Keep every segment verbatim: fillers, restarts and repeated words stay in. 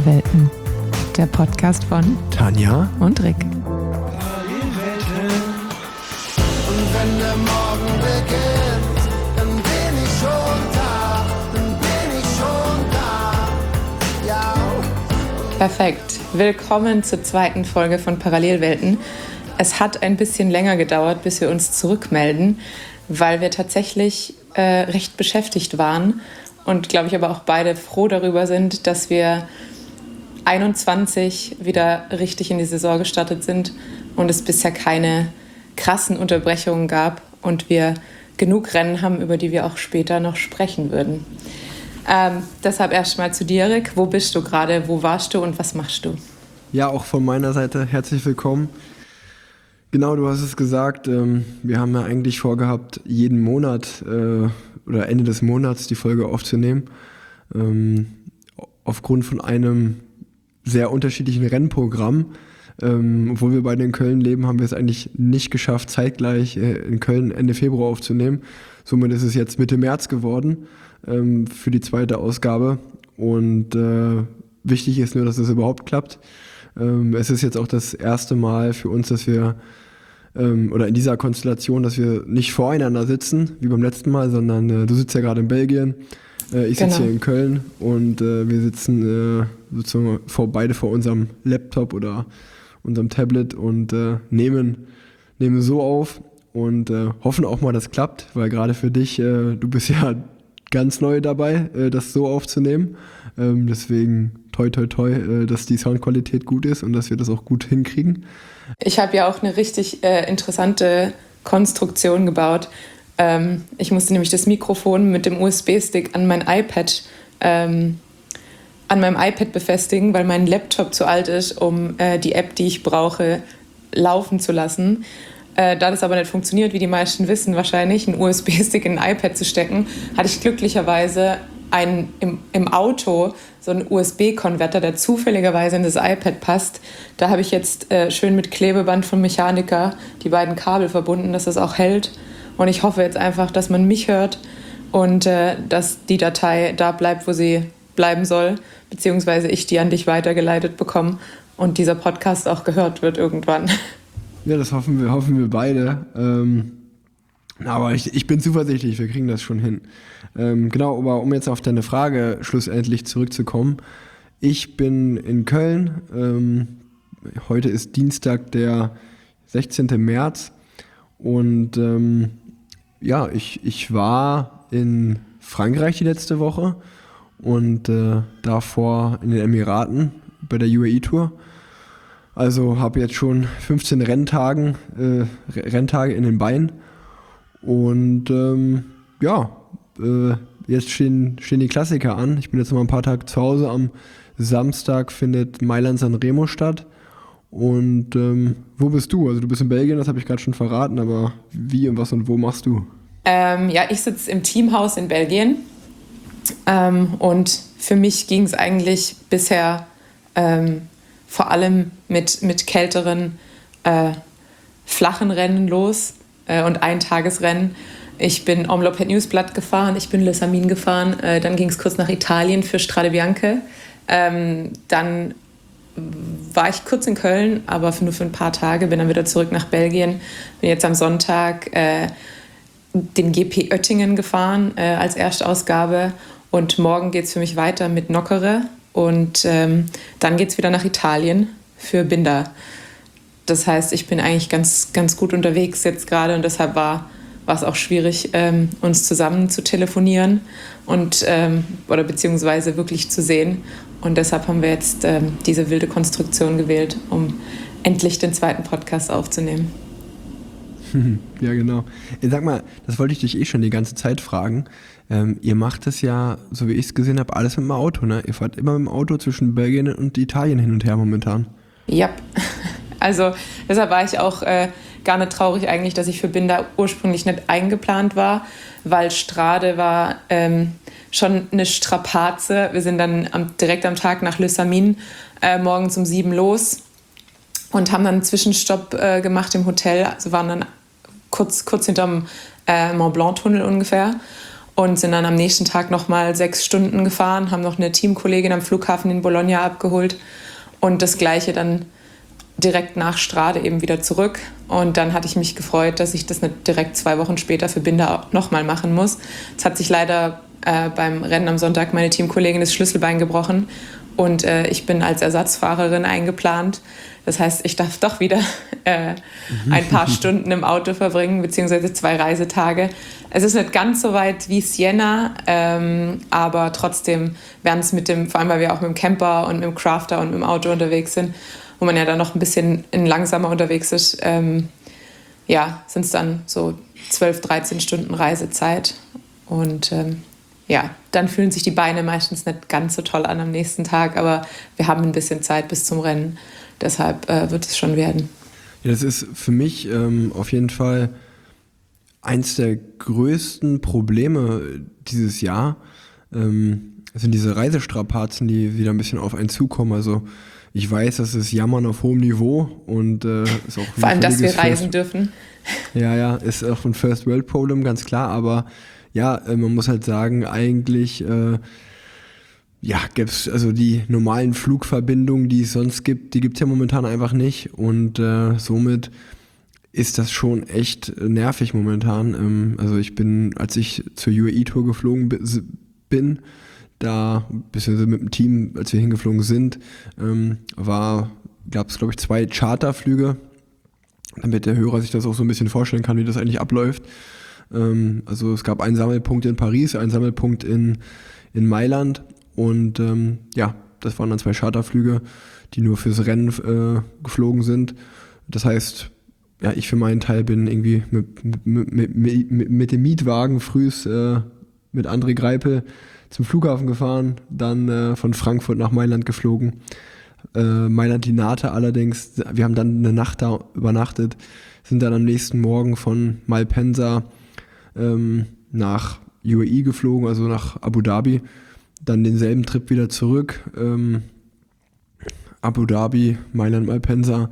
Parallelwelten, der Podcast von Tanja und Rick. Und wenn der Morgen beginnt, dann bin ich schon da, dann bin ich schon da, ja. Perfekt. Willkommen zur zweiten Folge von Parallelwelten. Es hat ein bisschen länger gedauert, bis wir uns zurückmelden, weil wir tatsächlich äh, recht beschäftigt waren und, glaube ich, aber auch beide froh darüber sind, dass wir einundzwanzig wieder richtig in die Saison gestartet sind und es bisher keine krassen Unterbrechungen gab und wir genug Rennen haben, über die wir auch später noch sprechen würden. Ähm, deshalb erstmal zu dir, Rick. Wo bist du gerade? Wo warst du und was machst du? Ja, auch von meiner Seite herzlich willkommen. Genau, du hast es gesagt, ähm, wir haben ja eigentlich vorgehabt, jeden Monat äh, oder Ende des Monats die Folge aufzunehmen. Ähm, aufgrund von einem sehr unterschiedlichen Rennprogramm. Ähm, obwohl wir beide in Köln leben, haben wir es eigentlich nicht geschafft, zeitgleich äh, in Köln Ende Februar aufzunehmen. Somit ist es jetzt Mitte März geworden ähm, für die zweite Ausgabe. Und äh, wichtig ist nur, dass es überhaupt klappt. Ähm, es ist jetzt auch das erste Mal für uns, dass wir ähm, oder in dieser Konstellation, dass wir nicht voreinander sitzen, wie beim letzten Mal, sondern äh, du sitzt ja gerade in Belgien, äh, ich sitze Genau. hier in Köln und äh, wir sitzen äh, sozusagen vor, beide vor unserem Laptop oder unserem Tablet und äh, nehmen, nehmen so auf und äh, hoffen auch mal, dass es klappt, weil gerade für dich, äh, du bist ja ganz neu dabei, äh, das so aufzunehmen. Ähm, deswegen toi toi toi, äh, dass die Soundqualität gut ist und dass wir das auch gut hinkriegen. Ich habe ja auch eine richtig äh, interessante Konstruktion gebaut. Ähm, ich musste nämlich das Mikrofon mit dem U S B-Stick an mein iPad, ähm, an meinem iPad befestigen, weil mein Laptop zu alt ist, um äh, die App, die ich brauche, laufen zu lassen. Äh, da das aber nicht funktioniert, wie die meisten wissen wahrscheinlich, einen U S B-Stick in ein iPad zu stecken, hatte ich glücklicherweise einen, im, im Auto so einen U S B-Konverter, der zufälligerweise in das iPad passt. Da habe ich jetzt äh, schön mit Klebeband vom Mechaniker die beiden Kabel verbunden, dass das auch hält. Und ich hoffe jetzt einfach, dass man mich hört und äh, dass die Datei da bleibt, wo sie bleiben soll, beziehungsweise ich die an dich weitergeleitet bekomme und dieser Podcast auch gehört wird irgendwann. Ja, das hoffen wir, hoffen wir beide. Ähm, aber ich, ich bin zuversichtlich, wir kriegen das schon hin. Ähm, genau, aber um jetzt auf deine Frage schlussendlich zurückzukommen. Ich bin in Köln. Ähm, heute ist Dienstag, der sechzehnten März. Und ähm, ja, ich, ich war in Frankreich die letzte Woche und äh, davor in den Emiraten bei der U A E-Tour. Also habe jetzt schon fünfzehn Renntagen, äh, Renntage in den Beinen und ähm, ja, äh, jetzt stehen, stehen die Klassiker an. Ich bin jetzt noch mal ein paar Tage zu Hause. Am Samstag findet Mailand-San Remo statt. Und ähm, wo bist du? Also du bist in Belgien, das habe ich gerade schon verraten, aber wie und was und wo machst du? Ähm, ja, ich sitze im Teamhaus in Belgien ähm, und für mich ging es eigentlich bisher ähm, vor allem mit, mit kälteren, äh, flachen Rennen los äh, und Eintagesrennen. Ich bin Omloop Newsblad gefahren, ich bin Le Samin gefahren, äh, dann ging es kurz nach Italien für Strade Bianche. Ähm, dann war ich kurz in Köln, aber nur für ein paar Tage, bin dann wieder zurück nach Belgien. Bin jetzt am Sonntag äh, den G P Oettingen gefahren äh, als Erstausgabe und morgen geht es für mich weiter mit Nockere. Und ähm, dann geht es wieder nach Italien für Binder. Das heißt, ich bin eigentlich ganz, ganz gut unterwegs jetzt gerade und deshalb war es auch schwierig, ähm, uns zusammen zu telefonieren und, ähm, oder beziehungsweise wirklich zu sehen. Und deshalb haben wir jetzt ähm, diese wilde Konstruktion gewählt, um endlich den zweiten Podcast aufzunehmen. Ja, genau. Sag mal, das wollte ich dich eh schon die ganze Zeit fragen. Ähm, ihr macht das ja, so wie ich es gesehen habe, alles mit dem Auto, ne? Ihr fahrt immer mit dem Auto zwischen Belgien und Italien hin und her momentan. Ja, also deshalb war ich auch äh, gar nicht traurig eigentlich, dass ich für Binder ursprünglich nicht eingeplant war, weil Strade war ähm, schon eine Strapaze. Wir sind dann am, direkt am Tag nach Le Samin äh, morgens um sieben los und haben dann einen Zwischenstopp äh, gemacht im Hotel. Also waren dann kurz, kurz hinterm äh, Mont Blanc-Tunnel ungefähr. und sind dann am nächsten Tag nochmal sechs Stunden gefahren, haben noch eine Teamkollegin am Flughafen in Bologna abgeholt und das Gleiche dann direkt nach Strade eben wieder zurück. Und dann hatte ich mich gefreut, dass ich das nicht direkt zwei Wochen später für Binder nochmal machen muss. Es hat sich leider äh, beim Rennen am Sonntag meine Teamkollegin das Schlüsselbein gebrochen und äh, ich bin als Ersatzfahrerin eingeplant. Das heißt, ich darf doch wieder äh, ein paar Stunden im Auto verbringen, beziehungsweise zwei Reisetage. Es ist nicht ganz so weit wie Siena, ähm, aber trotzdem werden es mit dem, vor allem weil wir auch mit dem Camper und mit dem Crafter und mit dem Auto unterwegs sind, wo man ja dann noch ein bisschen langsamer unterwegs ist, ähm, ja, sind es dann so zwölf, dreizehn Stunden Reisezeit. Und ähm, ja, dann fühlen sich die Beine meistens nicht ganz so toll an am nächsten Tag, aber wir haben ein bisschen Zeit bis zum Rennen. Deshalb äh, wird es schon werden. Ja, das ist für mich ähm, auf jeden Fall eins der größten Probleme dieses Jahr. Ähm, sind diese Reisestrapazen, die wieder ein bisschen auf einen zukommen. Also ich weiß, das ist Jammern auf hohem Niveau und äh, ist auch vor allem, dass wir reisen First, dürfen. Ja, ja, ist auch ein First World Problem, ganz klar. Aber ja, äh, man muss halt sagen, eigentlich äh, ja, gibt's also die normalen Flugverbindungen, die es sonst gibt, die gibt's ja momentan einfach nicht und äh, somit ist das schon echt nervig momentan. Ähm, also ich bin, als ich zur U A E-Tour geflogen bin, da, beziehungsweise mit dem Team, als wir hingeflogen sind, ähm, war, gab es, glaube ich, zwei Charterflüge, damit der Hörer sich das auch so ein bisschen vorstellen kann, wie das eigentlich abläuft. Ähm, also es gab einen Sammelpunkt in Paris, einen Sammelpunkt in, in Mailand. Und ähm, ja, das waren dann zwei Charterflüge, die nur fürs Rennen äh, geflogen sind. Das heißt, ja, ich für meinen Teil bin irgendwie mit, mit, mit, mit, mit dem Mietwagen frühs äh, mit André Greipel zum Flughafen gefahren, dann äh, von Frankfurt nach Mailand geflogen. Äh, Mailand Linate allerdings, wir haben dann eine Nacht da übernachtet, sind dann am nächsten Morgen von Malpensa ähm, nach U A E geflogen, also nach Abu Dhabi. Dann denselben Trip wieder zurück, ähm, Abu Dhabi, Mailand, Malpensa,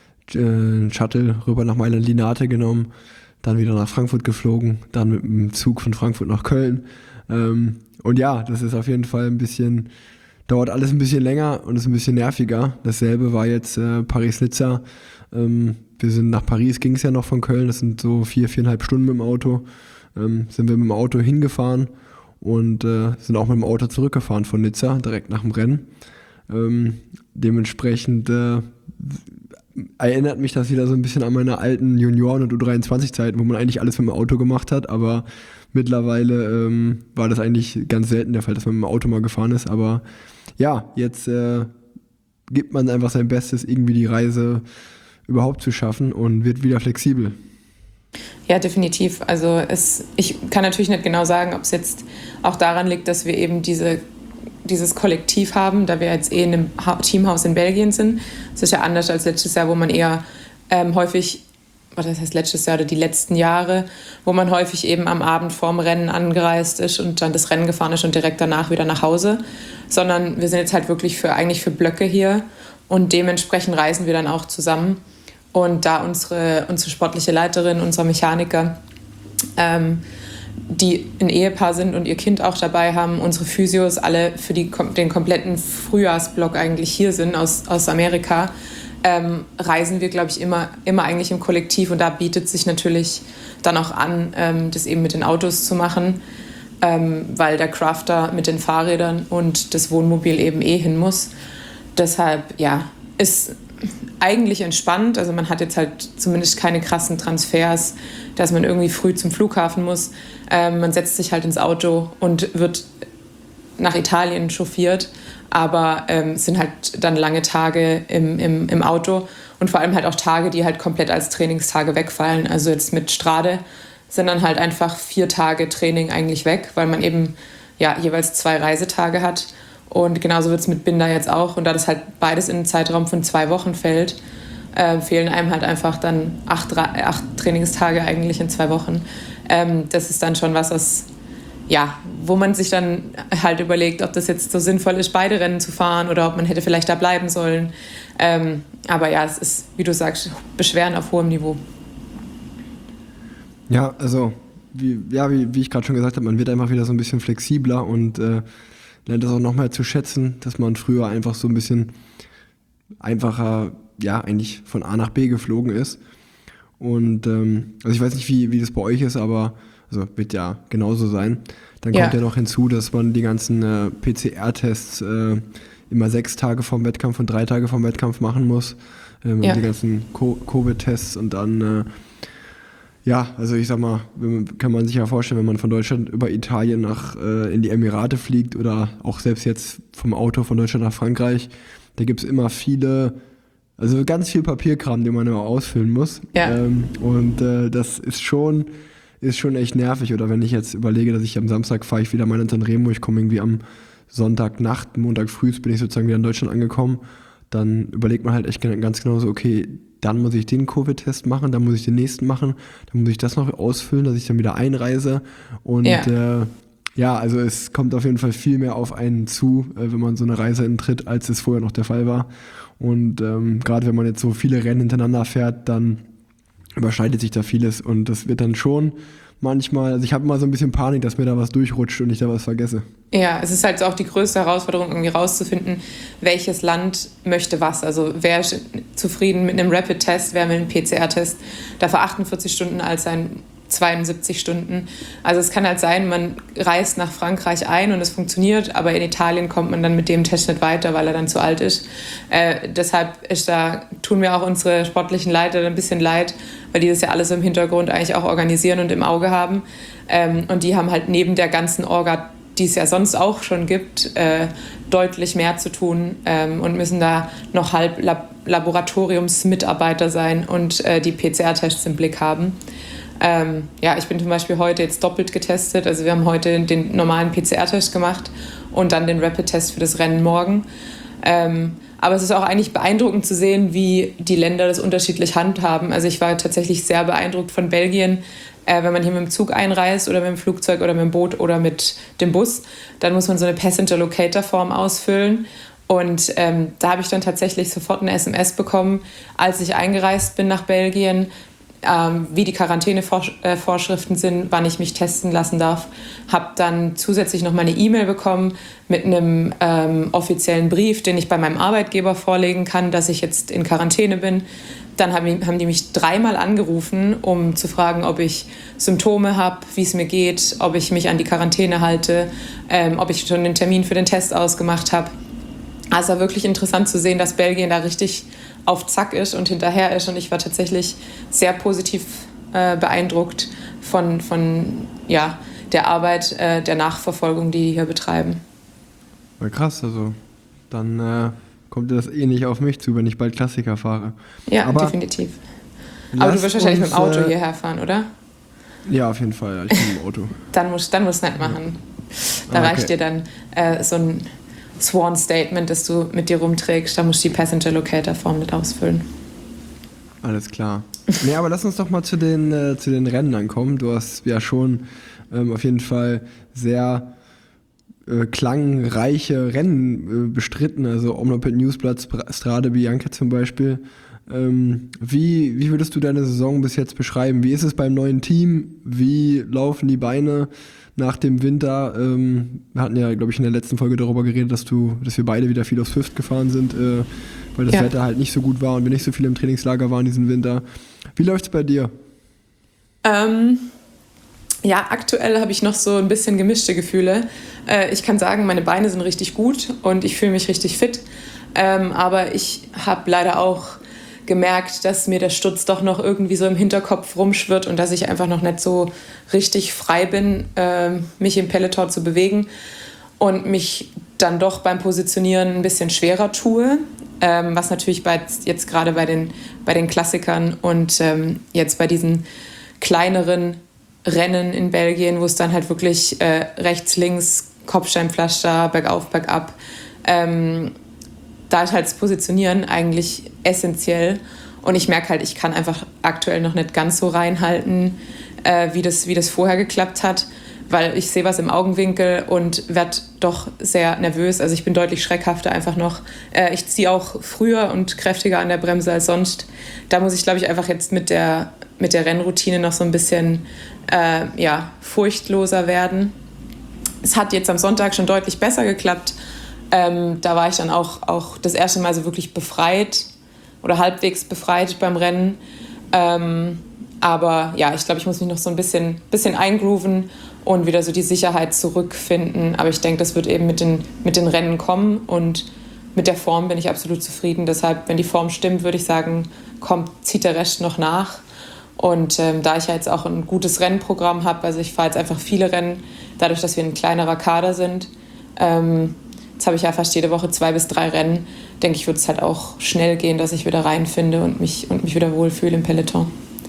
äh, Shuttle rüber nach Mailand Linate genommen, dann wieder nach Frankfurt geflogen, dann mit dem Zug von Frankfurt nach Köln. Ähm, und ja, das ist auf jeden Fall ein bisschen, dauert alles ein bisschen länger und ist ein bisschen nerviger. Dasselbe war jetzt äh, Paris-Nizza. Ähm, wir sind nach Paris, ging es ja noch von Köln, das sind so vier, viereinhalb Stunden mit dem Auto. Ähm, sind wir mit dem Auto hingefahren. Und äh, sind auch mit dem Auto zurückgefahren von Nizza, direkt nach dem Rennen. Ähm, dementsprechend äh, erinnert mich das wieder so ein bisschen an meine alten Junioren- und U dreiundzwanzig-Zeiten, wo man eigentlich alles mit dem Auto gemacht hat, aber mittlerweile ähm, war das eigentlich ganz selten der Fall, dass man mit dem Auto mal gefahren ist. Aber ja, jetzt äh, gibt man einfach sein Bestes, irgendwie die Reise überhaupt zu schaffen und wird wieder flexibel. Ja, definitiv. Also es, ich kann natürlich nicht genau sagen, ob es jetzt auch daran liegt, dass wir eben diese, dieses Kollektiv haben, da wir jetzt eh in einem ha- Teamhaus in Belgien sind. Das ist ja anders als letztes Jahr, wo man eher ähm, häufig, was heißt letztes Jahr oder die letzten Jahre, wo man häufig eben am Abend vorm Rennen angereist ist und dann das Rennen gefahren ist und direkt danach wieder nach Hause. Sondern wir sind jetzt halt wirklich für eigentlich für Blöcke hier und dementsprechend reisen wir dann auch zusammen. Und da unsere, unsere sportliche Leiterin, unser Mechaniker, ähm, die ein Ehepaar sind und ihr Kind auch dabei haben, unsere Physios alle für die, den kompletten Frühjahrsblock eigentlich hier sind aus, aus Amerika, ähm, reisen wir, glaube ich, immer, immer eigentlich im Kollektiv. Und da bietet sich natürlich dann auch an, ähm, das eben mit den Autos zu machen, ähm, weil der Crafter mit den Fahrrädern und das Wohnmobil eben eh hin muss. Deshalb, ja, ist eigentlich entspannt. Also man hat jetzt halt zumindest keine krassen Transfers, dass man irgendwie früh zum Flughafen muss. Ähm, man setzt sich halt ins Auto und wird nach Italien chauffiert, aber ähm, es sind halt dann lange Tage im, im, im Auto und vor allem halt auch Tage, die halt komplett als Trainingstage wegfallen. Also jetzt mit Strade sind dann halt einfach vier Tage Training eigentlich weg, weil man eben ja jeweils zwei Reisetage hat. Und genauso wird es mit Binder jetzt auch. Und da das halt beides in einen Zeitraum von zwei Wochen fällt, äh, fehlen einem halt einfach dann acht, acht Trainingstage eigentlich in zwei Wochen. Ähm, das ist dann schon was, was, ja, wo man sich dann halt überlegt, ob das jetzt so sinnvoll ist, beide Rennen zu fahren oder ob man hätte vielleicht da bleiben sollen. Ähm, aber ja, es ist, wie du sagst, Beschweren auf hohem Niveau. Ja, also wie, ja, wie, wie ich gerade schon gesagt habe, man wird einfach wieder so ein bisschen flexibler und äh, lernt das auch nochmal zu schätzen, dass man früher einfach so ein bisschen einfacher, ja, eigentlich von A nach B geflogen ist. Und ähm, also ich weiß nicht, wie, wie das bei euch ist, aber also wird ja genauso sein. Dann kommt ja, ja noch hinzu, dass man die ganzen äh, P C R-Tests äh, immer sechs Tage vorm Wettkampf und drei Tage vorm Wettkampf machen muss. Ähm, ja. Die ganzen Co- Covid-Tests und dann, äh, ja, also ich sag mal, kann man sich ja vorstellen, wenn man von Deutschland über Italien nach äh, in die Emirate fliegt oder auch selbst jetzt vom Auto von Deutschland nach Frankreich, da gibt es immer viele, also ganz viel Papierkram, den man immer ausfüllen muss. Ja. Ähm, und äh, das ist schon, ist schon echt nervig. Oder wenn ich jetzt überlege, dass ich am Samstag fahre ich wieder mal in Sanremo, ich komme irgendwie am Sonntagnacht, Montag früh bin ich sozusagen wieder in Deutschland angekommen, dann überlegt man halt echt ganz genau so, okay, dann muss ich den Covid-Test machen, dann muss ich den nächsten machen, dann muss ich das noch ausfüllen, dass ich dann wieder einreise. Und ja, äh, ja also es kommt auf jeden Fall viel mehr auf einen zu, äh, wenn man so eine Reise enttritt, als es vorher noch der Fall war. Und ähm, gerade wenn man jetzt so viele Rennen hintereinander fährt, dann überschneidet sich da vieles und das wird dann schon manchmal, also ich habe immer so ein bisschen Panik, dass mir da was durchrutscht und ich da was vergesse. Ja, es ist halt so auch die größte Herausforderung, irgendwie rauszufinden, welches Land möchte was. Also wer ist zufrieden mit einem Rapid-Test, wer mit einem P C R-Test, dafür achtundvierzig Stunden als ein zweiundsiebzig Stunden. Also es kann halt sein, man reist nach Frankreich ein und es funktioniert, aber in Italien kommt man dann mit dem Test nicht weiter, weil er dann zu alt ist. Äh, deshalb ist da, tun mir auch unsere sportlichen Leiter ein bisschen leid, weil die das ja alles im Hintergrund eigentlich auch organisieren und im Auge haben. Ähm, und die haben halt neben der ganzen Orga, die es ja sonst auch schon gibt, äh, deutlich mehr zu tun ähm, und müssen da noch halb Lab- Laboratoriumsmitarbeiter sein und äh, die P C R-Tests im Blick haben. Ähm, ja, ich bin zum Beispiel heute jetzt doppelt getestet. Also wir haben heute den normalen P C R-Test gemacht und dann den Rapid-Test für das Rennen morgen. Ähm, aber es ist auch eigentlich beeindruckend zu sehen, wie die Länder das unterschiedlich handhaben. Also ich war tatsächlich sehr beeindruckt von Belgien. Äh, wenn man hier mit dem Zug einreist oder mit dem Flugzeug oder mit dem Boot oder mit dem Bus, dann muss man so eine Passenger-Locator-Form ausfüllen. Und ähm, da habe ich dann tatsächlich sofort eine S M S bekommen, als ich eingereist bin nach Belgien, Ähm, wie die Quarantänevorschriften sind, wann ich mich testen lassen darf. Habe dann zusätzlich noch mal eine E-Mail bekommen mit einem ähm, offiziellen Brief, den ich bei meinem Arbeitgeber vorlegen kann, dass ich jetzt in Quarantäne bin. Dann haben, haben die mich dreimal angerufen, um zu fragen, ob ich Symptome habe, wie es mir geht, ob ich mich an die Quarantäne halte, ähm, ob ich schon einen Termin für den Test ausgemacht habe. Also wirklich interessant zu sehen, dass Belgien da richtig auf Zack ist und hinterher ist. Und ich war tatsächlich sehr positiv äh, beeindruckt von, von ja, der Arbeit, äh, der Nachverfolgung, die die hier betreiben. Ja, krass, also dann äh, kommt das eh nicht auf mich zu, wenn ich bald Klassiker fahre. Ja, aber definitiv. Aber du wirst wahrscheinlich uns, mit dem Auto äh, hierher fahren, oder? Ja, auf jeden Fall. Ja, ich bin im Auto. dann musst du dann musst nicht machen. Da ah, okay. reicht dir dann äh, so ein Sworn-Statement, das du mit dir rumträgst, da musst du die Passenger-Locator-Form mit ausfüllen. Alles klar. Nee, aber lass uns doch mal zu den, äh, zu den Rennen ankommen. Du hast ja schon ähm, auf jeden Fall sehr äh, klangreiche Rennen äh, bestritten, also Omloped Newsblatt, Strade Bianche zum Beispiel. Ähm, wie, wie würdest du deine Saison bis jetzt beschreiben? Wie ist es beim neuen Team? Wie laufen die Beine nach dem Winter? Ähm, wir hatten ja, glaube ich, in der letzten Folge darüber geredet, dass du, dass wir beide wieder viel aufs Swift gefahren sind, äh, weil das ja. Wetter halt nicht so gut war und wir nicht so viel im Trainingslager waren diesen Winter. Wie läuft es bei dir? Ähm, ja, aktuell habe ich noch so ein bisschen gemischte Gefühle. Äh, ich kann sagen, meine Beine sind richtig gut und ich fühle mich richtig fit. Ähm, aber ich habe leider auch gemerkt, dass mir der Sturz doch noch irgendwie so im Hinterkopf rumschwirrt und dass ich einfach noch nicht so richtig frei bin, äh, mich im Peloton zu bewegen und mich dann doch beim Positionieren ein bisschen schwerer tue, ähm, was natürlich bei, jetzt gerade bei den, bei den Klassikern und ähm, jetzt bei diesen kleineren Rennen in Belgien, wo es dann halt wirklich äh, rechts, links, Kopfsteinpflaster, bergauf, bergab, ähm, da ist halt das Positionieren eigentlich essentiell. Und ich merke halt, ich kann einfach aktuell noch nicht ganz so reinhalten, äh, wie das, wie das vorher geklappt hat, weil ich sehe was im Augenwinkel und werde doch sehr nervös. Also ich bin deutlich schreckhafter einfach noch. Äh, ich ziehe auch früher und kräftiger an der Bremse als sonst. Da muss ich, glaube ich, einfach jetzt mit der, mit der Rennroutine noch so ein bisschen äh, ja, furchtloser werden. Es hat jetzt am Sonntag schon deutlich besser geklappt. Ähm, da war ich dann auch, auch das erste Mal so wirklich befreit oder halbwegs befreit beim Rennen. Ähm, aber ja, ich glaube, ich muss mich noch so ein bisschen, bisschen eingrooven und wieder so die Sicherheit zurückfinden. Aber ich denke, das wird eben mit den, mit den Rennen kommen und mit der Form bin ich absolut zufrieden. Deshalb, wenn die Form stimmt, würde ich sagen, kommt, zieht der Rest noch nach. Und ähm, da ich ja jetzt auch ein gutes Rennprogramm habe, also ich fahre jetzt einfach viele Rennen, dadurch, dass wir ein kleinerer Kader sind, ähm, jetzt habe ich ja fast jede Woche zwei bis drei Rennen, denke ich, wird es halt auch schnell gehen, dass ich wieder reinfinde und mich, und mich wieder wohlfühle im Peloton.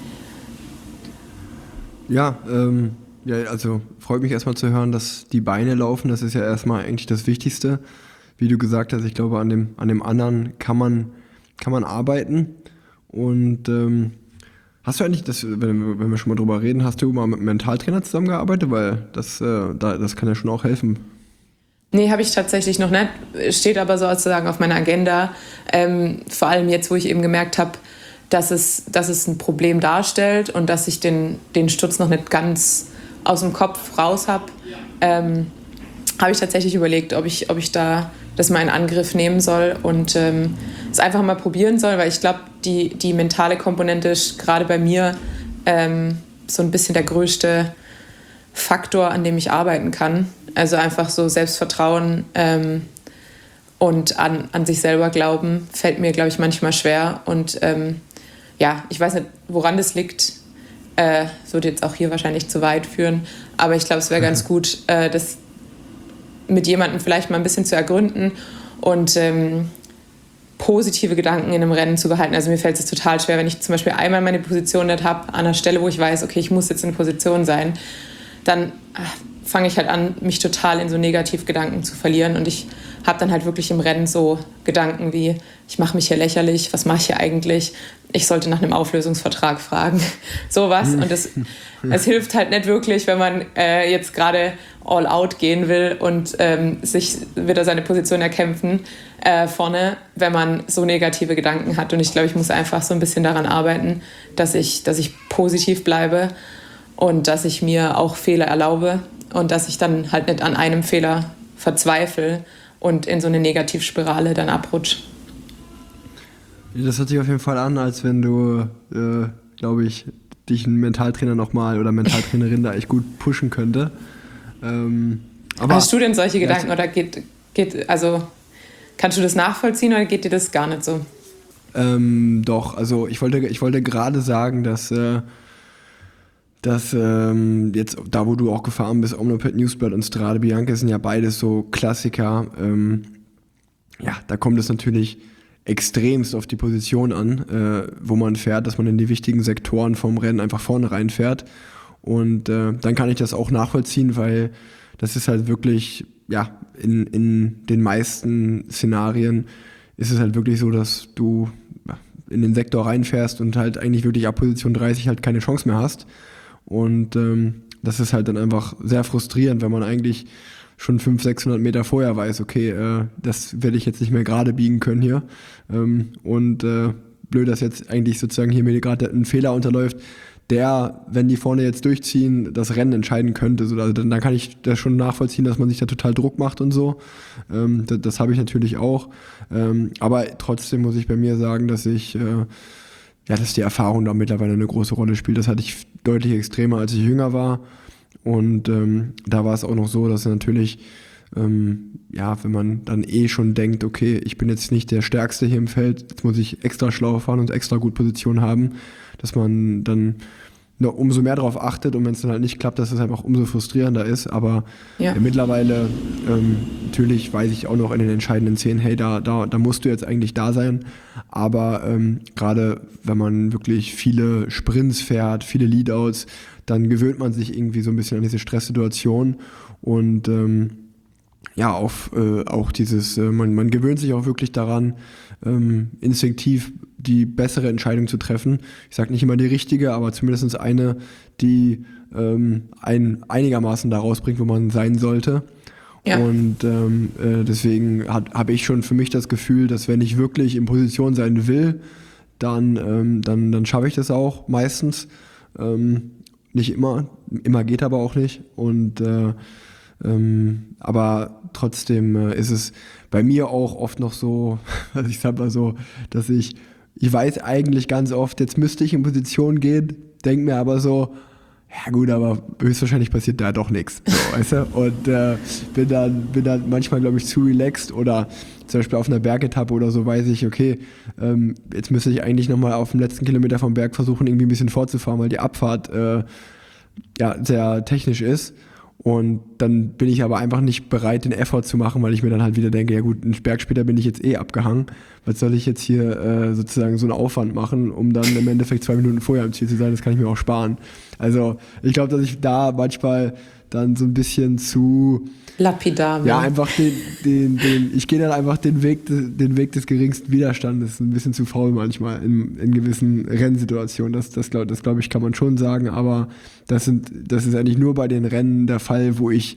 Ja, ähm, ja, also freut mich erstmal zu hören, dass die Beine laufen. Das ist ja erstmal eigentlich das Wichtigste. Wie du gesagt hast, ich glaube, an dem, an dem anderen kann man, kann man arbeiten. Und ähm, hast du eigentlich, das, wenn, wenn wir schon mal drüber reden, hast du mal mit einem Mentaltrainer zusammengearbeitet? Weil das, äh, da, das kann ja schon auch helfen. Nee, habe ich tatsächlich noch nicht. Steht aber sozusagen auf meiner Agenda. Ähm, vor allem jetzt, wo ich eben gemerkt habe, dass es, dass es ein Problem darstellt und dass ich den, den Sturz noch nicht ganz aus dem Kopf raus habe, ähm, habe ich tatsächlich überlegt, ob ich, ob ich da das mal in Angriff nehmen soll und ähm, es einfach mal probieren soll, weil ich glaube, die, die mentale Komponente ist gerade bei mir ähm, so ein bisschen der größte Faktor, an dem ich arbeiten kann. Also einfach so Selbstvertrauen ähm, und an, an sich selber glauben, fällt mir, glaube ich, manchmal schwer. Und ähm, ja, ich weiß nicht, woran das liegt. Äh, das würde jetzt auch hier wahrscheinlich zu weit führen. Aber ich glaube, es wäre ganz gut, äh, das mit jemandem vielleicht mal ein bisschen zu ergründen und ähm, positive Gedanken in einem Rennen zu behalten. Also mir fällt es total schwer, wenn ich zum Beispiel einmal meine Position nicht habe, an einer Stelle, wo ich weiß, okay, ich muss jetzt in der Position sein, dann ach, fange ich halt an, mich total in so Negativgedanken zu verlieren. Und ich habe dann halt wirklich im Rennen so Gedanken wie, ich mache mich hier lächerlich, was mache ich hier eigentlich? Ich sollte nach einem Auflösungsvertrag fragen. Sowas. Und das, es hilft halt nicht wirklich, wenn man äh, jetzt gerade all out gehen will und ähm, sich wieder seine Position erkämpfen äh, vorne, wenn man so negative Gedanken hat. Und ich glaube, ich muss einfach so ein bisschen daran arbeiten, dass ich, dass ich positiv bleibe und dass ich mir auch Fehler erlaube und dass ich dann halt nicht an einem Fehler verzweifle und in so eine Negativspirale dann abrutsche. Das hört sich auf jeden Fall an, als wenn du, äh, glaube ich, dich ein Mentaltrainer nochmal oder Mentaltrainerin da echt gut pushen könnte. Ähm, aber Hast du denn solche Gedanken oder geht, geht, also kannst du das nachvollziehen oder geht dir das gar nicht so? Ähm, doch, also ich wollte, ich wollte gerade sagen, dass, äh, dass ähm, jetzt, da wo du auch gefahren bist, Omloped Newsblad und Strade Bianche sind ja beides so Klassiker. Ähm, ja, da kommt es natürlich extremst auf die Position an, äh, wo man fährt, dass man in die wichtigen Sektoren vom Rennen einfach vorne reinfährt. Und äh, dann kann ich das auch nachvollziehen, weil das ist halt wirklich, ja, in, in den meisten Szenarien ist es halt wirklich so, dass du in den Sektor reinfährst und halt eigentlich wirklich ab Position dreißig halt keine Chance mehr hast. Und ähm, das ist halt dann einfach sehr frustrierend, wenn man eigentlich schon fünfhundert, sechshundert Meter vorher weiß, okay, äh, das werde ich jetzt nicht mehr gerade biegen können hier. Ähm, und äh, blöd, dass jetzt eigentlich sozusagen hier mir gerade ein Fehler unterläuft, der, wenn die vorne jetzt durchziehen, das Rennen entscheiden könnte. So, also dann, dann kann ich das schon nachvollziehen, dass man sich da total Druck macht und so. Ähm, das das habe ich natürlich auch. Ähm, aber trotzdem muss ich bei mir sagen, dass ich, äh, ja, dass die Erfahrung da mittlerweile eine große Rolle spielt. Das hatte ich deutlich extremer, als ich jünger war. Und ähm, da war es auch noch so, dass natürlich, ähm, ja, wenn man dann eh schon denkt, okay, ich bin jetzt nicht der Stärkste hier im Feld, jetzt muss ich extra schlau fahren und extra gut Position haben, dass man dann noch umso mehr darauf achtet und wenn es dann halt nicht klappt, dass es einfach umso frustrierender ist. Aber Ja. äh, mittlerweile, ähm, natürlich weiß ich auch noch in den entscheidenden Szenen, hey, da, da, da musst du jetzt eigentlich da sein. Aber ähm, gerade wenn man wirklich viele Sprints fährt, viele Leadouts, dann gewöhnt man sich irgendwie so ein bisschen an diese Stresssituation und ähm, ja, auf, äh, auch dieses, äh, man, man gewöhnt sich auch wirklich daran, ähm, instinktiv die bessere Entscheidung zu treffen. Ich sage nicht immer die richtige, aber zumindest eine, die ähm, einen einigermaßen da rausbringt, wo man sein sollte. Ja. Und ähm, äh, deswegen habe ich schon für mich das Gefühl, dass wenn ich wirklich in Position sein will, dann, ähm, dann, dann schaffe ich das auch meistens. Ähm, nicht immer, immer geht aber auch nicht. Und äh, ähm, aber trotzdem äh, ist es bei mir auch oft noch so, also ich sag mal so, dass ich, ich weiß eigentlich ganz oft, jetzt müsste ich in Position gehen, denke mir aber so, ja gut, aber höchstwahrscheinlich passiert da doch nichts, so, weißt du? Und äh, bin dann, bin dann manchmal, glaube ich, zu relaxed oder zum Beispiel auf einer Bergetappe oder so weiß ich, okay, ähm, jetzt müsste ich eigentlich nochmal auf dem letzten Kilometer vom Berg versuchen, irgendwie ein bisschen vorzufahren, weil die Abfahrt äh, ja, sehr technisch ist. Und dann bin ich aber einfach nicht bereit, den Effort zu machen, weil ich mir dann halt wieder denke, ja gut, einen Berg später bin ich jetzt eh abgehangen. Was soll ich jetzt hier äh, sozusagen so einen Aufwand machen, um dann im Endeffekt zwei Minuten vorher am Ziel zu sein? Das kann ich mir auch sparen. Also ich glaube, dass ich da manchmal dann so ein bisschen zu lapidar. Ja, einfach den, den, den ich gehe dann einfach den Weg, den Weg des geringsten Widerstandes. Ein bisschen zu faul manchmal in, in gewissen Rennsituationen. Das, das glaube das glaub ich, kann man schon sagen. Aber das, sind, das ist eigentlich nur bei den Rennen der Fall, wo ich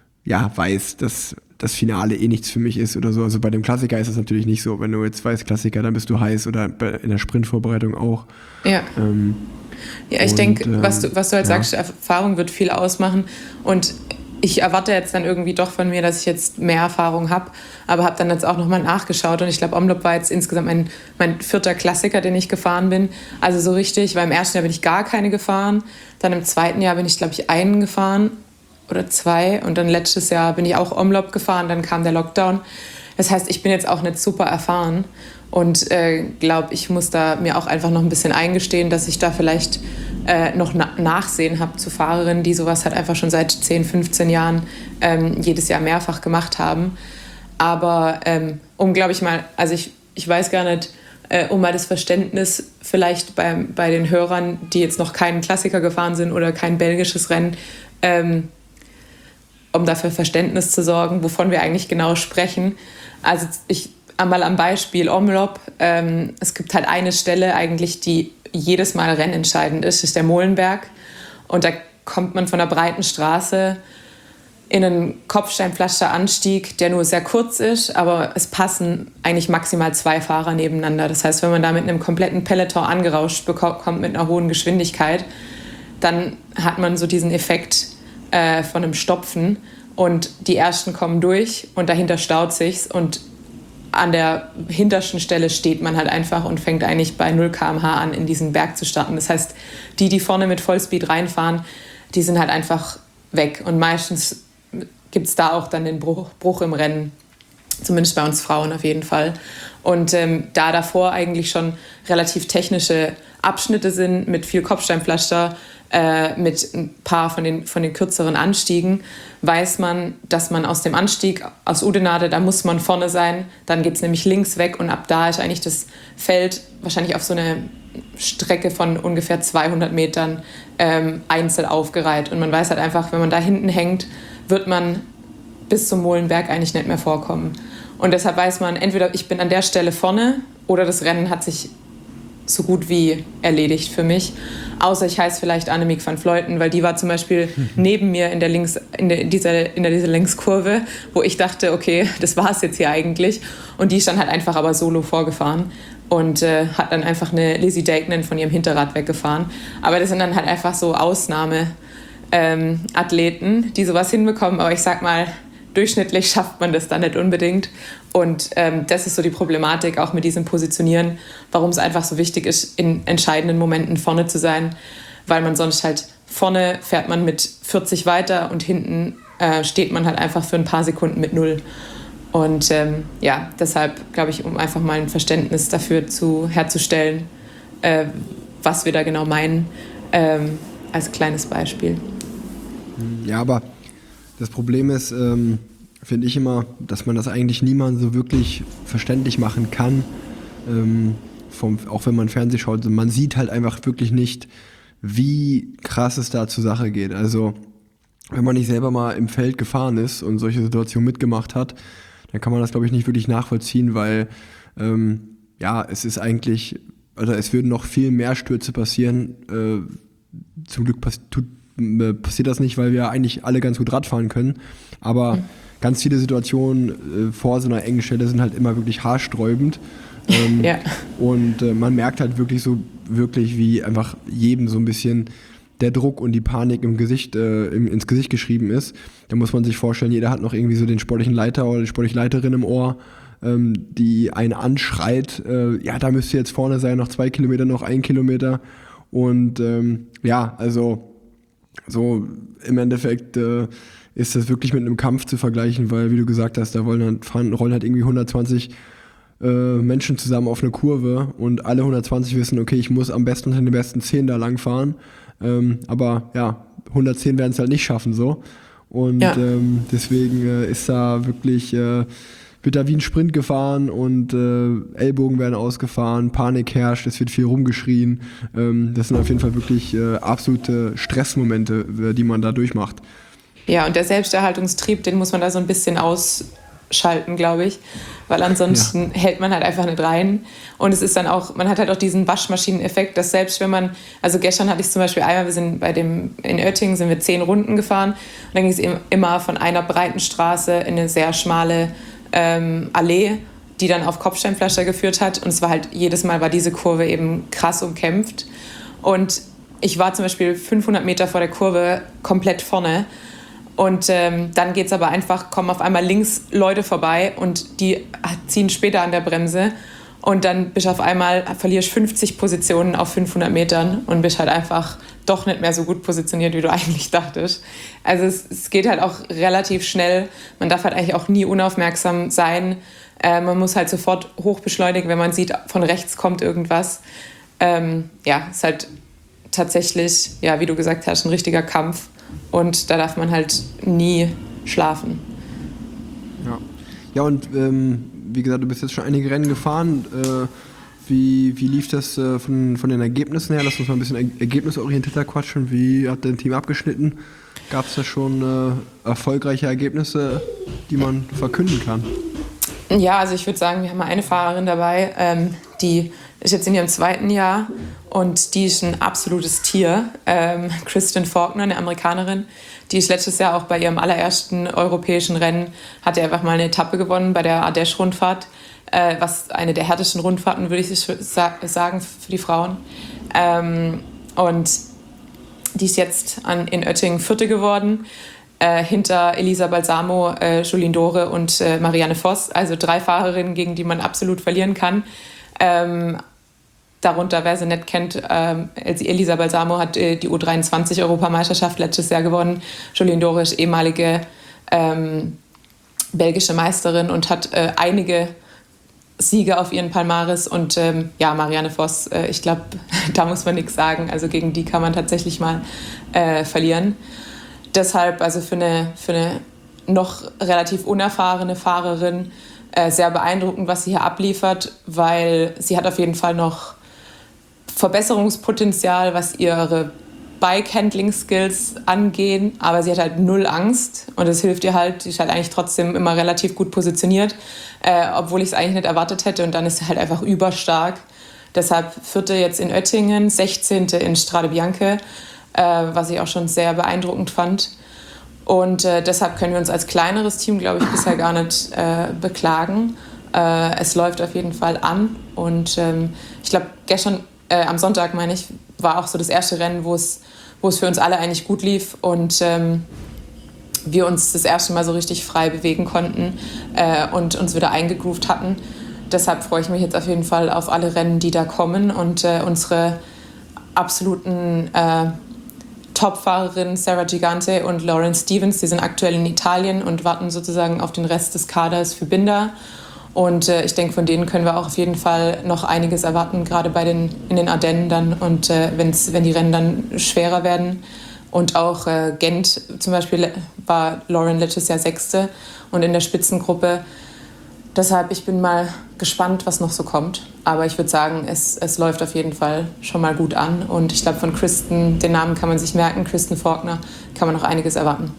ja weiß, dass das Finale eh nichts für mich ist oder so. Also bei dem Klassiker ist das natürlich nicht so. Wenn du jetzt weißt, Klassiker, dann bist du heiß oder in der Sprintvorbereitung auch. Ja. Ähm, ja, ich denke, ähm, was du, was du halt ja. sagst, Erfahrung wird viel ausmachen. Und ich erwarte jetzt dann irgendwie doch von mir, dass ich jetzt mehr Erfahrung habe, aber habe dann jetzt auch nochmal nachgeschaut und ich glaube, Omloop war jetzt insgesamt mein, mein vierter Klassiker, den ich gefahren bin. Also so richtig, weil im ersten Jahr bin ich gar keine gefahren, dann im zweiten Jahr bin ich, glaube ich, einen gefahren oder zwei und dann letztes Jahr bin ich auch Omloop gefahren, dann kam der Lockdown. Das heißt, ich bin jetzt auch nicht super erfahren und äh, glaube, ich muss da mir auch einfach noch ein bisschen eingestehen, dass ich da vielleicht äh, noch na- Nachsehen habe zu Fahrerinnen, die sowas halt einfach schon seit zehn, fünfzehn Jahren ähm, jedes Jahr mehrfach gemacht haben. Aber ähm, um, glaube ich mal, also ich, ich weiß gar nicht, äh, um mal das Verständnis vielleicht bei, bei den Hörern, die jetzt noch keinen Klassiker gefahren sind oder kein belgisches Rennen, ähm, um dafür Verständnis zu sorgen, wovon wir eigentlich genau sprechen. Also ich einmal am Beispiel Omloop. Ähm, es gibt halt eine Stelle eigentlich, die jedes Mal rennentscheidend ist, ist der Molenberg. Und da kommt man von der breiten Straße in einen Kopfsteinpflasteranstieg, der nur sehr kurz ist, aber es passen eigentlich maximal zwei Fahrer nebeneinander. Das heißt, wenn man da mit einem kompletten Peloton angerauscht bekommt mit einer hohen Geschwindigkeit, dann hat man so diesen Effekt äh, von einem Stopfen und die Ersten kommen durch und dahinter staut sich's und an der hintersten Stelle steht man halt einfach und fängt eigentlich bei null Kilometer pro Stunde an, in diesen Berg zu starten. Das heißt, die, die vorne mit Vollspeed reinfahren, die sind halt einfach weg. Und meistens gibt es da auch dann den Bruch, Bruch im Rennen. Zumindest bei uns Frauen auf jeden Fall. Und ähm, da davor eigentlich schon relativ technische Abschnitte sind mit viel Kopfsteinpflaster, äh, mit ein paar von den, von den kürzeren Anstiegen, weiß man, dass man aus dem Anstieg aus Oudenaarde, da muss man vorne sein, dann geht es nämlich links weg und ab da ist eigentlich das Feld wahrscheinlich auf so eine Strecke von ungefähr zweihundert Metern ähm, einzeln aufgereiht. Und man weiß halt einfach, wenn man da hinten hängt, wird man bis zum Molenberg eigentlich nicht mehr vorkommen. Und deshalb weiß man, entweder ich bin an der Stelle vorne oder das Rennen hat sich so gut wie erledigt für mich. Außer ich heiße vielleicht Annemiek van Vleuten, weil die war zum Beispiel neben mir in der, Links, in der, in dieser, in der, dieser Längskurve, wo ich dachte, okay, das war es jetzt hier eigentlich. Und die ist dann halt einfach aber solo vorgefahren und äh, hat dann einfach eine Lizzie Deignan von ihrem Hinterrad weggefahren. Aber das sind dann halt einfach so Ausnahmeathleten, ähm, die sowas hinbekommen. Aber ich sag mal, durchschnittlich schafft man das dann nicht unbedingt. Und ähm, das ist so die Problematik auch mit diesem Positionieren, warum es einfach so wichtig ist, in entscheidenden Momenten vorne zu sein, weil man sonst halt vorne fährt man mit vierzig weiter und hinten äh, steht man halt einfach für ein paar Sekunden mit null. Und ähm, ja, deshalb glaube ich, um einfach mal ein Verständnis dafür zu, herzustellen, äh, was wir da genau meinen, ähm, als kleines Beispiel. Ja, aber das Problem ist, ähm, finde ich immer, dass man das eigentlich niemandem so wirklich verständlich machen kann, ähm, vom, auch wenn man Fernsehen schaut. Man sieht halt einfach wirklich nicht, wie krass es da zur Sache geht. Also wenn man nicht selber mal im Feld gefahren ist und solche Situationen mitgemacht hat, dann kann man das, glaube ich, nicht wirklich nachvollziehen, weil ähm, ja, es ist eigentlich, oder es würden noch viel mehr Stürze passieren. Äh, zum Glück pass- tut passiert das nicht, weil wir eigentlich alle ganz gut Rad fahren können, aber mhm. ganz viele Situationen äh, vor so einer engen Stelle sind halt immer wirklich haarsträubend Ähm, Ja. Und äh, man merkt halt wirklich so, wirklich wie einfach jedem so ein bisschen der Druck und die Panik im Gesicht, äh, im, ins Gesicht geschrieben ist. Da muss man sich vorstellen, jeder hat noch irgendwie so den sportlichen Leiter oder die sportliche Leiterin im Ohr, ähm, die einen anschreit, äh, ja, da müsst ihr jetzt vorne sein, noch zwei Kilometer, noch ein Kilometer. Und ähm, ja, also so im Endeffekt äh, ist das wirklich mit einem Kampf zu vergleichen, weil, wie du gesagt hast, da wollen halt, fahren, rollen halt irgendwie hundertzwanzig äh, Menschen zusammen auf eine Kurve und alle hundertzwanzig wissen, okay, ich muss am besten unter den besten zehn da lang fahren. Ähm, aber ja, hundertzehn werden es halt nicht schaffen so. Und Ja. ähm, deswegen äh, ist da wirklich, äh, wird da wie ein Sprint gefahren und äh, Ellbogen werden ausgefahren, Panik herrscht, es wird viel rumgeschrien. Ähm, das sind auf jeden Fall wirklich äh, absolute Stressmomente, äh, die man da durchmacht. Ja, und der Selbsterhaltungstrieb, den muss man da so ein bisschen ausschalten, glaube ich, weil ansonsten ja. hält man halt einfach nicht rein. Und es ist dann auch, man hat halt auch diesen Waschmaschineneffekt, dass selbst wenn man, also gestern hatte ich zum Beispiel einmal, wir sind bei dem, in Oettingen sind wir zehn Runden gefahren und dann ging es immer von einer breiten Straße in eine sehr schmale ähm, Allee, die dann auf Kopfsteinpflaster geführt hat. Und es war halt, jedes Mal war diese Kurve eben krass umkämpft. Und ich war zum Beispiel fünfhundert Meter vor der Kurve komplett vorne. Und ähm, dann geht es aber einfach, kommen auf einmal links Leute vorbei und die ziehen später an der Bremse. Und dann bist du auf einmal, verlierst fünfzig Positionen auf fünfhundert Metern und bist halt einfach doch nicht mehr so gut positioniert, wie du eigentlich dachtest. Also es, es geht halt auch relativ schnell. Man darf halt eigentlich auch nie unaufmerksam sein. Äh, man muss halt sofort hochbeschleunigen, wenn man sieht, von rechts kommt irgendwas. Ähm, ja, ist halt tatsächlich, ja, wie du gesagt hast, ein richtiger Kampf. Und da darf man halt nie schlafen. Ja, ja und ähm, wie gesagt, du bist jetzt schon einige Rennen gefahren. Äh, wie, wie lief das äh, von, von den Ergebnissen her? Lass uns mal ein bisschen er- ergebnisorientierter quatschen. Wie hat dein Team abgeschnitten? Gab es da schon äh, erfolgreiche Ergebnisse, die man verkünden kann? Ja, also ich würde sagen, wir haben mal eine Fahrerin dabei, ähm, die ist jetzt in ihrem zweiten Jahr und die ist ein absolutes Tier. Ähm, Kristen Faulkner, eine Amerikanerin, die ist letztes Jahr auch bei ihrem allerersten europäischen Rennen, hat ja einfach mal eine Etappe gewonnen bei der Ardèche-Rundfahrt, äh, was eine der härtesten Rundfahrten, würde ich sa- sagen, für die Frauen. Ähm, und die ist jetzt an, in Oettingen Vierte geworden. Äh, hinter Elisa Balsamo, äh, Jolien Dore und äh, Marianne Voss, also drei Fahrerinnen, gegen die man absolut verlieren kann. Ähm, darunter, wer sie nicht kennt, ähm, Elisa Balsamo hat äh, die U dreiundzwanzig-Europameisterschaft letztes Jahr gewonnen. Jolien Dore ist ehemalige ähm, belgische Meisterin und hat äh, einige Siege auf ihren Palmares. Und ähm, ja, Marianne Voss, äh, ich glaube, da muss man nichts sagen. Also gegen die kann man tatsächlich mal äh, verlieren. Deshalb, also für eine, für eine noch relativ unerfahrene Fahrerin, äh, sehr beeindruckend, was sie hier abliefert, weil sie hat auf jeden Fall noch Verbesserungspotenzial, was ihre Bike-Handling-Skills angehen, aber sie hat halt null Angst und das hilft ihr halt, sie ist halt eigentlich trotzdem immer relativ gut positioniert, äh, obwohl ich es eigentlich nicht erwartet hätte und dann ist sie halt einfach überstark. Deshalb Vierte jetzt in Oettingen, sechzehnte in Strade Bianche, äh, was ich auch schon sehr beeindruckend fand. Und äh, deshalb können wir uns als kleineres Team, glaube ich, bisher gar nicht äh, beklagen. Äh, es läuft auf jeden Fall an. Und ähm, ich glaube, gestern, äh, am Sonntag, meine ich, war auch so das erste Rennen, wo es, wo es für uns alle eigentlich gut lief und ähm, wir uns das erste Mal so richtig frei bewegen konnten äh, und uns wieder eingegroovt hatten. Deshalb freue ich mich jetzt auf jeden Fall auf alle Rennen, die da kommen und äh, unsere absoluten äh, Top-Fahrerinnen Sarah Gigante und Lauren Stevens, die sind aktuell in Italien und warten sozusagen auf den Rest des Kaders für Binder. Und äh, ich denke, von denen können wir auch auf jeden Fall noch einiges erwarten, gerade bei den, in den Ardennen dann und äh, wenn's, wenn die Rennen dann schwerer werden. Und auch äh, Gent zum Beispiel war Lauren letztes Jahr Sechste und in der Spitzengruppe. Deshalb, ich bin mal gespannt, was noch so kommt. Aber ich würde sagen, es, es läuft auf jeden Fall schon mal gut an. Und ich glaube, von Kristen, den Namen kann man sich merken, Kristen Faulkner, kann man noch einiges erwarten.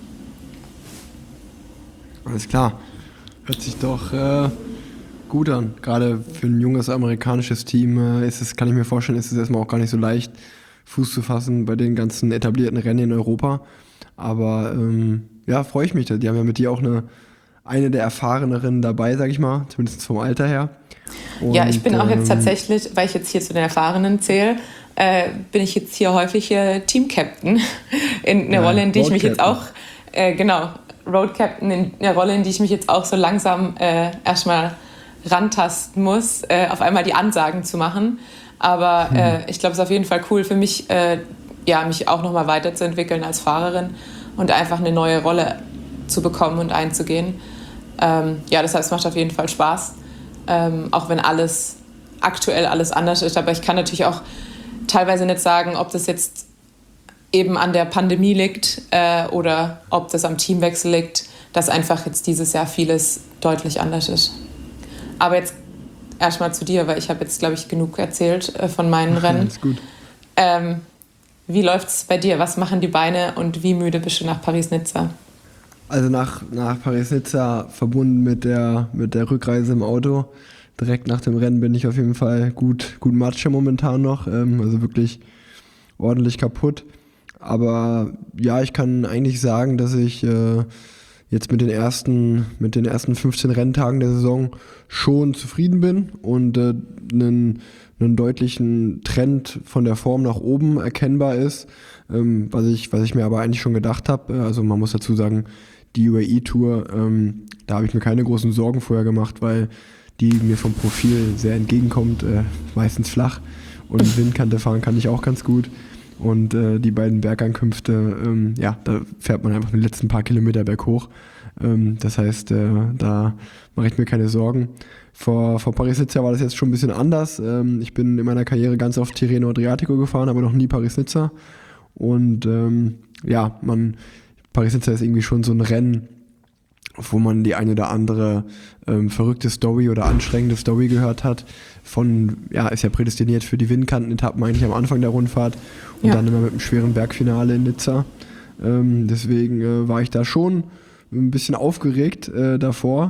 Alles klar. Hört sich doch äh, gut an. Gerade für ein junges amerikanisches Team äh, ist es, kann ich mir vorstellen, ist es erstmal auch gar nicht so leicht, Fuß zu fassen bei den ganzen etablierten Rennen in Europa. Aber ähm, ja, freue ich mich. Die haben ja mit dir auch eine eine der erfahreneren dabei, sag ich mal, zumindest vom Alter her. Und, ja, ich bin auch jetzt ähm, tatsächlich, weil ich jetzt hier zu den Erfahrenen zähle, äh, bin ich jetzt hier häufig hier Team-Captain in einer Ja, Rolle, in die ich Road mich jetzt Captain. auch, äh, genau, Road Captain in einer Rolle, in die ich mich jetzt auch so langsam äh, erstmal rantasten muss, äh, auf einmal die Ansagen zu machen. Aber Hm. äh, ich glaube, es ist auf jeden Fall cool für mich, äh, ja, mich auch nochmal weiterzuentwickeln als Fahrerin und einfach eine neue Rolle zu bekommen und einzugehen. Ähm, ja, das heißt, es macht auf jeden Fall Spaß, ähm, auch wenn alles aktuell alles anders ist. Aber ich kann natürlich auch teilweise nicht sagen, ob das jetzt eben an der Pandemie liegt äh, oder ob das am Teamwechsel liegt, dass einfach jetzt dieses Jahr vieles deutlich anders ist. Aber jetzt erstmal zu dir, weil ich habe jetzt, glaube ich, genug erzählt äh, von meinen Rennen. Ist gut. Ähm, wie läuft es bei dir? Was machen die Beine und wie müde bist du nach Paris-Nizza? Also nach, nach Paris-Nizza verbunden mit der, mit der Rückreise im Auto. Direkt nach dem Rennen bin ich auf jeden Fall gut, gut Matsche momentan noch. Ähm, also wirklich ordentlich kaputt. Aber ja, ich kann eigentlich sagen, dass ich äh, jetzt mit den ersten, mit den ersten fünfzehn Renntagen der Saison schon zufrieden bin und äh, einen, einen deutlichen Trend von der Form nach oben erkennbar ist, ähm, was ich, was ich mir aber eigentlich schon gedacht habe. Also man muss dazu sagen, die U A E-Tour, ähm, da habe ich mir keine großen Sorgen vorher gemacht, weil die mir vom Profil sehr entgegenkommt, äh, meistens flach, und Windkante fahren kann ich auch ganz gut. Und äh, die beiden Bergankünfte, ähm, ja, da fährt man einfach die letzten paar Kilometer berghoch. Ähm, das heißt, äh, da mache ich mir keine Sorgen. Vor, vor Paris-Nizza war das jetzt schon ein bisschen anders. Ähm, ich bin in meiner Karriere ganz oft Tirreno Adriatico gefahren, aber noch nie Paris-Nizza. Und ähm, ja, man, Paris-Nizza ist irgendwie schon so ein Rennen, wo man die eine oder andere ähm, verrückte Story oder anstrengende Story gehört hat. Von, ja, ist ja prädestiniert für die Windkanten-Etappen eigentlich am Anfang der Rundfahrt und Ja. dann immer mit einem schweren Bergfinale in Nizza. Ähm, deswegen äh, war ich da schon ein bisschen aufgeregt äh, davor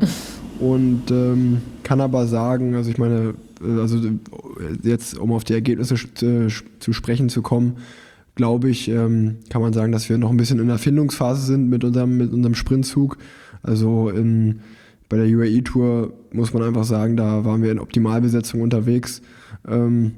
und ähm, kann aber sagen, also ich meine, äh, also äh, jetzt, um auf die Ergebnisse äh, zu sprechen zu kommen, glaube ich, ähm, kann man sagen, dass wir noch ein bisschen in der Findungsphase sind mit unserem, mit unserem Sprintzug. Also in, bei der U A E-Tour muss man einfach sagen, da waren wir in Optimalbesetzung unterwegs. Ähm,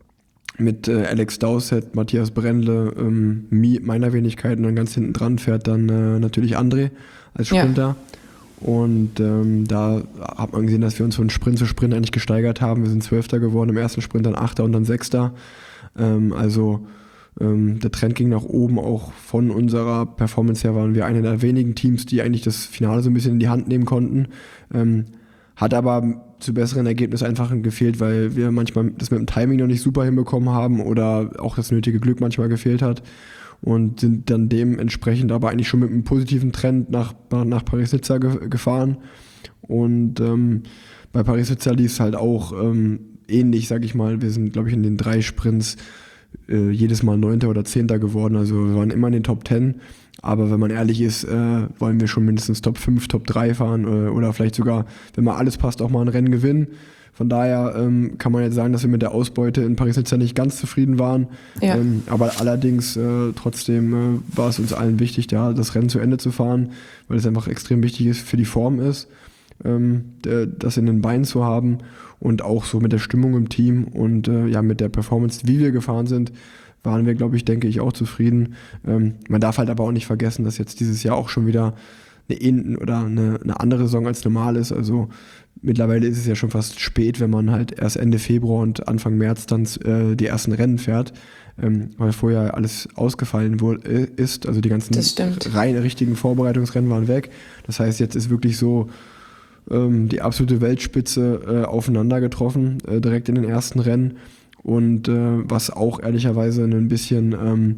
mit äh, Alex Dowsett, Matthias Brendle, ähm, mi, meiner Wenigkeit, und dann ganz hinten dran fährt dann äh, natürlich André als Sprinter. Ja. Und ähm, da hat man gesehen, dass wir uns von Sprint zu Sprint eigentlich gesteigert haben. Wir sind Zwölfter geworden, im ersten Sprint dann Achter und dann Sechster. Ähm, also ähm, der Trend ging nach oben, auch von unserer Performance her waren wir eine der wenigen Teams, die eigentlich das Finale so ein bisschen in die Hand nehmen konnten. Ähm, hat aber zu besseren Ergebnissen einfach gefehlt, weil wir manchmal das mit dem Timing noch nicht super hinbekommen haben oder auch das nötige Glück manchmal gefehlt hat und sind dann dementsprechend aber eigentlich schon mit einem positiven Trend nach, nach Paris-Nizza ge- gefahren. Und ähm, bei Paris-Nizza lief es halt auch ähm, ähnlich, sag ich mal. Wir sind, glaube ich, in den drei Sprints äh, jedes Mal Neunter oder Zehnter geworden. Also wir waren immer in den Top Ten. Aber wenn man ehrlich ist, äh, wollen wir schon mindestens Top fünf, Top drei fahren äh, oder vielleicht sogar, wenn mal alles passt, auch mal ein Rennen gewinnen. Von daher ähm, kann man jetzt sagen, dass wir mit der Ausbeute in Paris-Nizza nicht ganz zufrieden waren. Ja. Ähm, aber allerdings äh, trotzdem äh, war es uns allen wichtig, da das Rennen zu Ende zu fahren, weil es einfach extrem wichtig ist, für die Form ist, ähm, der, das in den Beinen zu haben und auch so mit der Stimmung im Team und äh, ja mit der Performance, wie wir gefahren sind, waren wir, glaube ich, denke ich, auch zufrieden. Ähm, man darf halt aber auch nicht vergessen, dass jetzt dieses Jahr auch schon wieder eine, in- oder eine, eine andere Saison als normal ist. Also mittlerweile ist es ja schon fast spät, wenn man halt erst Ende Februar und Anfang März dann äh, die ersten Rennen fährt, ähm, weil vorher alles ausgefallen wurde, ist. Also die ganzen rein richtigen Vorbereitungsrennen waren weg. Das heißt, jetzt ist wirklich so ähm, die absolute Weltspitze äh, aufeinander getroffen, äh, direkt in den ersten Rennen. Und äh, was auch ehrlicherweise ein bisschen, ähm,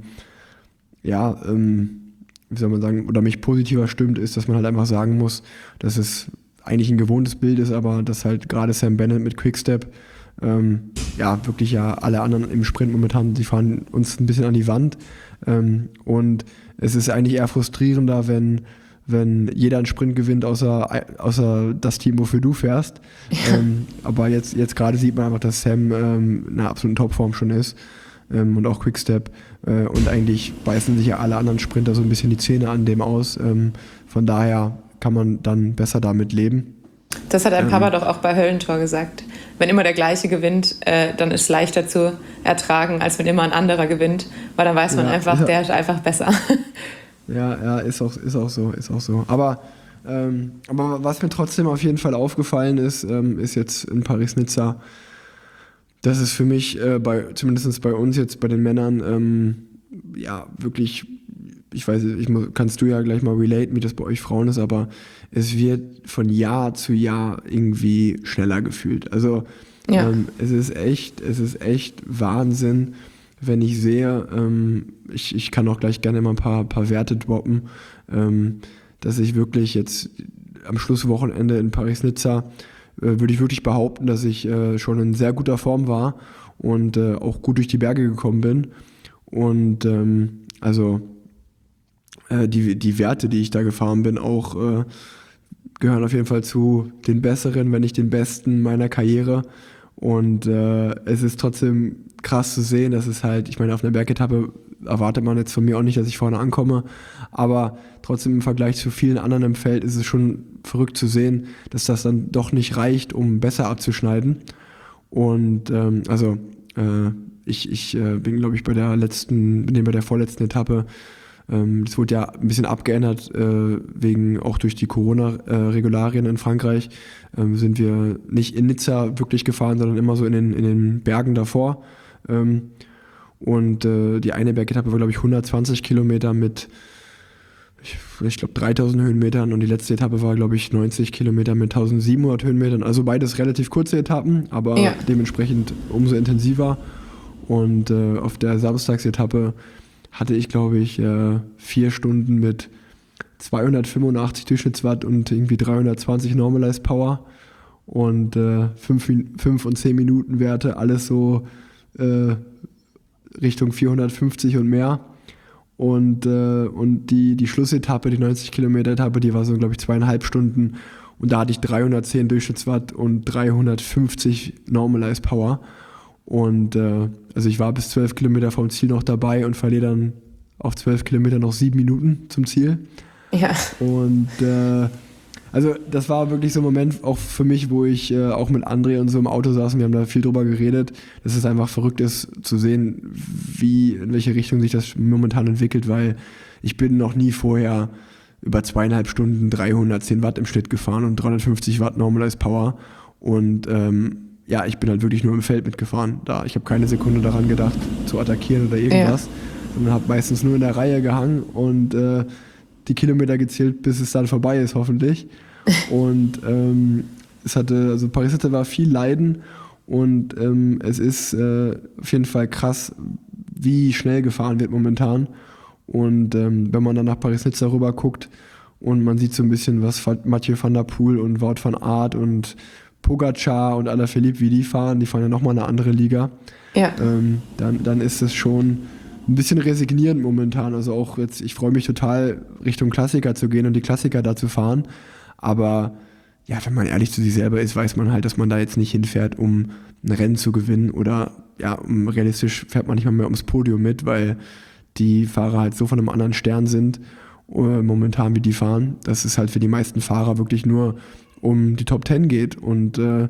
ja, ähm, wie soll man sagen, oder mich positiver stimmt, ist, dass man halt einfach sagen muss, dass es eigentlich ein gewohntes Bild ist, aber dass halt gerade Sam Bennett mit Quickstep, ähm, ja, wirklich ja alle anderen im Sprint momentan, die fahren uns ein bisschen an die Wand. Ähm, und es ist eigentlich eher frustrierender, wenn wenn jeder einen Sprint gewinnt, außer, außer das Team, wofür du fährst. Ja. Ähm, aber jetzt, jetzt gerade sieht man einfach, dass Sam ähm, in einer absoluten Topform schon ist ähm, und auch Quickstep. Äh, und eigentlich beißen sich ja alle anderen Sprinter so ein bisschen die Zähne an dem aus. Ähm, von daher kann man dann besser damit leben. Das hat ein Papa ähm, doch auch bei Höllentor gesagt. Wenn immer der Gleiche gewinnt, äh, dann ist es leichter zu ertragen, als wenn immer ein anderer gewinnt, weil dann weiß man ja, einfach, ja. der ist einfach besser. Ja, ja, ist auch, ist auch so, ist auch so. Aber, ähm, aber was mir trotzdem auf jeden Fall aufgefallen ist, ähm, ist jetzt in Paris-Nizza, dass es für mich, äh, bei, zumindest bei uns jetzt, bei den Männern, ähm, ja, wirklich, ich weiß nicht, ich muss, kannst du ja gleich mal relaten, wie das bei euch Frauen ist, aber es wird von Jahr zu Jahr irgendwie schneller gefühlt. Also ja. ähm, es ist echt, es ist echt Wahnsinn, wenn ich sehe, ähm, ich, ich kann auch gleich gerne mal ein paar, paar Werte droppen, ähm, dass ich wirklich jetzt am Schlusswochenende in Paris-Nizza äh, würde ich wirklich behaupten, dass ich äh, schon in sehr guter Form war und äh, auch gut durch die Berge gekommen bin. Und ähm, also äh, die, die Werte, die ich da gefahren bin, auch äh, gehören auf jeden Fall zu den besseren, wenn nicht den besten meiner Karriere. Und äh, es ist trotzdem krass zu sehen, dass es halt, ich meine, auf einer Bergetappe erwartet man jetzt von mir auch nicht, dass ich vorne ankomme, aber trotzdem im Vergleich zu vielen anderen im Feld ist es schon verrückt zu sehen, dass das dann doch nicht reicht, um besser abzuschneiden. Und ähm, also äh, ich, ich äh, bin, glaube ich, bei der letzten, nee, bei der vorletzten Etappe, ähm, das wurde ja ein bisschen abgeändert, äh, wegen auch durch die Corona-Regularien in Frankreich, ähm, sind wir nicht in Nizza wirklich gefahren, sondern immer so in den, in den Bergen davor. Ähm, und äh, die eine Bergetappe war, glaube ich, hundertzwanzig Kilometer mit, ich, ich glaube, dreitausend Höhenmetern, und die letzte Etappe war, glaube ich, neunzig Kilometer mit tausendsiebenhundert Höhenmetern. Also beides relativ kurze Etappen, aber ja. dementsprechend umso intensiver. Und äh, auf der Samstagsetappe hatte ich, glaube ich, äh, vier Stunden mit zweihundertfünfundachtzig Durchschnittswatt und irgendwie dreihundertzwanzig Normalized Power und äh, fünf und zehn Minuten Werte, alles so äh, Richtung vierhundertfünfzig und mehr. Und, äh, und die, die Schlussetappe, die neunzig Kilometer Etappe, die war so, glaube ich, zweieinhalb Stunden, und da hatte ich dreihundertzehn Durchschnittswatt und dreihundertfünfzig Normalized Power. Und äh, also ich war bis zwölf Kilometer vom Ziel noch dabei und verliere dann auf zwölf Kilometer noch sieben Minuten zum Ziel. Ja. Und äh, also das war wirklich so ein Moment auch für mich, wo ich äh, auch mit André und so im Auto saß und wir haben da viel drüber geredet, dass es einfach verrückt ist zu sehen, wie, in welche Richtung sich das momentan entwickelt, weil ich bin noch nie vorher über zweieinhalb Stunden dreihundertzehn Watt im Schnitt gefahren und dreihundertfünfzig Watt Normalized Power, und ähm, ja, ich bin halt wirklich nur im Feld mitgefahren. Da, ich habe keine Sekunde daran gedacht, zu attackieren oder irgendwas, ja. sondern habe meistens nur in der Reihe gehangen und äh, die Kilometer gezählt, bis es dann vorbei ist, hoffentlich. Und ähm, es hatte, also Paris-Nizza war viel Leiden, und ähm, es ist äh, auf jeden Fall krass, wie schnell gefahren wird momentan. Und ähm, wenn man dann nach Paris-Nizza rüber guckt und man sieht so ein bisschen, was Mathieu van der Poel und Wout van Aert und Pogacar und Alaphilippe, wie die fahren, die fahren ja nochmal eine andere Liga, ja. ähm, dann, dann ist es schon ein bisschen resignierend momentan. Also auch jetzt, ich freue mich total, Richtung Klassiker zu gehen und die Klassiker da zu fahren, aber ja, wenn man ehrlich zu sich selber ist, weiß man halt, dass man da jetzt nicht hinfährt, um ein Rennen zu gewinnen, oder ja, um, realistisch fährt man nicht mal mehr ums Podium mit, weil die Fahrer halt so von einem anderen Stern sind, äh, momentan wie die fahren, dass es halt für die meisten Fahrer wirklich nur um die Top Ten geht, und äh,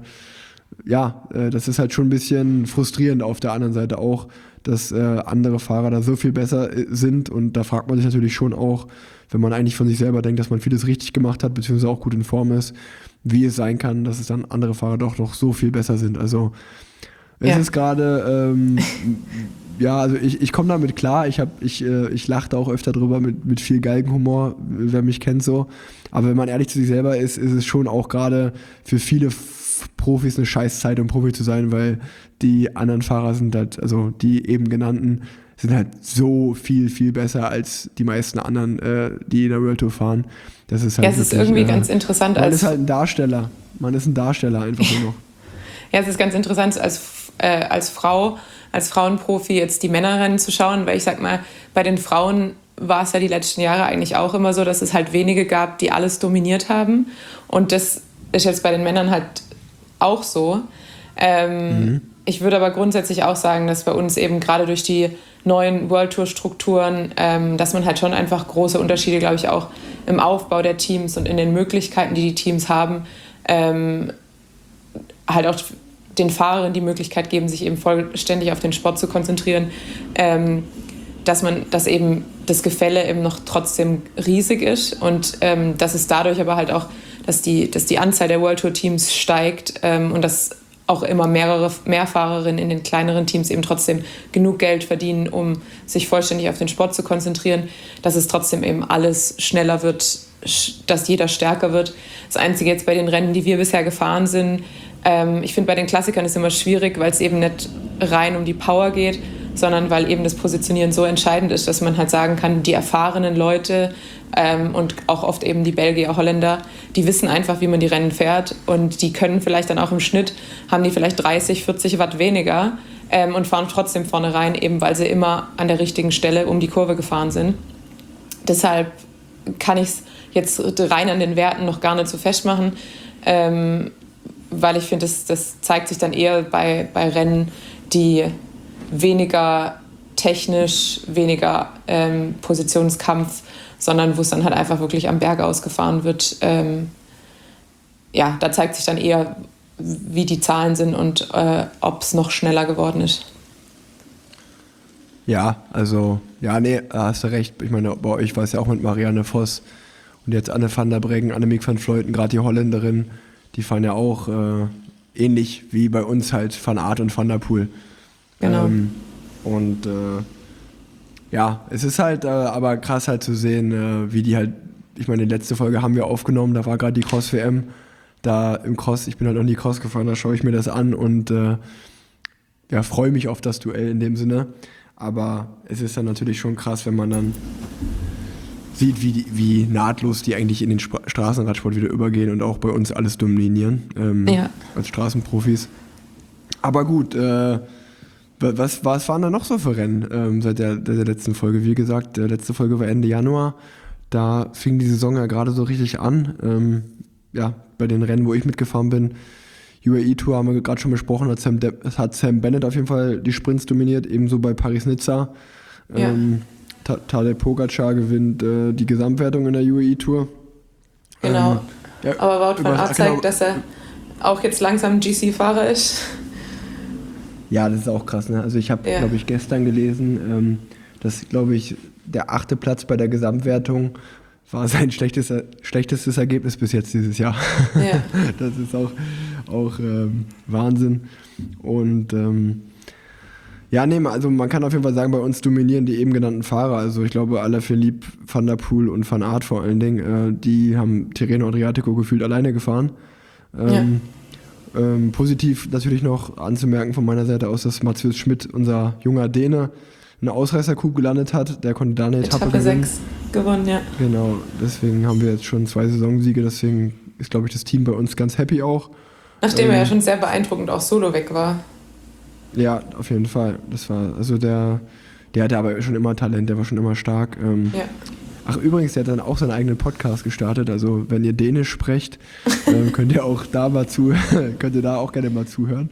ja, äh, das ist halt schon ein bisschen frustrierend auf der anderen Seite auch, dass äh, andere Fahrer da so viel besser äh, sind, und da fragt man sich natürlich schon auch, wenn man eigentlich von sich selber denkt, dass man vieles richtig gemacht hat, beziehungsweise auch gut in Form ist, wie es sein kann, dass es dann andere Fahrer doch noch so viel besser sind. Also es ja. ist gerade, ähm, ja, also ich, ich komme damit klar, ich, hab, ich, äh, ich lache da auch öfter drüber mit, mit viel Galgenhumor, wer mich kennt so, aber wenn man ehrlich zu sich selber ist, ist es schon auch gerade für viele F- Profis eine Scheißzeit, um Profi zu sein, weil die anderen Fahrer sind halt, also die eben genannten, sind halt so viel, viel besser als die meisten anderen, äh, die in der World Tour fahren. Das ist halt ja, es ist wirklich, irgendwie äh, ganz interessant. Man als ist halt ein Darsteller. Man ist ein Darsteller einfach nur noch. Ja, es ist ganz interessant, als, äh, als Frau, als Frauenprofi jetzt die Männerrennen zu schauen, weil ich sag mal, bei den Frauen war es ja die letzten Jahre eigentlich auch immer so, dass es halt wenige gab, die alles dominiert haben. Und das ist jetzt bei den Männern halt auch so. Ähm, mhm. ich würde aber grundsätzlich auch sagen, dass bei uns eben gerade durch die neuen World Tour Strukturen, ähm, dass man halt schon einfach große Unterschiede, glaube ich, auch im Aufbau der Teams und in den Möglichkeiten, die die Teams haben, ähm, halt auch den Fahrern die Möglichkeit geben, sich eben vollständig auf den Sport zu konzentrieren, ähm, dass man, dass eben das Gefälle eben noch trotzdem riesig ist und ähm, dass es dadurch aber halt auch, dass die, dass die Anzahl der World Tour Teams steigt ähm, und dass auch immer mehrere mehr Fahrerinnen in den kleineren Teams eben trotzdem genug Geld verdienen, um sich vollständig auf den Sport zu konzentrieren, dass es trotzdem eben alles schneller wird, dass jeder stärker wird. Das Einzige jetzt bei den Rennen, die wir bisher gefahren sind, ähm, ich finde bei den Klassikern ist es immer schwierig, weil es eben nicht rein um die Power geht, sondern weil eben das Positionieren so entscheidend ist, dass man halt sagen kann, die erfahrenen Leute ähm, und auch oft eben die Belgier, Holländer, die wissen einfach, wie man die Rennen fährt und die können vielleicht dann auch im Schnitt, haben die vielleicht dreißig, vierzig Watt weniger ähm, und fahren trotzdem vorne rein, eben weil sie immer an der richtigen Stelle um die Kurve gefahren sind. Deshalb kann ich es jetzt rein an den Werten noch gar nicht so festmachen, ähm, weil ich finde, das, das zeigt sich dann eher bei, bei Rennen, die weniger technisch, weniger ähm, Positionskampf, sondern wo es dann halt einfach wirklich am Berg ausgefahren wird. Ähm, ja, da zeigt sich dann eher, wie die Zahlen sind und äh, ob es noch schneller geworden ist. Ja, also, ja, nee, hast du recht. Ich meine, bei euch war es ja auch mit Marianne Vos und jetzt Anne van der Breggen, Annemiek van Vleuten, gerade die Holländerin, die fahren ja auch äh, ähnlich wie bei uns halt Van Aert und Van der Poel. Genau. Ähm, und äh, ja, es ist halt äh, aber krass halt zu sehen, äh, wie die halt, ich meine, die letzte Folge haben wir aufgenommen, da war gerade die Cross-W M, da im Cross, ich bin halt noch nie Cross gefahren, da schaue ich mir das an und äh, ja, freue mich auf das Duell in dem Sinne, aber es ist dann natürlich schon krass, wenn man dann sieht, wie, die, wie nahtlos die eigentlich in den Sp- Straßenradsport wieder übergehen und auch bei uns alles dominieren, ähm, Ja. als Straßenprofis. Aber gut, äh, Was, was waren da noch so für Rennen ähm, seit der, der letzten Folge? Wie gesagt, die letzte Folge war Ende Januar. Da fing die Saison ja gerade so richtig an. Ähm, ja, bei den Rennen, wo ich mitgefahren bin, U A E-Tour haben wir gerade schon besprochen, hat Sam, De- hat Sam Bennett auf jeden Fall die Sprints dominiert, ebenso bei Paris-Nizza. Ja. Ähm, Ta- Tadej Pogacar gewinnt äh, die Gesamtwertung in der U A E-Tour. Genau. Ähm, ja, Aber Wout van über- Aert genau. zeigt, dass er auch jetzt langsam G C-Fahrer ist. Ja, das ist auch krass. Ne? Also ich habe, Ja. glaube ich, gestern gelesen, ähm, dass, glaube ich, der achte Platz bei der Gesamtwertung war sein schlechtestes, schlechtestes Ergebnis bis jetzt dieses Jahr. Ja. Das ist auch, auch ähm, Wahnsinn. Und ähm, ja, nee, also man kann auf jeden Fall sagen, bei uns dominieren die eben genannten Fahrer. Also ich glaube, Alaphilippe, Van der Poel und Van Aert vor allen Dingen, äh, die haben Tirreno Adriatico gefühlt alleine gefahren. Ähm, Ja. Ähm, positiv natürlich noch anzumerken von meiner Seite aus, dass Matthias Schmidt, unser junger Däne, eine Ausreißercoup gelandet hat. Der konnte da eine Etappe Etappe gewinnen. sechs gewonnen, ja. Genau, deswegen haben wir jetzt schon zwei Saisonsiege. Deswegen ist, glaube ich, das Team bei uns ganz happy auch. Nachdem Ähm, er ja schon sehr beeindruckend auch solo weg war. Ja, auf jeden Fall. Das war, also der, der hatte aber schon immer Talent, der war schon immer stark. Ähm, Ja. Ach übrigens, der hat dann auch seinen eigenen Podcast gestartet. Also wenn ihr Dänisch sprecht, ähm, könnt ihr auch da mal zu, könnt ihr da auch gerne mal zuhören.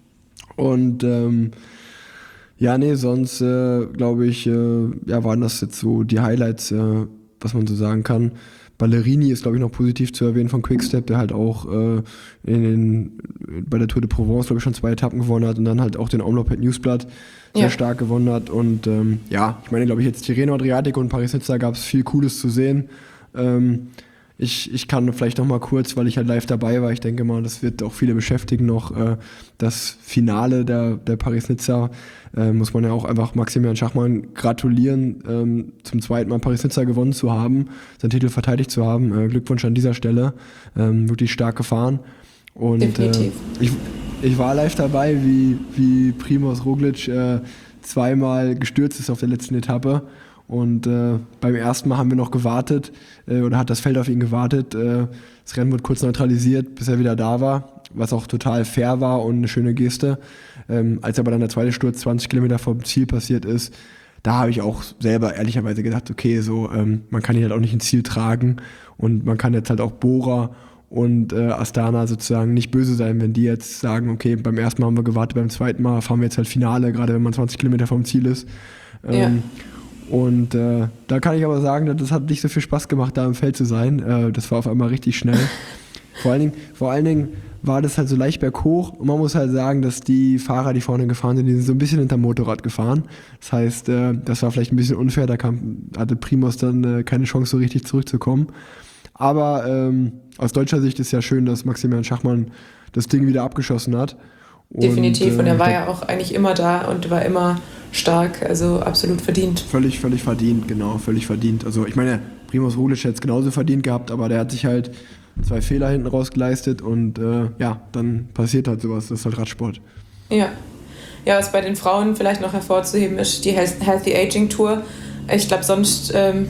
Und ähm, ja, nee, sonst äh, glaube ich, äh, ja, waren das jetzt so die Highlights, äh, was man so sagen kann. Ballerini ist, glaube ich, noch positiv zu erwähnen von Quickstep, der halt auch äh, in den, bei der Tour de Provence, glaube ich, schon zwei Etappen gewonnen hat und dann halt auch den Omloop Newsblatt sehr Ja. stark gewonnen hat. Und ähm, ja, ich meine, glaube ich, jetzt Tirreno Adriatico und Paris-Nizza gab es viel Cooles zu sehen. Ähm, ich, ich kann vielleicht noch mal kurz, weil ich halt live dabei war, ich denke mal, das wird auch viele beschäftigen noch, äh, das Finale der, der Paris-Nizza, äh, muss man ja auch einfach Maximilian Schachmann gratulieren, ähm, zum zweiten Mal Paris-Nizza gewonnen zu haben, seinen Titel verteidigt zu haben. Äh, Glückwunsch an dieser Stelle, ähm, wirklich stark gefahren. Und Definitiv. Äh, ich, ich war live dabei, wie, wie Primož Roglič äh, zweimal gestürzt ist auf der letzten Etappe. Und äh, beim ersten Mal haben wir noch gewartet, äh, oder hat das Feld auf ihn gewartet. Äh, das Rennen wurde kurz neutralisiert, bis er wieder da war, was auch total fair war und eine schöne Geste. Ähm, als aber dann der zweite Sturz zwanzig Kilometer vom Ziel passiert ist, da habe ich auch selber ehrlicherweise gedacht, okay, so ähm, man kann ihn halt auch nicht ins Ziel tragen und man kann jetzt halt auch Bora und äh, Astana sozusagen nicht böse sein, wenn die jetzt sagen, okay, beim ersten Mal haben wir gewartet, beim zweiten Mal fahren wir jetzt halt Finale, gerade wenn man zwanzig Kilometer vom Ziel ist. Ähm, Ja. Und äh, da kann ich aber sagen, das hat nicht so viel Spaß gemacht, da im Feld zu sein. Äh, das war auf einmal richtig schnell. vor, allen Dingen, vor allen Dingen war das halt so leicht berghoch und man muss halt sagen, dass die Fahrer, die vorne gefahren sind, die sind so ein bisschen hinterm Motorrad gefahren. Das heißt, äh, das war vielleicht ein bisschen unfair, da kam, hatte Primož dann äh, keine Chance so richtig zurückzukommen. Aber ähm, aus deutscher Sicht ist ja schön, dass Maximilian Schachmann das Ding wieder abgeschossen hat. Und, Definitiv, und er war äh, ja auch eigentlich immer da und war immer stark, also absolut verdient. Völlig, völlig verdient, genau, völlig verdient. Also ich meine, Primož Roglič hätte es genauso verdient gehabt, aber der hat sich halt zwei Fehler hinten raus geleistet und äh, ja, dann passiert halt sowas, das ist halt Radsport. Ja. Ja, was bei den Frauen vielleicht noch hervorzuheben ist, die Healthy Aging Tour. Ich glaube, sonst ähm,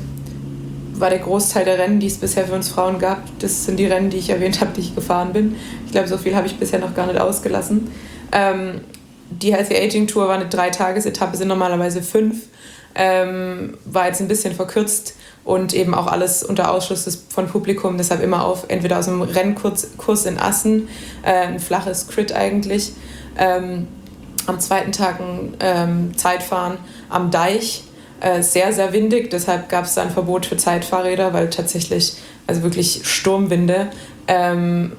war der Großteil der Rennen, die es bisher für uns Frauen gab, das sind die Rennen, die ich erwähnt habe, die ich gefahren bin. Ich glaube, so viel habe ich bisher noch gar nicht ausgelassen. Ähm, die Healthy Aging Tour war eine Drei-Tages-Etappe, sind normalerweise fünf. Ähm, war jetzt ein bisschen verkürzt und eben auch alles unter Ausschluss des, von Publikum, deshalb immer auf, entweder aus dem Rennkurs Kurs in Assen, äh, ein flaches Crit eigentlich, ähm, am zweiten Tag ein ähm, Zeitfahren am Deich, äh, sehr, sehr windig, deshalb gab es da ein Verbot für Zeitfahrräder, weil tatsächlich, also wirklich Sturmwinde, ähm,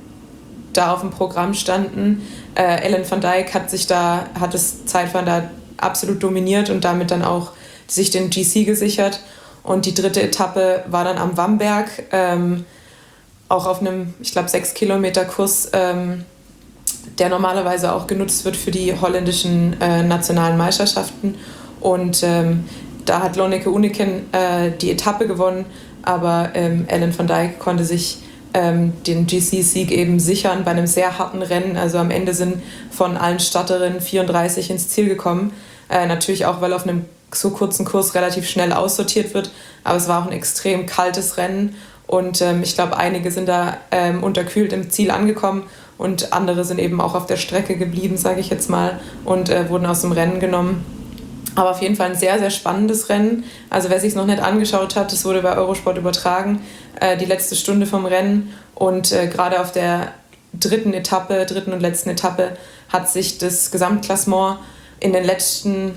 da auf dem Programm standen. Äh, Ellen van Dijk hat sich da, hat das Zeitfahren da absolut dominiert und damit dann auch sich den G C gesichert. Und die dritte Etappe war dann am Wamberg, ähm, auch auf einem, ich glaube, sechs Kilometer Kurs, ähm, der normalerweise auch genutzt wird für die holländischen äh, nationalen Meisterschaften. Und ähm, da hat Lonneke Uneken äh, die Etappe gewonnen, aber ähm, Ellen van Dijk konnte sich ähm, den G C-Sieg eben sichern bei einem sehr harten Rennen. Also am Ende sind von allen Starterinnen vierunddreißig ins Ziel gekommen. Äh, natürlich auch, weil auf einem so kurzen Kurs relativ schnell aussortiert wird, aber es war auch ein extrem kaltes Rennen und ähm, ich glaube, einige sind da ähm, unterkühlt im Ziel angekommen und andere sind eben auch auf der Strecke geblieben, sage ich jetzt mal, und äh, wurden aus dem Rennen genommen. Aber auf jeden Fall ein sehr, sehr spannendes Rennen. Also wer sich es noch nicht angeschaut hat, das wurde bei Eurosport übertragen, äh, die letzte Stunde vom Rennen und äh, gerade auf der dritten Etappe, dritten und letzten Etappe hat sich das Gesamtklassement in den letzten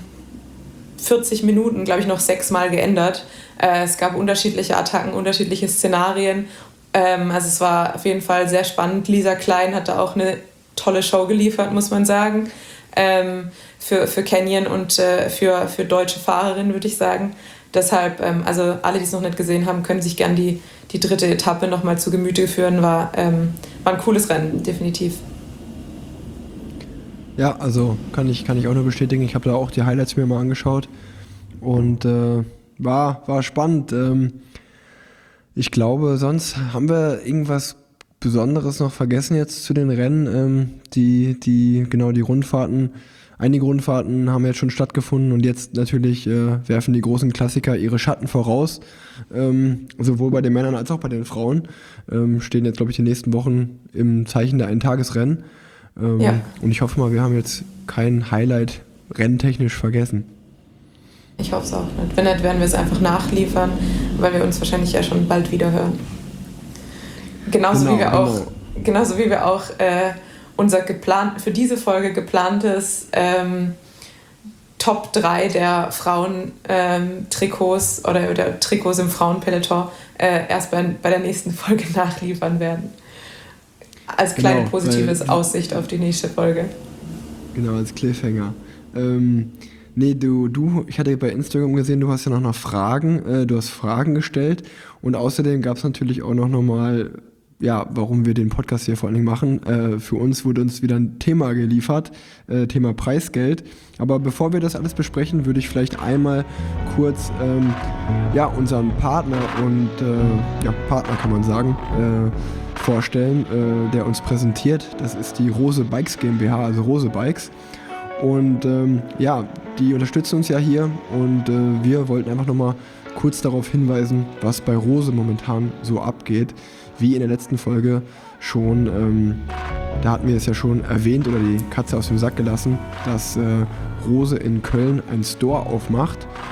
vierzig Minuten, glaube ich, noch sechsmal geändert. Äh, es gab unterschiedliche Attacken, unterschiedliche Szenarien. Ähm, also es war auf jeden Fall sehr spannend. Lisa Klein hat da auch eine tolle Show geliefert, muss man sagen. Ähm, für, für Canyon und äh, für, für deutsche Fahrerinnen, würde ich sagen. Deshalb, ähm, also alle, die es noch nicht gesehen haben, können sich gern die, die dritte Etappe nochmal zu Gemüte führen. War, ähm, war ein cooles Rennen, definitiv. Ja, also kann ich, kann ich auch nur bestätigen. Ich habe da auch die Highlights mir mal angeschaut und äh, war, war spannend. Ähm, ich glaube, sonst haben wir irgendwas Besonderes noch vergessen jetzt zu den Rennen. Ähm, die, die, genau, die Rundfahrten, einige Rundfahrten haben jetzt schon stattgefunden und jetzt natürlich äh, werfen die großen Klassiker ihre Schatten voraus. Ähm, sowohl bei den Männern als auch bei den Frauen ähm, stehen jetzt, glaube ich, die nächsten Wochen im Zeichen der Eintagesrennen. Ähm, Ja. Und ich hoffe mal, wir haben jetzt kein Highlight renntechnisch vergessen. Ich hoffe es auch nicht. Wenn nicht, werden wir es einfach nachliefern, weil wir uns wahrscheinlich ja schon bald wieder hören. Genauso Genau, wie wir auch, genau. genauso wie wir auch äh, unser geplant, für diese Folge geplantes ähm, Top drei der Frauen-Trikots ähm, oder, oder Trikots im Frauenpeloton äh, erst bei, bei der nächsten Folge nachliefern werden. Als kleine Genau, positives weil- Aussicht auf die nächste Folge. Genau, als Cliffhanger. Ähm, nee, du, du, ich hatte bei Instagram gesehen, du hast ja noch, noch Fragen, äh, du hast Fragen gestellt und außerdem gab es natürlich auch noch nochmal, ja, warum wir den Podcast hier vor allen Dingen machen. Äh, für uns wurde uns wieder ein Thema geliefert, äh, Thema Preisgeld. Aber bevor wir das alles besprechen, würde ich vielleicht einmal kurz ähm, ja, unseren Partner und äh, ja, Partner kann man sagen, äh, vorstellen, äh, der uns präsentiert. Das ist die Rose Bikes GmbH, also Rose Bikes. Und ähm, ja, die unterstützen uns ja hier und äh, wir wollten einfach nochmal kurz darauf hinweisen, was bei Rose momentan so abgeht. Wie in der letzten Folge schon, ähm, da hatten wir es ja schon erwähnt oder die Katze aus dem Sack gelassen, dass äh, Rose in Köln einen Store aufmacht.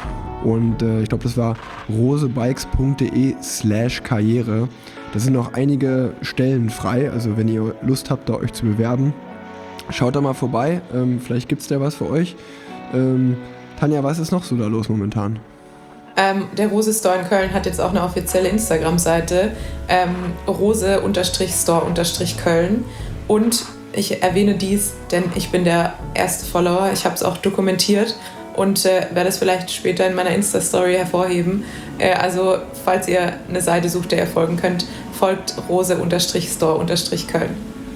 Und äh, ich glaube, das war rosebikes.de slash Karriere. Da sind noch einige Stellen frei, also wenn ihr Lust habt, da euch zu bewerben, schaut da mal vorbei, ähm, vielleicht gibt es da was für euch. Ähm, Tanja, was ist noch so da los momentan? Ähm, der Rose Store in Köln hat jetzt auch eine offizielle Instagram-Seite, ähm, rose-store-köln. Und ich erwähne dies, denn ich bin der erste Follower. Ich habe es auch dokumentiert und äh, werde es vielleicht später in meiner Insta-Story hervorheben. Äh, also, falls ihr eine Seite sucht, der ihr folgen könnt, folgt rose-store-köln.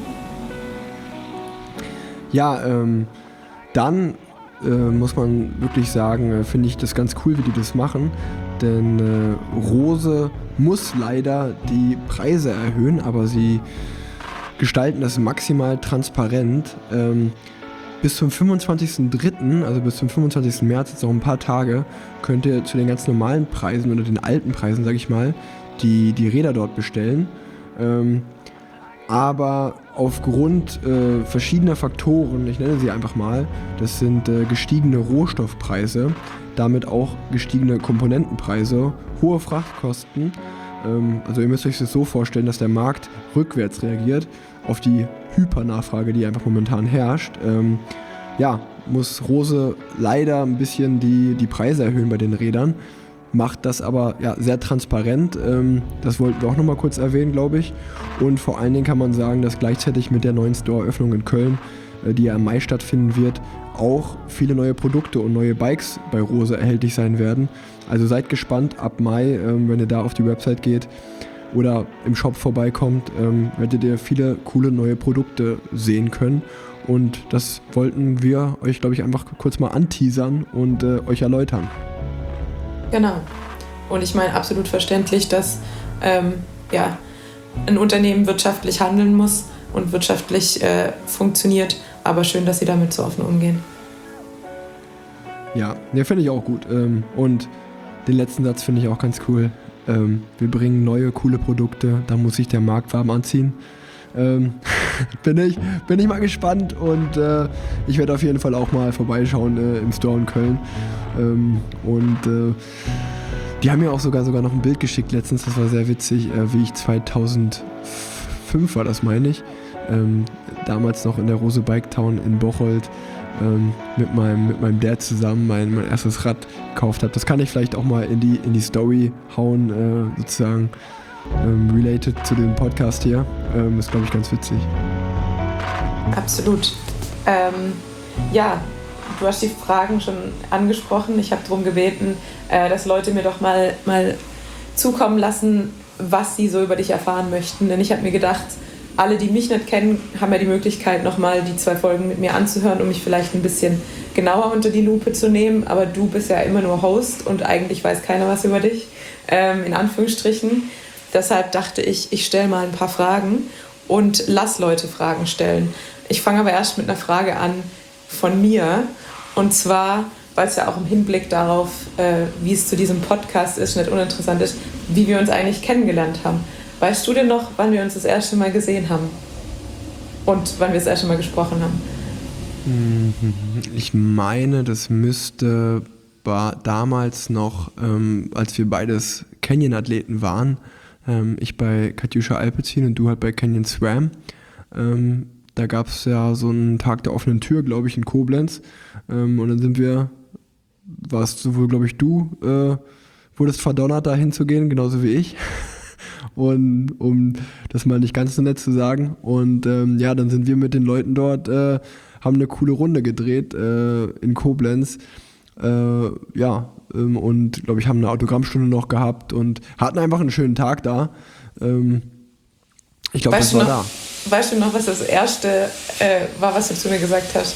Ja, ähm, dann äh, muss man wirklich sagen, äh, finde ich das ganz cool, wie die das machen. Denn äh, Rose muss leider die Preise erhöhen, aber sie gestalten das maximal transparent. Ähm, bis zum fünfundzwanzigsten dritten, also bis zum fünfundzwanzigsten März, jetzt noch ein paar Tage, könnt ihr zu den ganz normalen Preisen oder den alten Preisen, sag ich mal, die, die Räder dort bestellen. Ähm, aber aufgrund äh, verschiedener Faktoren, ich nenne sie einfach mal, das sind äh, gestiegene Rohstoffpreise, damit auch gestiegene Komponentenpreise, hohe Frachtkosten. Ähm, also ihr müsst euch das so vorstellen, dass der Markt rückwärts reagiert auf die Hypernachfrage, die einfach momentan herrscht. Ähm, ja, muss Rose leider ein bisschen die, die Preise erhöhen bei den Rädern, macht das aber ja, sehr transparent. Ähm, das wollten wir auch nochmal kurz erwähnen, glaube ich. Und vor allen Dingen kann man sagen, dass gleichzeitig mit der neuen Store-Öffnung in Köln, äh, die ja im Mai stattfinden wird, auch viele neue Produkte und neue Bikes bei Rose erhältlich sein werden. Also seid gespannt, ab Mai, ähm, wenn ihr da auf die Website geht oder im Shop vorbeikommt, ähm, werdet ihr viele coole neue Produkte sehen können. Und das wollten wir euch, glaube ich, einfach kurz mal anteasern und äh, euch erläutern. Genau. Und ich meine, absolut verständlich, dass ähm, ja, ein Unternehmen wirtschaftlich handeln muss und wirtschaftlich äh, funktioniert. Aber schön, dass sie damit so offen umgehen. Ja, ne, finde ich auch gut. Ähm, und den letzten Satz finde ich auch ganz cool. Ähm, wir bringen neue, coole Produkte, da muss sich der Markt warm anziehen. Ähm, bin, ich, bin ich mal gespannt und äh, ich werde auf jeden Fall auch mal vorbeischauen äh, im Store in Köln. Ähm, und äh, die haben mir auch sogar, sogar noch ein Bild geschickt letztens, das war sehr witzig, äh, wie ich zweitausendfünf war das, meine ich, ähm, damals noch in der Rose Bike Town in Bocholt ähm, mit, meinem, mit meinem Dad zusammen mein, mein erstes Rad gekauft habe. Das kann ich vielleicht auch mal in die, in die Story hauen, äh, sozusagen ähm, related zu dem Podcast hier. Ähm, ist, glaube ich, ganz witzig. Absolut. Ähm, ja, du hast die Fragen schon angesprochen. Ich habe darum gebeten, äh, dass Leute mir doch mal, mal zukommen lassen, was sie so über dich erfahren möchten. Denn ich habe mir gedacht, alle, die mich nicht kennen, haben ja die Möglichkeit, nochmal die zwei Folgen mit mir anzuhören, um mich vielleicht ein bisschen genauer unter die Lupe zu nehmen. Aber du bist ja immer nur Host und eigentlich weiß keiner was über dich, ähm, in Anführungsstrichen. Deshalb dachte ich, ich stelle mal ein paar Fragen und lass Leute Fragen stellen. Ich fange aber erst mit einer Frage an von mir. Und zwar, weil es ja auch im Hinblick darauf, äh, wie es zu diesem Podcast ist, nicht uninteressant ist, wie wir uns eigentlich kennengelernt haben. Weißt du denn noch, wann wir uns das erste Mal gesehen haben? Und wann wir das erste Mal gesprochen haben? Ich meine, das müsste damals noch, ähm, als wir beides Canyon-Athleten waren, ähm, ich bei Katjuscha Alpecin und du halt bei Canyon Swam. Ähm, da gab es ja so einen Tag der offenen Tür, glaube ich, in Koblenz. Ähm, und dann sind wir, warst sowohl, glaube ich, du, äh, wurdest verdonnert, da hinzugehen, genauso wie ich. Und um das mal nicht ganz so nett zu sagen. Und ähm, ja, dann sind wir mit den Leuten dort, äh, haben eine coole Runde gedreht äh, in Koblenz. Äh, ja, ähm, und glaube ich, haben eine Autogrammstunde noch gehabt und hatten einfach einen schönen Tag da. Ähm, ich glaube, das war noch, da. Weißt du noch, was das Erste äh, war, was du zu mir gesagt hast?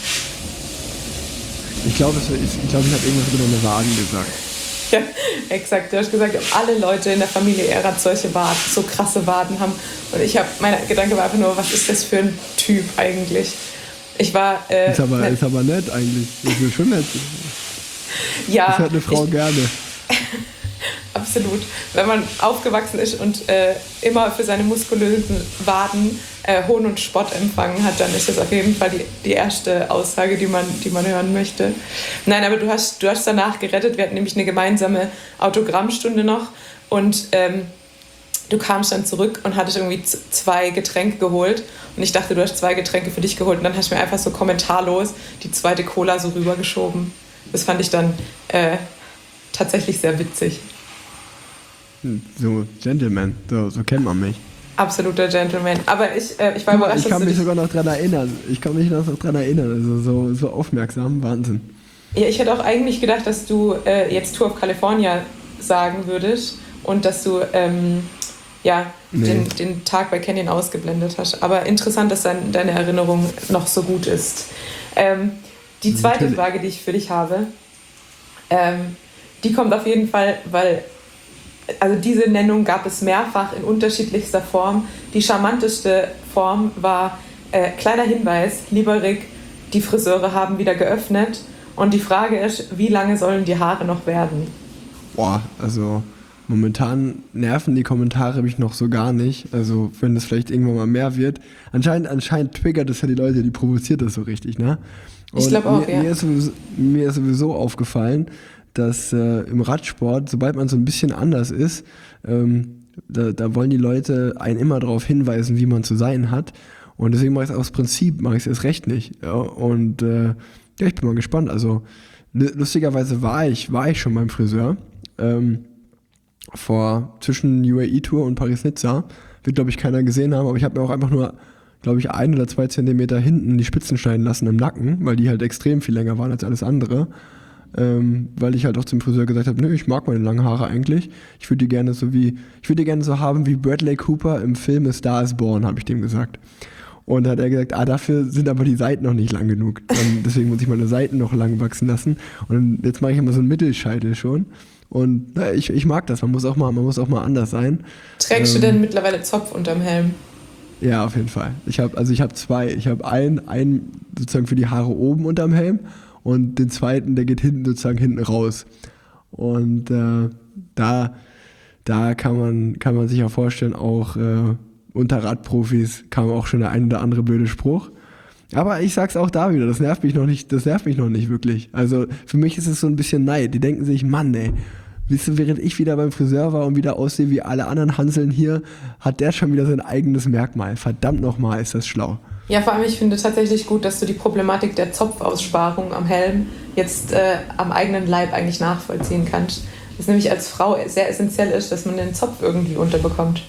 Ich glaube, ich, glaub, ich habe irgendwas über deine Waden gesagt. Ja, exakt. Du hast gesagt, alle Leute in der Familie Erath solche Waden, so krasse Waden haben. Und ich habe, mein Gedanke war einfach nur, was ist das für ein Typ eigentlich? Ich war... Äh, ist, aber, nett. ist aber nett eigentlich. Das ist schon nett. Ja. Das hört eine Frau ich, gerne. absolut. Wenn man aufgewachsen ist und äh, immer für seine muskulösen Waden äh, Hohn und Spott empfangen hat, dann ist das auf jeden Fall die, die erste Aussage, die man, die man hören möchte. Nein, aber du hast, du hast danach gerettet. Wir hatten nämlich eine gemeinsame Autogrammstunde noch und ähm, du kamst dann zurück und hattest irgendwie z- zwei Getränke geholt und ich dachte, du hast zwei Getränke für dich geholt und dann hast du mir einfach so kommentarlos die zweite Cola so rübergeschoben. Das fand ich dann äh, tatsächlich sehr witzig. So, Gentleman, so, so kennt man mich. Absoluter Gentleman. Aber ich, äh, ich war überrascht, Ich kann dass mich du sogar noch dran erinnern. Ich kann mich noch dran erinnern. Also so, so aufmerksam, Wahnsinn. Ja, ich hätte auch eigentlich gedacht, dass du äh, jetzt Tour of California sagen würdest und dass du ähm, ja, Nee. den, den Tag bei Canyon ausgeblendet hast. Aber interessant, dass dein, deine Erinnerung noch so gut ist. Ähm, die zweite Natürlich. Frage, die ich für dich habe, ähm, die kommt auf jeden Fall, weil also diese Nennung gab es mehrfach in unterschiedlichster Form. Die charmanteste Form war, äh, kleiner Hinweis, lieber Rick, die Friseure haben wieder geöffnet. Und die Frage ist, wie lange sollen die Haare noch werden? Boah, also momentan nerven die Kommentare mich noch so gar nicht. Also wenn das vielleicht irgendwann mal mehr wird. Anscheinend, anscheinend triggert das ja die Leute, die provoziert das so richtig, ne? Ich glaube auch, mir, ja. Mir ist, sowieso, mir ist sowieso aufgefallen, dass äh, im Radsport, sobald man so ein bisschen anders ist, ähm, da, da wollen die Leute einen immer darauf hinweisen, wie man zu sein hat. Und deswegen mache ich es aus Prinzip, mache ich es erst recht nicht. Ja, und äh, ja, ich bin mal gespannt. Also l- lustigerweise war ich, war ich schon beim Friseur. Ähm, vor zwischen U A E-Tour und Paris-Nizza. Wird, glaube ich, keiner gesehen haben, aber ich habe mir auch einfach nur, glaube ich, ein oder zwei Zentimeter hinten die Spitzen schneiden lassen im Nacken, weil die halt extrem viel länger waren als alles andere. Ähm, weil ich halt auch zum Friseur gesagt habe, nö, ich mag meine langen Haare eigentlich. Ich würde die gerne so wie, ich würde die gerne so haben wie Bradley Cooper im Film A Star is Born, habe ich dem gesagt. Und dann hat er gesagt, ah, dafür sind aber die Seiten noch nicht lang genug. Und deswegen muss ich meine Seiten noch lang wachsen lassen. Und jetzt mache ich immer so einen Mittelscheitel schon. Und na, ich, ich mag das, man muss auch mal, man muss auch mal anders sein. Trägst Ähm, du denn mittlerweile Zopf unterm Helm? Ja, auf jeden Fall. Ich habe also ich habe zwei. Ich habe einen, einen sozusagen für die Haare oben unterm Helm und den zweiten, der geht hinten sozusagen hinten raus. Und äh, da, da kann man, kann man sich ja vorstellen, auch äh, unter Radprofis kam auch schon der ein oder andere blöde Spruch. Aber ich sag's auch da wieder, das nervt mich noch nicht, das nervt mich noch nicht wirklich. Also für mich ist es so ein bisschen Neid. Die denken sich, Mann, ey, wisst ihr, während ich wieder beim Friseur war und wieder aussehe wie alle anderen Hanseln hier, hat der schon wieder sein eigenes Merkmal. Verdammt nochmal, ist das schlau. Ja, vor allem, ich finde tatsächlich gut, dass du die Problematik der Zopfaussparung am Helm jetzt äh, am eigenen Leib eigentlich nachvollziehen kannst. Das nämlich als Frau sehr essentiell ist, dass man den Zopf irgendwie unterbekommt.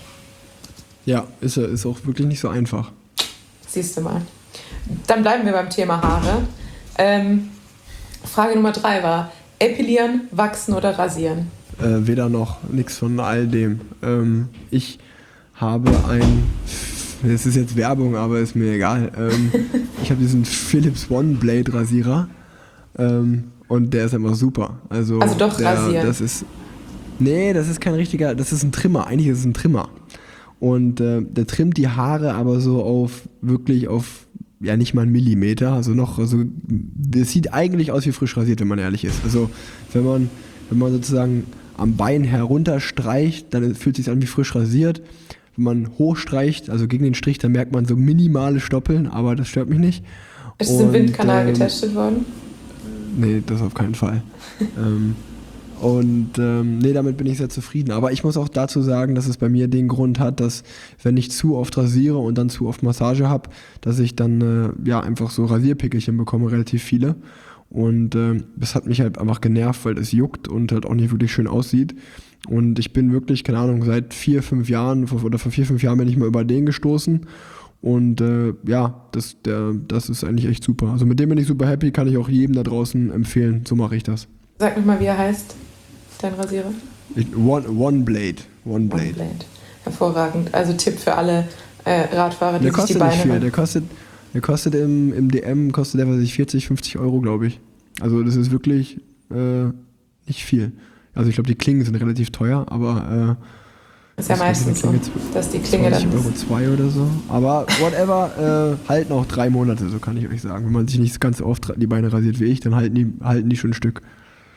Ja, ist, ist auch wirklich nicht so einfach. Siehst du mal. Dann bleiben wir beim Thema Haare. Ähm, Frage Nummer drei war, epilieren, wachsen oder rasieren? Äh, weder noch, nichts von all dem. Ähm, ich habe ein, das ist jetzt Werbung, aber ist mir egal. Ähm, ich habe diesen Philips One Blade Rasierer ähm, und der ist einfach super. Also, Also doch der, rasieren. Das ist, nee, das ist kein richtiger, das ist ein Trimmer. Eigentlich ist es ein Trimmer. Und äh, der trimmt die Haare aber so auf, wirklich auf, ja nicht mal einen Millimeter, also noch, also das sieht eigentlich aus wie frisch rasiert, wenn man ehrlich ist. Also wenn man, wenn man sozusagen am Bein herunterstreicht, dann fühlt es sich an wie frisch rasiert. Wenn man hochstreicht, also gegen den Strich, dann merkt man so minimale Stoppeln, aber das stört mich nicht. Ist es im Und, Windkanal ähm, getestet worden? Nee, das auf keinen Fall. ähm, und ähm, nee, damit bin ich sehr zufrieden. Aber ich muss auch dazu sagen, dass es bei mir den Grund hat, dass wenn ich zu oft rasiere und dann zu oft Massage habe, dass ich dann äh, ja einfach so Rasierpickelchen bekomme, relativ viele. Und äh, das hat mich halt einfach genervt, weil es juckt und halt auch nicht wirklich schön aussieht. Und ich bin wirklich, keine Ahnung, seit vier, fünf Jahren oder vor vier, fünf Jahren bin ich mal über den gestoßen. Und äh, ja, das, der, das ist eigentlich echt super. Also mit dem bin ich super happy, kann ich auch jedem da draußen empfehlen. So mache ich das. Sag mir mal, wie er heißt, dein Rasierer. Ich, one, one Blade. One Blade. One Blade. Hervorragend. Also Tipp für alle äh, Radfahrer, die Der sich die kostet Beine... nicht viel. Der kostet, der kostet im, im D M, kostet der, weiß ich, vierzig, fünfzig Euro, glaube ich. Also das ist wirklich äh, nicht viel. Also ich glaube, die Klingen sind relativ teuer, aber... Äh, ist ja das kostet meistens so, eine Klinge dass die Klinge dann... zwanzig Euro zwei oder so. Aber whatever, äh, halten auch drei Monate, so kann ich euch sagen. Wenn man sich nicht ganz oft die Beine rasiert wie ich, dann halten die, halten die schon ein Stück.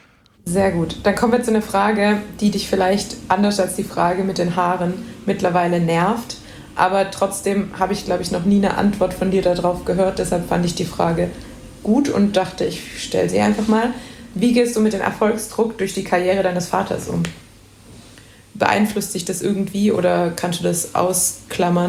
Sehr gut. Dann kommen wir zu einer Frage, die dich vielleicht anders als die Frage mit den Haaren mittlerweile nervt. Aber trotzdem habe ich, glaube ich, noch nie eine Antwort von dir darauf gehört. Deshalb fand ich die Frage gut und dachte, ich stelle sie einfach mal. Wie gehst du mit dem Erfolgsdruck durch die Karriere deines Vaters um? Beeinflusst dich das irgendwie oder kannst du das ausklammern?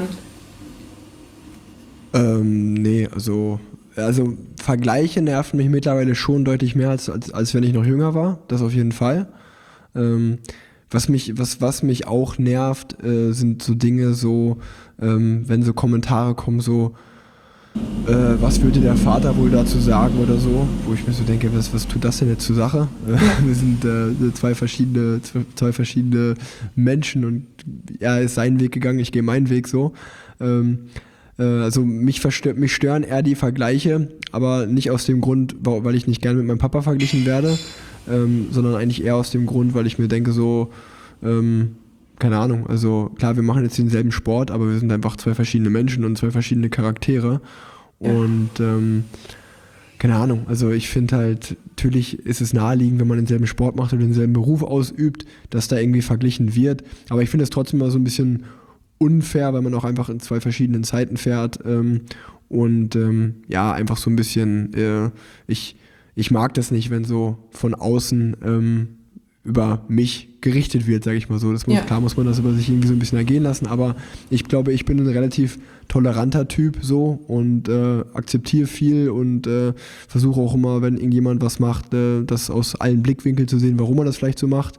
Ähm, nee, also, also Vergleiche nerven mich mittlerweile schon deutlich mehr, als, als, als wenn ich noch jünger war. Das auf jeden Fall. Ähm, was, mich, was, was mich auch nervt, äh, sind so Dinge so, ähm, wenn so Kommentare kommen, so, äh, was würde der Vater wohl dazu sagen oder so, wo ich mir so denke, was, was tut das denn jetzt zur Sache? Wir sind äh, zwei, verschiedene, zwei, zwei verschiedene Menschen und er ist seinen Weg gegangen, ich gehe meinen Weg so. Ähm, äh, also mich, verstö- mich stören eher die Vergleiche, aber nicht aus dem Grund, weil ich nicht gerne mit meinem Papa verglichen werde, ähm, sondern eigentlich eher aus dem Grund, weil ich mir denke so, ähm, keine Ahnung, also klar, wir machen jetzt denselben Sport, aber wir sind einfach zwei verschiedene Menschen und zwei verschiedene Charaktere. Ja. Und ähm, keine Ahnung, also ich finde halt, natürlich ist es naheliegend, wenn man denselben Sport macht oder denselben Beruf ausübt, dass da irgendwie verglichen wird. Aber ich finde es trotzdem mal so ein bisschen unfair, weil man auch einfach in zwei verschiedenen Zeiten fährt. Ähm, und ähm, ja, einfach so ein bisschen, äh, ich, ich mag das nicht, wenn so von außen ähm, über mich gerichtet wird, sage ich mal so. Das muss, ja. Klar muss man das über sich irgendwie so ein bisschen ergehen lassen, aber ich glaube, ich bin ein relativ toleranter Typ so und äh, akzeptiere viel und äh, versuche auch immer, wenn irgendjemand was macht, äh, das aus allen Blickwinkeln zu sehen, warum er das vielleicht so macht.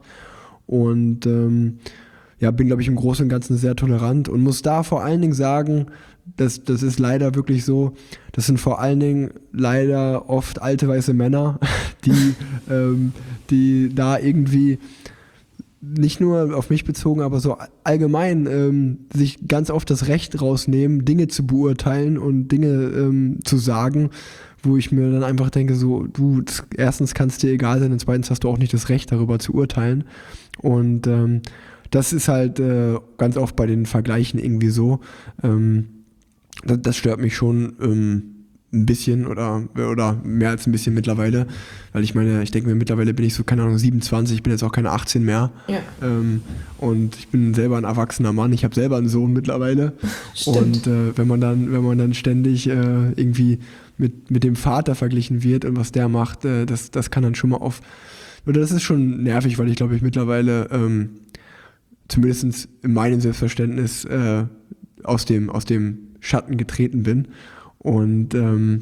Und ähm, ja, bin, glaube ich, im Großen und Ganzen sehr tolerant und muss da vor allen Dingen sagen, das, das ist leider wirklich so, das sind vor allen Dingen leider oft alte weiße Männer, die, ähm, die da irgendwie nicht nur auf mich bezogen, aber so allgemein ähm, sich ganz oft das Recht rausnehmen, Dinge zu beurteilen und Dinge ähm, zu sagen, wo ich mir dann einfach denke, so, du, erstens kann es dir egal sein und zweitens hast du auch nicht das Recht, darüber zu urteilen. Und ähm, das ist halt äh, ganz oft bei den Vergleichen irgendwie so. Ähm, das, das stört mich schon ähm, ein bisschen oder, oder mehr als ein bisschen mittlerweile. Weil ich meine, ich denke mir, mittlerweile bin ich so, keine Ahnung, siebenundzwanzig, ich bin jetzt auch keine achtzehn mehr. Ja. Ähm, und ich bin selber ein erwachsener Mann, ich habe selber einen Sohn mittlerweile. Stimmt. Und äh, wenn man dann, wenn man dann ständig äh, irgendwie mit, mit dem Vater verglichen wird und was der macht, äh, das, das kann dann schon mal auf... Oder das ist schon nervig, weil ich glaube, ich mittlerweile... Ähm, zumindest in meinem Selbstverständnis äh, aus dem, aus dem Schatten getreten bin. Und ähm,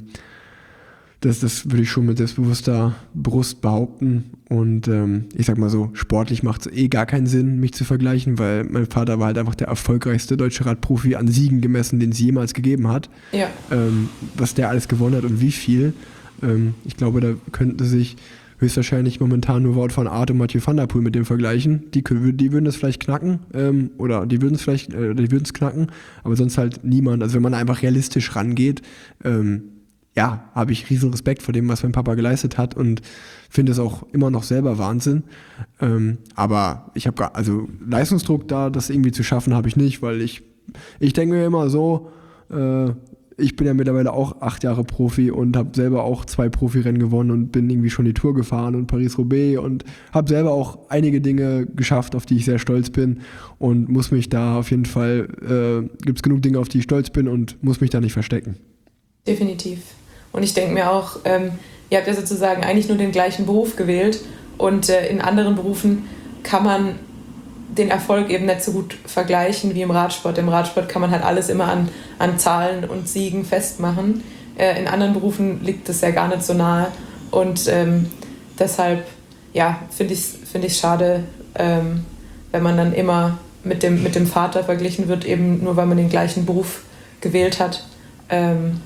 das, das würde ich schon mit selbstbewusster Brust behaupten. Und ähm, ich sag mal so, sportlich macht es eh gar keinen Sinn, mich zu vergleichen, weil mein Vater war halt einfach der erfolgreichste deutsche Radprofi an Siegen gemessen, den es jemals gegeben hat. Ja. Ähm, was der alles gewonnen hat und wie viel. Ähm, ich glaube, da könnte sich höchstwahrscheinlich momentan nur Wout van Aert und Mathieu van der Poel mit dem vergleichen. Die, die würden das vielleicht knacken ähm, oder die würden es vielleicht, äh, die würden es knacken, aber sonst halt niemand. Also wenn man einfach realistisch rangeht, ähm, ja, habe ich riesen Respekt vor dem, was mein Papa geleistet hat und finde es auch immer noch selber Wahnsinn. Ähm, aber ich habe gar, also Leistungsdruck da, das irgendwie zu schaffen, habe ich nicht, weil ich, ich denke mir immer so, äh, ich bin ja mittlerweile auch acht Jahre Profi und habe selber auch zwei Profirennen gewonnen und bin irgendwie schon die Tour gefahren und Paris-Roubaix und habe selber auch einige Dinge geschafft, auf die ich sehr stolz bin und muss mich da auf jeden Fall, äh, gibt es genug Dinge, auf die ich stolz bin und muss mich da nicht verstecken. Definitiv. Und ich denke mir auch, ähm, ihr habt ja sozusagen eigentlich nur den gleichen Beruf gewählt und äh, in anderen Berufen kann man den Erfolg eben nicht so gut vergleichen wie im Radsport. Im Radsport kann man halt alles immer an, an Zahlen und Siegen festmachen. Äh, in anderen Berufen liegt das ja gar nicht so nahe. Und ähm, deshalb ja, finde ich es find ich schade, ähm, wenn man dann immer mit dem, mit dem Vater verglichen wird, eben nur weil man den gleichen Beruf gewählt hat. Ähm,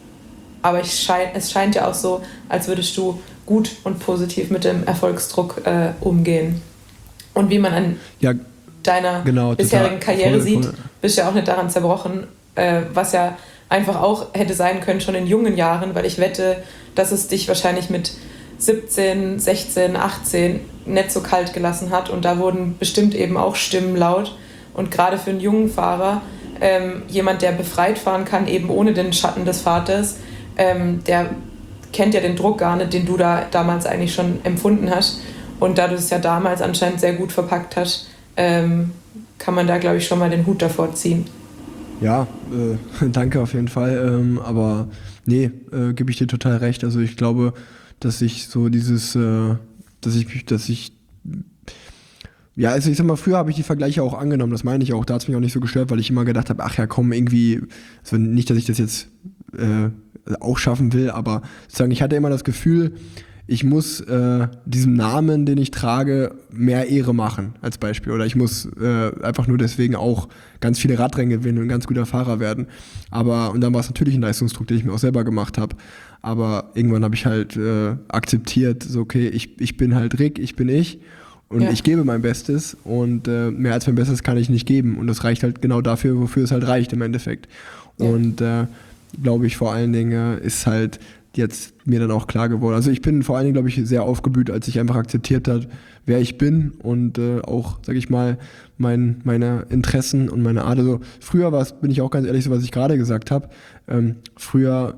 aber ich schein, es scheint ja auch so, als würdest du gut und positiv mit dem Erfolgsdruck äh, umgehen. Und wie man an ja, deiner genau, bisherigen total, Karriere voll, sieht, voll. Bist du ja auch nicht daran zerbrochen, äh, was ja einfach auch hätte sein können schon in jungen Jahren, weil ich wette, dass es dich wahrscheinlich mit siebzehn, sechzehn, achtzehn nicht so kalt gelassen hat und da wurden bestimmt eben auch Stimmen laut und gerade für einen jungen Fahrer, ähm, jemand, der befreit fahren kann, eben ohne den Schatten des Vaters, ähm, der kennt ja den Druck gar nicht, den du da damals eigentlich schon empfunden hast. Und da du es ja damals anscheinend sehr gut verpackt hast, ähm, kann man da, glaube ich, schon mal den Hut davor ziehen. Ja, äh, danke auf jeden Fall. Ähm, aber nee, äh, gebe ich dir total recht. Also ich glaube, dass ich so dieses, äh, dass ich mich, dass ich, ja, also ich sag mal, früher habe ich die Vergleiche auch angenommen, das meine ich auch. Da hat es mich auch nicht so gestört, weil ich immer gedacht habe, ach ja, komm, irgendwie, also nicht, dass ich das jetzt äh, auch schaffen will, aber sozusagen, ich hatte immer das Gefühl, ich muss äh, diesem Namen, den ich trage, mehr Ehre machen, als Beispiel. Oder ich muss äh, einfach nur deswegen auch ganz viele Radrennen gewinnen und ein ganz guter Fahrer werden. Aber, und dann war es natürlich ein Leistungsdruck, den ich mir auch selber gemacht habe. Aber irgendwann habe ich halt äh, akzeptiert, so okay, ich, ich bin halt Rick, ich bin ich. Und ja. ich gebe mein Bestes und äh, mehr als mein Bestes kann ich nicht geben. Und das reicht halt genau dafür, wofür es halt reicht im Endeffekt. Ja. Und äh, glaube ich vor allen Dingen äh, ist halt jetzt mir dann auch klar geworden. Also ich bin vor allen Dingen, glaube ich, sehr aufgeblüht, als ich einfach akzeptiert habe, wer ich bin und äh, auch, sag ich mal, mein, meine Interessen und meine Art. Also früher war es, bin ich auch ganz ehrlich, so was ich gerade gesagt habe, ähm, früher,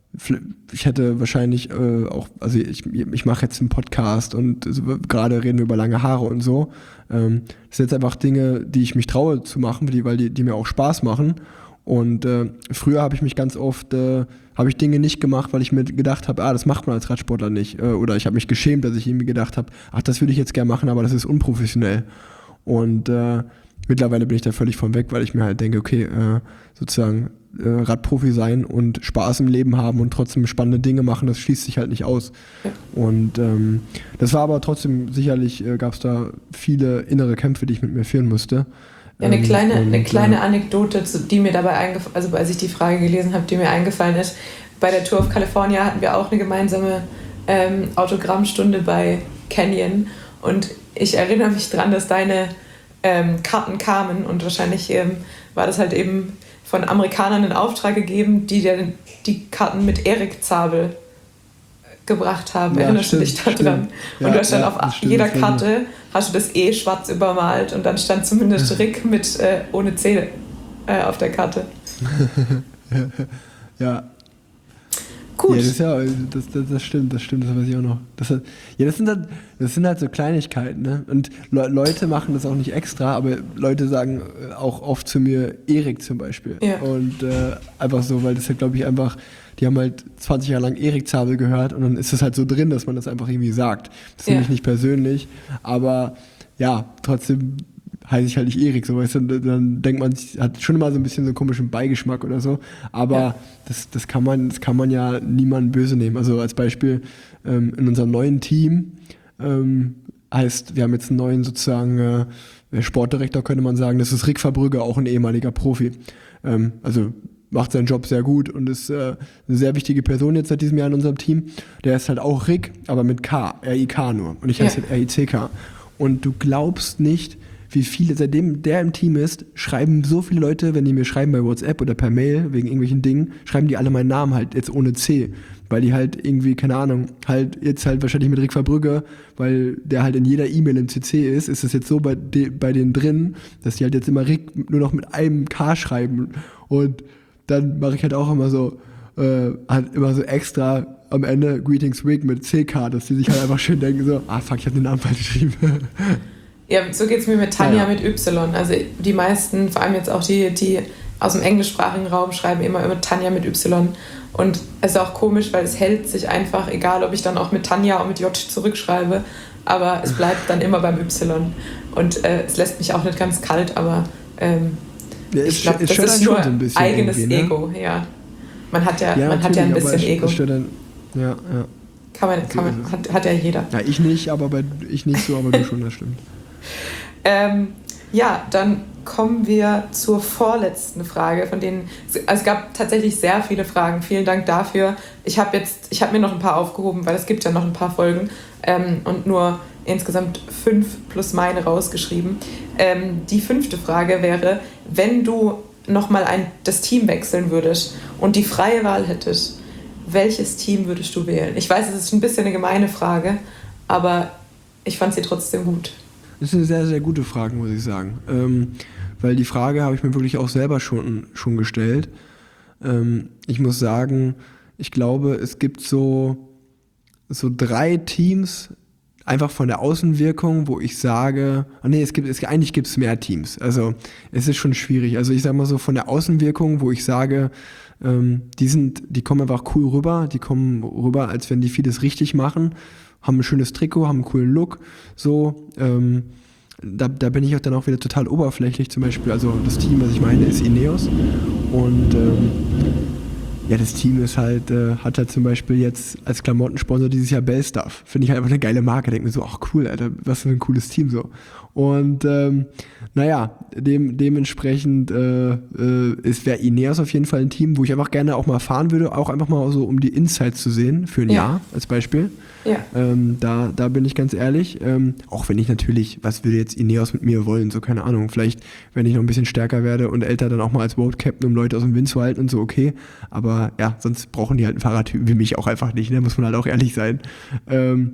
ich hätte wahrscheinlich äh, auch, also ich, ich mache jetzt einen Podcast und so, gerade reden wir über lange Haare und so. Ähm, das sind jetzt einfach Dinge, die ich mich traue zu machen, die, weil die, die mir auch Spaß machen. Und äh, früher habe ich mich ganz oft, äh, habe ich Dinge nicht gemacht, weil ich mir gedacht habe, ah, das macht man als Radsportler nicht. Äh, oder ich habe mich geschämt, dass ich irgendwie gedacht habe, ach, das würde ich jetzt gerne machen, aber das ist unprofessionell. Und äh, mittlerweile bin ich da völlig von weg, weil ich mir halt denke, okay, äh, sozusagen äh, Radprofi sein und Spaß im Leben haben und trotzdem spannende Dinge machen, das schließt sich halt nicht aus. Ja. Und ähm, das war aber trotzdem, sicherlich äh, gab es da viele innere Kämpfe, die ich mit mir führen musste. Ja, eine kleine, und, eine kleine Anekdote, die mir dabei eingefallen, also als ich die Frage gelesen habe, die mir eingefallen ist. Bei der Tour of California hatten wir auch eine gemeinsame ähm, Autogrammstunde bei Canyon und ich erinnere mich dran, dass deine ähm, Karten kamen und wahrscheinlich ähm, war das halt eben von Amerikanern in Auftrag gegeben, die dir die Karten mit Erik Zabel gebracht haben. Ja, erinnerst stimmt, du dich daran? Ja, und du hast dann ja, auf jeder Karte hast du das E schwarz übermalt und dann stand zumindest Rick mit äh, ohne C äh, auf der Karte. ja. Gut. Ja, das, ist ja, das, das, das stimmt, das stimmt, das weiß ich auch noch. Das, ja, das sind, halt, das sind halt so Kleinigkeiten, ne? Und Le- Leute machen das auch nicht extra, aber Leute sagen auch oft zu mir Erik zum Beispiel. Ja. Und äh, einfach so, weil das halt, glaube ich, einfach, die haben halt zwanzig Jahre lang Erik Zabel gehört und dann ist es halt so drin, dass man das einfach irgendwie sagt. Das finde ja. ich nicht persönlich, aber ja, trotzdem heiße ich halt nicht Erik, so, weißt du, dann denkt man, hat schon immer so ein bisschen so einen komischen Beigeschmack oder so, aber ja. das, das, kann man, das kann man ja niemandem böse nehmen. Also als Beispiel ähm, in unserem neuen Team ähm, heißt, wir haben jetzt einen neuen sozusagen äh, Sportdirektor, könnte man sagen, das ist Rick Verbrügge, auch ein ehemaliger Profi. Ähm, also macht seinen Job sehr gut und ist äh, eine sehr wichtige Person jetzt seit diesem Jahr in unserem Team. Der ist halt auch Rick, aber mit K, R I K nur und ich heiße ja. halt R I C K. Und du glaubst nicht, wie viele, seitdem der im Team ist, schreiben so viele Leute, wenn die mir schreiben bei WhatsApp oder per Mail wegen irgendwelchen Dingen, schreiben die alle meinen Namen halt jetzt ohne C, weil die halt irgendwie, keine Ahnung, halt jetzt halt wahrscheinlich mit Rick Verbrügge, weil der halt in jeder E-Mail im C C ist, ist es jetzt so bei, de, bei denen drin, dass die halt jetzt immer Rick nur noch mit einem K schreiben und dann mache ich halt auch immer so, äh, halt immer so extra am Ende Greetings Rick mit C K, dass die sich halt einfach schön denken so, ah fuck, ich habe den Namen falsch geschrieben. Ja, so geht es mir mit Tanja ja, ja. mit Y. Also die meisten, vor allem jetzt auch die, die aus dem englischsprachigen Raum, schreiben immer immer Tanja mit Y. Und es ist auch komisch, weil es hält sich einfach, egal ob ich dann auch mit Tanja und mit J zurückschreibe, aber es bleibt dann immer beim Y. Und äh, es lässt mich auch nicht ganz kalt, aber ähm, ja, ich glaube, das ist nur so ein eigenes Ego. Ja. Man hat ja, ja, man hat ja ein bisschen Ego. Dann, ja, ja. Kann man, kann man, hat, hat ja jeder. Ja, ich nicht, aber bei, ich nicht so, aber du schon, das stimmt. Ähm, ja, dann kommen wir zur vorletzten Frage, von denen also es gab tatsächlich sehr viele Fragen. Vielen Dank dafür. Ich habe jetzt, ich habe mir noch ein paar aufgehoben, weil es gibt ja noch ein paar Folgen ähm, und nur insgesamt fünf plus meine rausgeschrieben. Ähm, die fünfte Frage wäre, wenn du nochmal ein, das Team wechseln würdest und die freie Wahl hättest, welches Team würdest du wählen? Ich weiß, es ist ein bisschen eine gemeine Frage, aber ich fand sie trotzdem gut. Das ist eine sehr, sehr gute Frage, muss ich sagen. Ähm, weil die Frage habe ich mir wirklich auch selber schon, schon gestellt. Ähm, ich muss sagen, ich glaube, es gibt so, so drei Teams, einfach von der Außenwirkung, wo ich sage, oh nee, es gibt, es, eigentlich gibt es mehr Teams. Also es ist schon schwierig. Also ich sag mal so von der Außenwirkung, wo ich sage, ähm, die sind, die kommen einfach cool rüber, die kommen rüber, als wenn die vieles richtig machen, haben ein schönes Trikot, haben einen coolen Look, so, ähm, da, da bin ich auch dann auch wieder total oberflächlich zum Beispiel. Also das Team, was ich meine, ist Ineos und ähm, ja, das Team ist halt, äh, hat halt zum Beispiel jetzt als Klamottensponsor dieses Jahr Bellstuff. Finde ich halt einfach eine geile Marke. Denke mir so, ach cool, Alter, was für ein cooles Team so. Und ähm, naja, dem, dementsprechend äh, äh, ist wäre Ineos auf jeden Fall ein Team, wo ich einfach gerne auch mal fahren würde, auch einfach mal so, um die Insights zu sehen, für ein Ja. Jahr als Beispiel. Ja. Ähm, da, da bin ich ganz ehrlich, ähm, auch wenn ich natürlich, was würde jetzt Ineos mit mir wollen, so keine Ahnung, vielleicht, wenn ich noch ein bisschen stärker werde und älter, dann auch mal als Road Captain, um Leute aus dem Wind zu halten und so, okay, aber ja, sonst brauchen die halt einen Fahrertypen wie mich auch einfach nicht, ne? Muss man halt auch ehrlich sein. Ähm,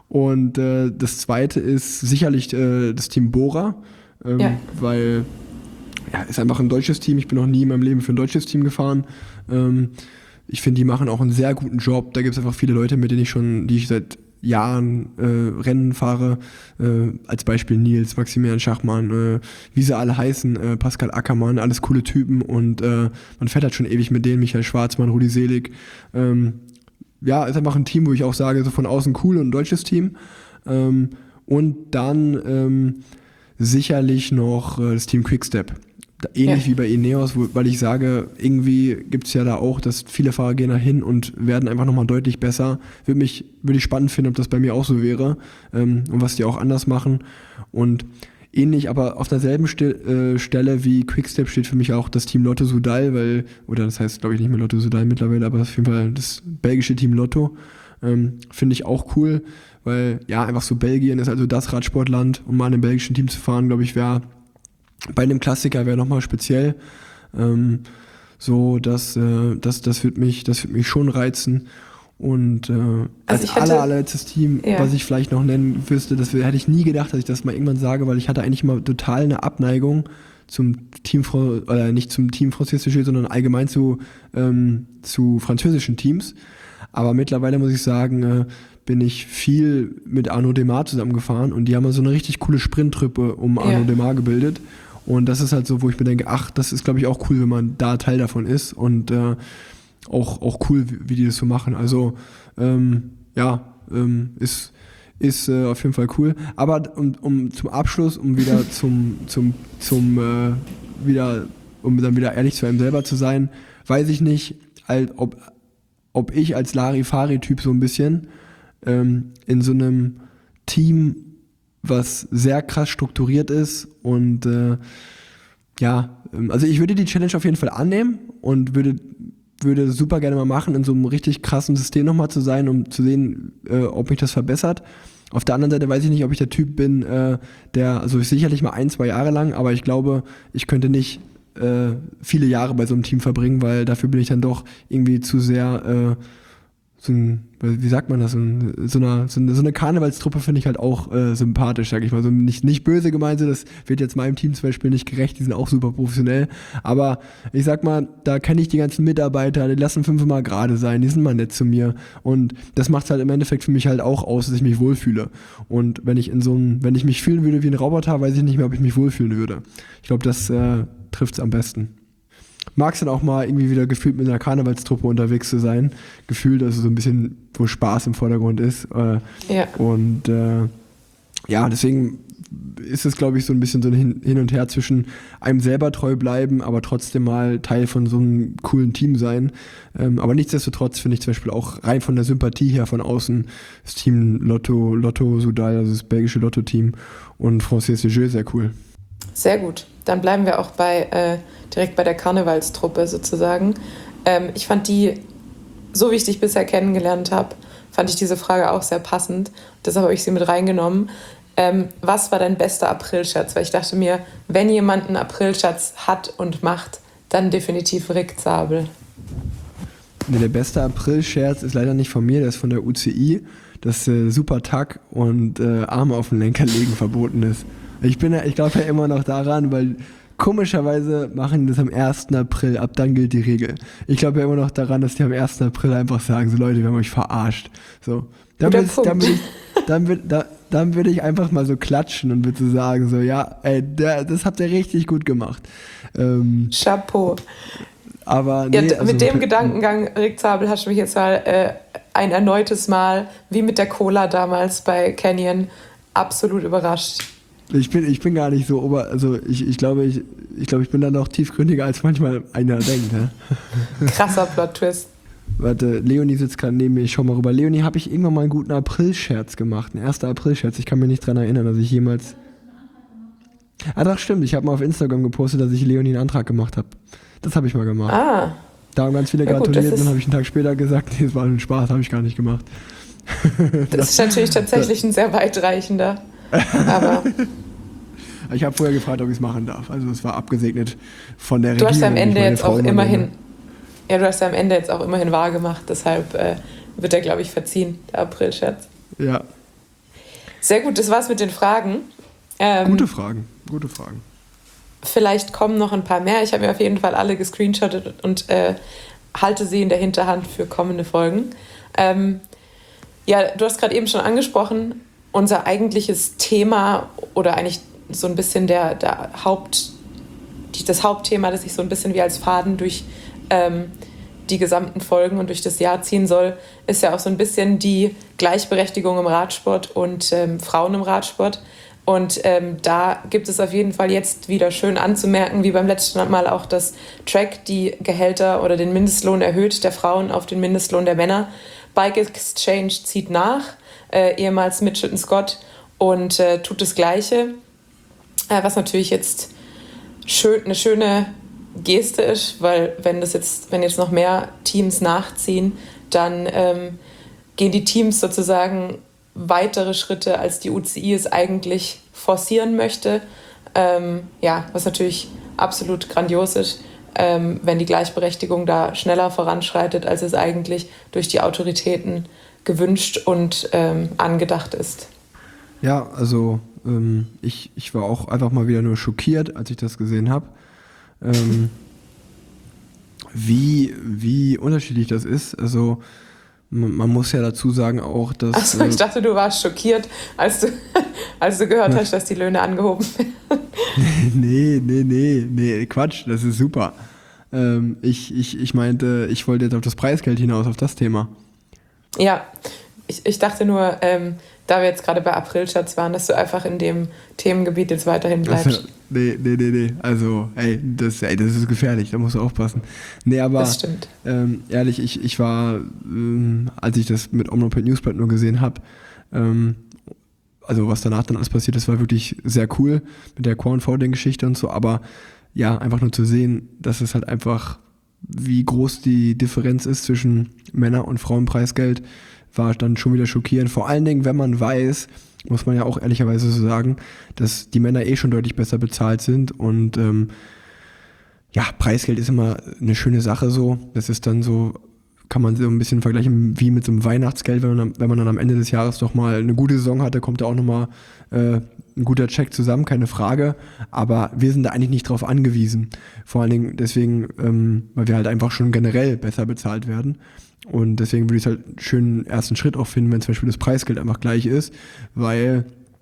und äh, das zweite ist sicherlich äh, das Team Bora, ähm, Ja. weil ja, ist einfach ein deutsches Team, ich bin noch nie in meinem Leben für ein deutsches Team gefahren. Ähm, ich finde, die machen auch einen sehr guten Job. Da gibt es einfach viele Leute, mit denen ich schon, die ich seit Jahren äh, Rennen fahre. Äh, als Beispiel Nils, Maximilian Schachmann, äh, wie sie alle heißen, äh, Pascal Ackermann, alles coole Typen. Und äh, man fährt halt schon ewig mit denen, Michael Schwarzmann, Rudi Selig. Ähm, ja, ist einfach ein Team, wo ich auch sage, so von außen cool und ein deutsches Team. Ähm, und dann ähm, sicherlich noch äh, das Team Quickstep. Ähnlich Ja. wie bei Ineos, wo, weil ich sage, irgendwie gibt es ja da auch, dass viele Fahrer gehen da hin und werden einfach nochmal deutlich besser. Würde mich, würde ich spannend finden, ob das bei mir auch so wäre ähm, und was die auch anders machen. Und ähnlich, aber auf derselben Stil, äh, Stelle wie Quickstep steht für mich auch das Team Lotto Soudal, weil, oder das heißt glaube ich nicht mehr Lotto Soudal mittlerweile, aber auf jeden Fall das belgische Team Lotto. Ähm, finde ich auch cool, weil ja, einfach so Belgien ist also das Radsportland, um mal in einem belgischen Team zu fahren, glaube ich, wäre bei einem Klassiker wäre nochmal speziell. Ähm, so, das, äh, das, das wird mich, das wird mich schon reizen. Und äh, als ich hatte- aller, allerletztes Team, Ja. was ich vielleicht noch nennen wüsste, das wär- hätte ich nie gedacht, dass ich das mal irgendwann sage, weil ich hatte eigentlich immer total eine Abneigung zum Team, Fran- oder nicht zum Team Francis Séché, sondern allgemein zu, ähm, zu französischen Teams. Aber mittlerweile muss ich sagen, äh, bin ich viel mit Arnaud Démare zusammengefahren und die haben so eine richtig coole Sprinttruppe um Arnaud Ja. Démare gebildet. Und das ist halt so, wo ich mir denke, ach, das ist, glaube ich, auch cool, wenn man da Teil davon ist und äh, auch, auch cool, wie, wie die das so machen. Also, ähm, ja, ähm, ist, ist äh, auf jeden Fall cool. Aber um, um zum Abschluss, um wieder zum, zum, zum äh, wieder, um dann wieder ehrlich zu einem selber zu sein, weiß ich nicht, halt, ob, ob ich als Larifari-Typ so ein bisschen ähm, in so einem Team, was sehr krass strukturiert ist und äh, ja, ähm, also ich würde die Challenge auf jeden Fall annehmen und würde würde super gerne mal machen, in so einem richtig krassen System nochmal zu sein, um zu sehen, äh, ob mich das verbessert. Auf der anderen Seite weiß ich nicht, ob ich der Typ bin, äh, der, also sicherlich mal ein, zwei Jahre lang, aber ich glaube, ich könnte nicht äh, viele Jahre bei so einem Team verbringen, weil dafür bin ich dann doch irgendwie zu sehr äh, so ein, wie sagt man das, so, ein, so, eine, so eine so eine Karnevalstruppe finde ich halt auch äh, sympathisch, sag ich mal. So nicht, nicht böse gemeint, das wird jetzt meinem Team zum Beispiel nicht gerecht, die sind auch super professionell. Aber ich sag mal, da kenne ich die ganzen Mitarbeiter, die lassen fünfmal gerade sein, die sind mal nett zu mir. Und das macht halt im Endeffekt für mich halt auch aus, dass ich mich wohlfühle. Und wenn ich in so einem, wenn ich mich fühlen würde wie ein Roboter, weiß ich nicht mehr, ob ich mich wohlfühlen würde. Ich glaube, das äh, trifft es am besten. Mag es dann auch mal irgendwie wieder gefühlt mit einer Karnevalstruppe unterwegs zu sein. Gefühlt, also so ein bisschen, wo Spaß im Vordergrund ist. Äh, Ja. Und äh, ja, deswegen ist es, glaube ich, so ein bisschen so ein Hin, Hin und Her zwischen einem selber treu bleiben, aber trotzdem mal Teil von so einem coolen Team sein. Ähm, aber nichtsdestotrotz finde ich zum Beispiel auch rein von der Sympathie her von außen das Team Lotto, Lotto Soudal, also das belgische Lotto-Team und Francis Séché sehr cool. Sehr gut. Dann bleiben wir auch bei äh, direkt bei der Karnevalstruppe sozusagen. Ähm, ich fand die, so wie ich dich bisher kennengelernt habe, fand ich diese Frage auch sehr passend. Deshalb habe ich sie mit reingenommen. Ähm, was war dein bester Aprilscherz? Weil ich dachte mir, wenn jemand einen Aprilscherz hat und macht, dann definitiv Rick Zabel. Nee, der beste April-Scherz ist leider nicht von mir, der ist von der U C I, dass äh, Super Tack und äh, Arme auf den Lenker legen verboten ist. Ich bin ja, ich glaube ja immer noch daran, weil komischerweise machen die das am ersten April, ab dann gilt die Regel. Ich glaube ja immer noch daran, dass die am ersten April einfach sagen, so Leute, wir haben euch verarscht. So. Dann Guter würde ich, dann Punkt. würd ich, dann würd, da, dann würd ich einfach mal so klatschen und würde so sagen, so, ja, ey, der, das habt ihr richtig gut gemacht. Ähm, Chapeau. aber Ja, nee, d- also, mit dem Gedankengang, Rick Zabel, hast du mich jetzt mal äh, ein erneutes Mal, wie mit der Cola damals bei Canyon, absolut überrascht. Ich bin, ich bin gar nicht so ober, also ich, ich glaube, ich, ich glaube, ich bin da noch tiefgründiger, als manchmal einer denkt. Ne? Krasser Plot-Twist. Warte, Leonie sitzt gerade neben mir, ich schau mal rüber. Leonie, habe ich irgendwann mal einen guten April-Scherz gemacht, einen ersten April-Scherz. Ich kann mich nicht dran erinnern, dass ich jemals... Ah doch, stimmt, ich habe mal auf Instagram gepostet, dass ich Leonie einen Antrag gemacht habe. Das habe ich mal gemacht. Ah, Da haben ganz viele Ja, gut, gratuliert das und ist- dann habe ich einen Tag später gesagt, nee, es war ein Spaß, habe ich gar nicht gemacht. das ist natürlich tatsächlich ein sehr weitreichender. Aber Ich habe vorher gefragt, ob ich es machen darf. Also es war abgesegnet von der du Regierung. hast ja am nicht Ende meine jetzt Frau auch immer immerhin, nenne. ja, du hast ja am Ende jetzt auch immerhin wahr gemacht, deshalb äh, wird er, glaube ich, verziehen, der April-Scherz. Ja, Sehr gut, das war's mit den Fragen. Ähm, gute Fragen, gute Fragen. Vielleicht kommen noch ein paar mehr. Ich habe mir auf jeden Fall alle gescreenshottet und äh, halte sie in der Hinterhand für kommende Folgen. Ähm, ja, du hast gerade eben schon angesprochen, unser eigentliches Thema oder eigentlich so ein bisschen der, der Haupt, die- das Hauptthema, das sich so ein bisschen wie als Faden durch ähm, die gesamten Folgen und durch das Jahr ziehen soll, ist ja auch so ein bisschen die Gleichberechtigung im Radsport und ähm, Frauen im Radsport. Und ähm, da gibt es auf jeden Fall jetzt wieder schön anzumerken, wie beim letzten Mal auch, dass Track die Gehälter oder den Mindestlohn erhöht der Frauen auf den Mindestlohn der Männer. Bike Exchange zieht nach, äh, ehemals Mitchelton Scott, und äh, tut das Gleiche, äh, was natürlich jetzt schön, eine schöne Geste ist, weil wenn das jetzt, wenn jetzt noch mehr Teams nachziehen, dann ähm, gehen die Teams sozusagen weitere Schritte, als die U C I es eigentlich forcieren möchte. Ähm, ja, was natürlich absolut grandios ist, ähm, wenn die Gleichberechtigung da schneller voranschreitet, als es eigentlich durch die Autoritäten gewünscht und ähm, angedacht ist. Ja, also ähm, ich, ich war auch einfach mal wieder nur schockiert, als ich das gesehen habe. Ähm, wie, wie unterschiedlich das ist. Also man, man muss ja dazu sagen auch, dass... Achso, ich äh, dachte, du warst schockiert, als du, als du gehört hast, dass die Löhne angehoben werden. nee, nee, nee, nee, Quatsch, das ist super. Ähm, ich, ich, ich meinte, ich wollte jetzt auf das Preisgeld hinaus, auf das Thema. Ja, ich, ich dachte nur, ähm, da wir jetzt gerade bei Aprilscherz waren, dass du einfach in dem Themengebiet jetzt weiterhin bleibst. Also, nee, nee, nee, nee. Also, ey das, ey, das ist gefährlich, da musst du aufpassen. Nee, aber Das stimmt. ähm, ehrlich, ich, ich war, ähm, als ich das mit Omnoped Newsblatt nur gesehen habe, ähm, also was danach dann alles passiert ist, war wirklich sehr cool mit der Cornfolding-Geschichte und so, aber ja, einfach nur zu sehen, dass es halt einfach, wie groß die Differenz ist zwischen Männer- und Frauenpreisgeld, war dann schon wieder schockierend. Vor allen Dingen, wenn man weiß, muss man ja auch ehrlicherweise so sagen, dass die Männer eh schon deutlich besser bezahlt sind und ähm, ja, Preisgeld ist immer eine schöne Sache so. Das ist dann so, kann man so ein bisschen vergleichen wie mit so einem Weihnachtsgeld, wenn man, wenn man dann am Ende des Jahres doch mal eine gute Saison hatte, kommt da auch nochmal äh, ein guter Check zusammen, keine Frage. Aber wir sind da eigentlich nicht drauf angewiesen. Vor allen Dingen deswegen, ähm, weil wir halt einfach schon generell besser bezahlt werden. Und deswegen würde ich es halt einen schönen ersten Schritt auch finden, wenn zum Beispiel das Preisgeld einfach gleich ist, weil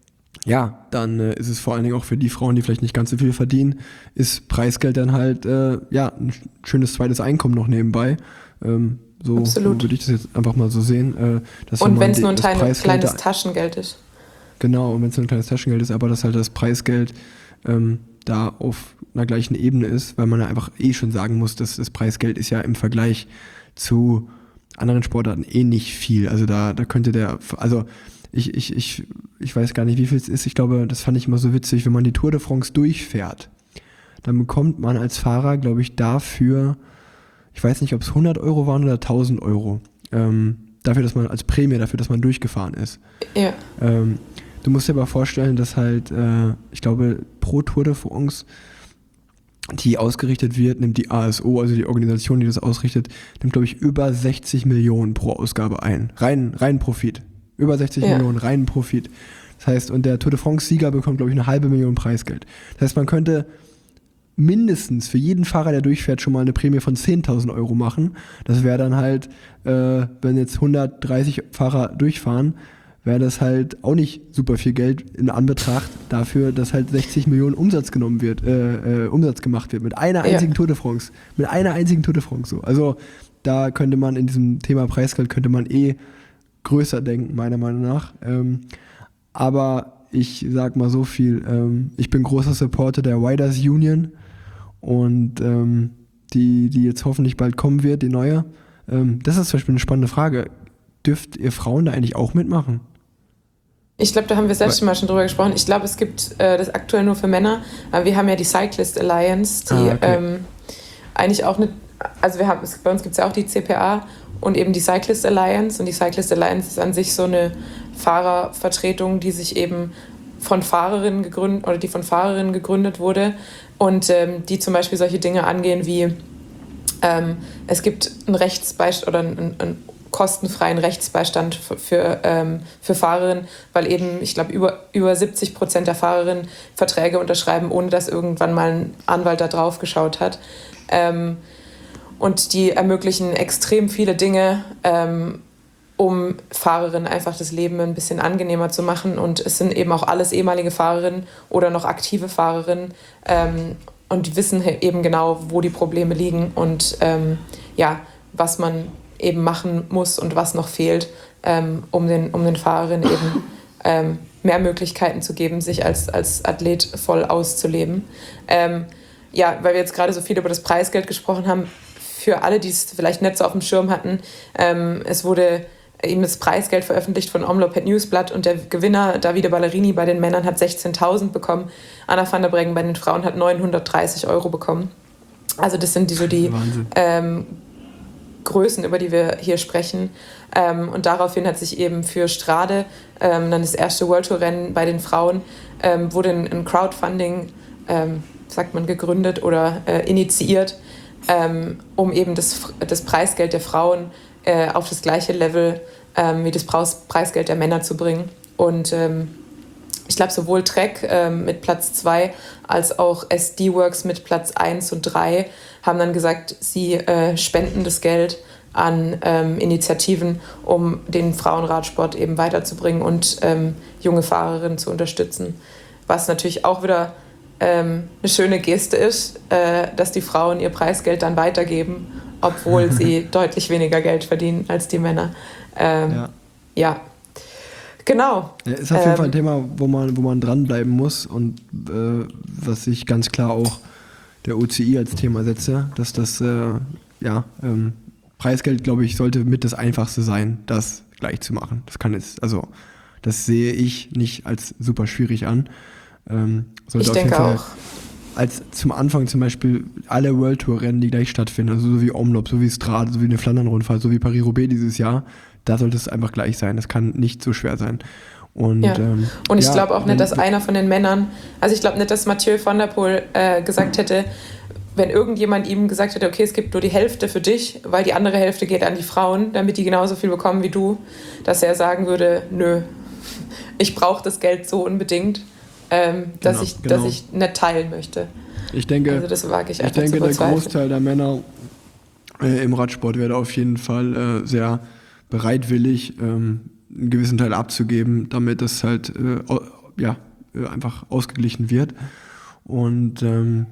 ja, dann äh, ist es vor allen Dingen auch für die Frauen, die vielleicht nicht ganz so viel verdienen, ist Preisgeld dann halt äh, ja ein schönes zweites Einkommen noch nebenbei. Ähm, so, so Absolut. würde ich das jetzt einfach mal so sehen. Äh, dass Und man wenn es die- nur ein das kleine, Preisgeld kleines da- Taschengeld ist. Genau, und wenn es nur ein kleines Taschengeld ist, aber dass halt das Preisgeld ähm, da auf einer gleichen Ebene ist, weil man ja einfach eh schon sagen muss, dass das Preisgeld ist ja im Vergleich zu anderen Sportarten eh nicht viel. Also da, da könnte der, also ich, ich, ich, ich weiß gar nicht, wie viel es ist. Ich glaube, das fand ich immer so witzig, wenn man die Tour de France durchfährt, dann bekommt man als Fahrer, glaube ich, dafür, ich weiß nicht, ob es hundert Euro waren oder tausend Euro, ähm, dafür, dass man als Prämie, dafür, dass man durchgefahren ist. Ja. Ähm, du musst dir aber vorstellen, dass halt, äh, ich glaube, pro Tour de France, die ausgerichtet wird, nimmt die A S O, also die Organisation, die das ausrichtet, nimmt, glaube ich, über sechzig Millionen pro Ausgabe ein. Rein, rein Profit. Über sechzig Ja. Millionen, rein Profit. Das heißt, und der Tour de France-Sieger bekommt, glaube ich, eine halbe Million Preisgeld. Das heißt, man könnte mindestens für jeden Fahrer, der durchfährt, schon mal eine Prämie von zehntausend Euro machen. Das wäre dann halt, äh, wenn jetzt hundertdreißig Fahrer durchfahren, wäre das halt auch nicht super viel Geld in Anbetracht dafür, dass halt sechzig Millionen Umsatz genommen wird, äh, äh, Umsatz gemacht wird mit einer einzigen ja. Tour de France. Mit einer einzigen Tour de France so. Also da könnte man in diesem Thema Preisgeld könnte man eh größer denken, meiner Meinung nach. Ähm, aber ich sag mal so viel, ähm, ich bin großer Supporter der Riders Union und ähm, die, die jetzt hoffentlich bald kommen wird, die neue. Ähm, das ist zum Beispiel eine spannende Frage. Dürft ihr Frauen da eigentlich auch mitmachen? Ich glaube, da haben wir selbst schon mal schon drüber gesprochen. Ich glaube, es gibt äh, das aktuell nur für Männer, aber wir haben ja die Cyclist Alliance, die ah, okay. ähm, eigentlich auch eine, also wir haben, bei uns gibt es ja auch die C P A und eben die Cyclist Alliance, und die Cyclist Alliance ist an sich so eine Fahrervertretung, die sich eben von Fahrerinnen gegründet oder die von Fahrerinnen gegründet wurde und ähm, die zum Beispiel solche Dinge angehen wie ähm, es gibt einen Rechtsbeistand oder einen, einen kostenfreien Rechtsbeistand für, für, ähm, für Fahrerinnen, weil eben, ich glaube, über, über siebzig Prozent der Fahrerinnen Verträge unterschreiben, ohne dass irgendwann mal ein Anwalt da drauf geschaut hat. Ähm, und die ermöglichen extrem viele Dinge, ähm, um Fahrerinnen einfach das Leben ein bisschen angenehmer zu machen. Und es sind eben auch alles ehemalige Fahrerinnen oder noch aktive Fahrerinnen ähm, und die wissen eben genau, wo die Probleme liegen und ähm, ja, was man eben machen muss und was noch fehlt, ähm, um, den, um den Fahrerinnen eben ähm, mehr Möglichkeiten zu geben, sich als, als Athlet voll auszuleben. Ähm, ja, weil wir jetzt gerade so viel über das Preisgeld gesprochen haben, für alle, die es vielleicht nicht so auf dem Schirm hatten, ähm, es wurde eben das Preisgeld veröffentlicht von Omloop Newsblad und der Gewinner Davide Ballerini bei den Männern hat sechzehntausend bekommen, Anna van der Breggen bei den Frauen hat neunhundertdreißig Euro bekommen. Also das sind die, so die ähm, Größen, über die wir hier sprechen. Ähm, und daraufhin hat sich eben für Strade, ähm, dann das erste World Tour Rennen bei den Frauen, ähm, wurde ein, ein Crowdfunding, ähm, sagt man, gegründet oder äh, initiiert, ähm, um eben das, das Preisgeld der Frauen äh, auf das gleiche Level ähm, wie das Preis, Preisgeld der Männer zu bringen. Und ähm, ich glaube, sowohl Trek ähm, mit Platz zwei als auch S D-Works mit Platz eins und drei haben dann gesagt, sie äh, spenden das Geld an ähm, Initiativen, um den Frauenradsport eben weiterzubringen und ähm, junge Fahrerinnen zu unterstützen. Was natürlich auch wieder ähm, eine schöne Geste ist, äh, dass die Frauen ihr Preisgeld dann weitergeben, obwohl sie deutlich weniger Geld verdienen als die Männer. Ähm, ja. ja. Genau. Ja, ist auf jeden ähm, Fall ein Thema, wo man, wo man dranbleiben muss und äh, was ich ganz klar auch der O C I als Thema setze, dass das äh, ja, ähm, Preisgeld, glaube ich, sollte mit das Einfachste sein, das gleich zu machen. Das kann jetzt, also das sehe ich nicht als super schwierig an. Ähm, sollte ich auf denke jeden Fall auch. Als zum Anfang zum Beispiel alle World Tour Rennen, die gleich stattfinden, also so wie Omloop, so wie Strade, so wie eine Flandern-Rundfahrt, so wie Paris-Roubaix dieses Jahr, da sollte es einfach gleich sein. Das kann nicht so schwer sein. Und, ja. ähm, und ich ja, glaube auch nicht, dass einer von den Männern, also ich glaube nicht, dass Mathieu van der Poel äh, gesagt hätte, wenn irgendjemand ihm gesagt hätte, okay, es gibt nur die Hälfte für dich, weil die andere Hälfte geht an die Frauen, damit die genauso viel bekommen wie du, dass er sagen würde, nö, ich brauche das Geld so unbedingt, ähm, dass, genau, ich, genau. dass ich nicht teilen möchte. Ich denke, also das wage ich ich denke der Großteil der Männer äh, im Radsport wäre auf jeden Fall äh, sehr bereitwillig, ähm, einen gewissen Teil abzugeben, damit das halt äh, ja, äh, einfach ausgeglichen wird. Und ähm,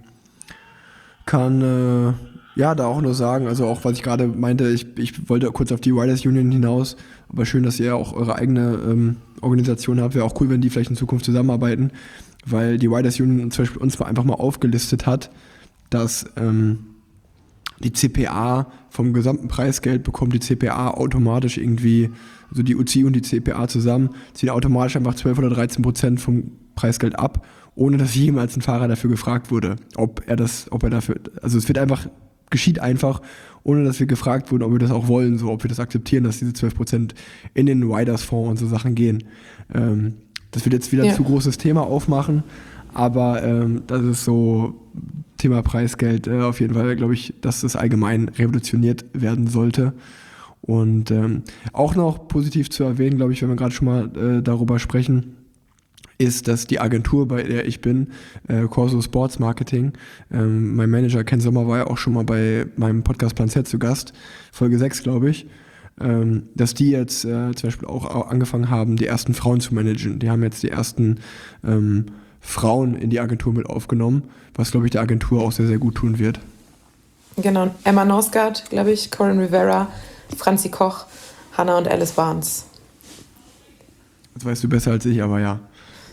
kann äh, ja da auch nur sagen, also auch was ich gerade meinte, ich, ich wollte kurz auf die Riders Union hinaus, aber schön, dass ihr auch eure eigene ähm, Organisation habt. Wäre auch cool, wenn die vielleicht in Zukunft zusammenarbeiten, weil die Riders Union zum Beispiel uns mal einfach mal aufgelistet hat, dass ähm, die C P A vom gesamten Preisgeld bekommt die C P A automatisch irgendwie, also die U C I und die C P A zusammen, ziehen automatisch einfach zwölf oder dreizehn Prozent vom Preisgeld ab, ohne dass jemals ein Fahrer dafür gefragt wurde, ob er das, ob er dafür, also es wird einfach, geschieht einfach, ohne dass wir gefragt wurden, ob wir das auch wollen, so, ob wir das akzeptieren, dass diese zwölf Prozent in den Riders-Fonds und so Sachen gehen. Ähm, das wird jetzt wieder ein ja. zu großes Thema aufmachen, aber ähm, das ist so Thema Preisgeld äh, auf jeden Fall, glaube ich, dass das allgemein revolutioniert werden sollte. Und ähm, auch noch positiv zu erwähnen, glaube ich, wenn wir gerade schon mal äh, darüber sprechen, ist, dass die Agentur, bei der ich bin, äh, Corso Sports Marketing, ähm, mein Manager Ken Sommer war ja auch schon mal bei meinem Podcast Plan Z zu Gast, Folge sechs, glaube ich, ähm, dass die jetzt äh, zum Beispiel auch angefangen haben, die ersten Frauen zu managen. Die haben jetzt die ersten ähm, Frauen in die Agentur mit aufgenommen, was, glaube ich, der Agentur auch sehr, sehr gut tun wird. Genau, Emma Norsgaard, glaube ich, Corinne Rivera, Franzi Koch, Hannah und Alice Barnes. Das weißt du besser als ich, aber ja.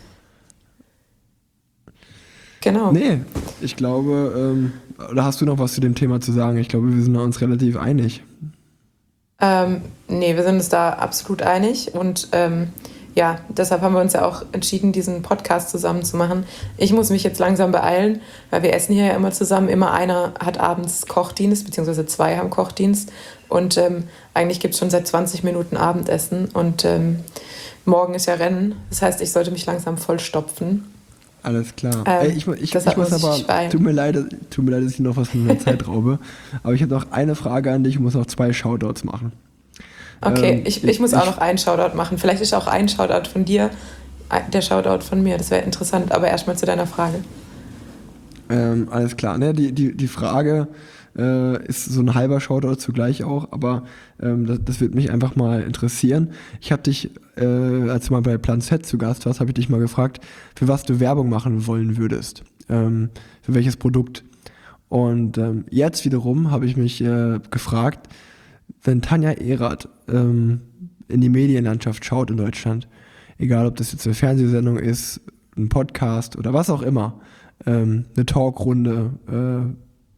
Genau. Nee, ich glaube, ähm, oder hast du noch was zu dem Thema zu sagen? Ich glaube, wir sind uns relativ einig. Ähm, nee, wir sind uns da absolut einig und ähm, ja, deshalb haben wir uns ja auch entschieden, diesen Podcast zusammen zu machen. Ich muss mich jetzt langsam beeilen, weil wir essen hier ja immer zusammen. Immer einer hat abends Kochdienst, beziehungsweise zwei haben Kochdienst und ähm, eigentlich gibt es schon seit zwanzig Minuten Abendessen und ähm, morgen ist ja Rennen. Das heißt, ich sollte mich langsam vollstopfen. Alles klar. Ähm, Ey, ich, ich, ich deshalb muss muss ich aber, schweigen. tut mir leid, tut mir leid, dass ich noch was von der Zeit raube, aber ich habe noch eine Frage an dich, ich muss noch zwei Shoutouts machen. Okay, Ähm, ich, ich, ich- muss auch ich- noch einen Shoutout machen. Vielleicht ist auch ein Shoutout von dir der Shoutout von mir. Das wäre interessant, aber erstmal zu deiner Frage. Ähm, alles klar. Ne, die, die, die Frage äh, ist so ein halber Shoutout zugleich auch, aber ähm, das, das wird mich einfach mal interessieren. Ich habe dich, äh, als du mal bei Plan Z zu Gast warst, habe ich dich mal gefragt, für was du Werbung machen wollen würdest. Ähm, für welches Produkt. Und ähm, jetzt wiederum habe ich mich äh, gefragt, wenn Tanja Erath ähm, in die Medienlandschaft schaut in Deutschland, egal ob das jetzt eine Fernsehsendung ist, ein Podcast oder was auch immer, ähm, eine Talkrunde, äh,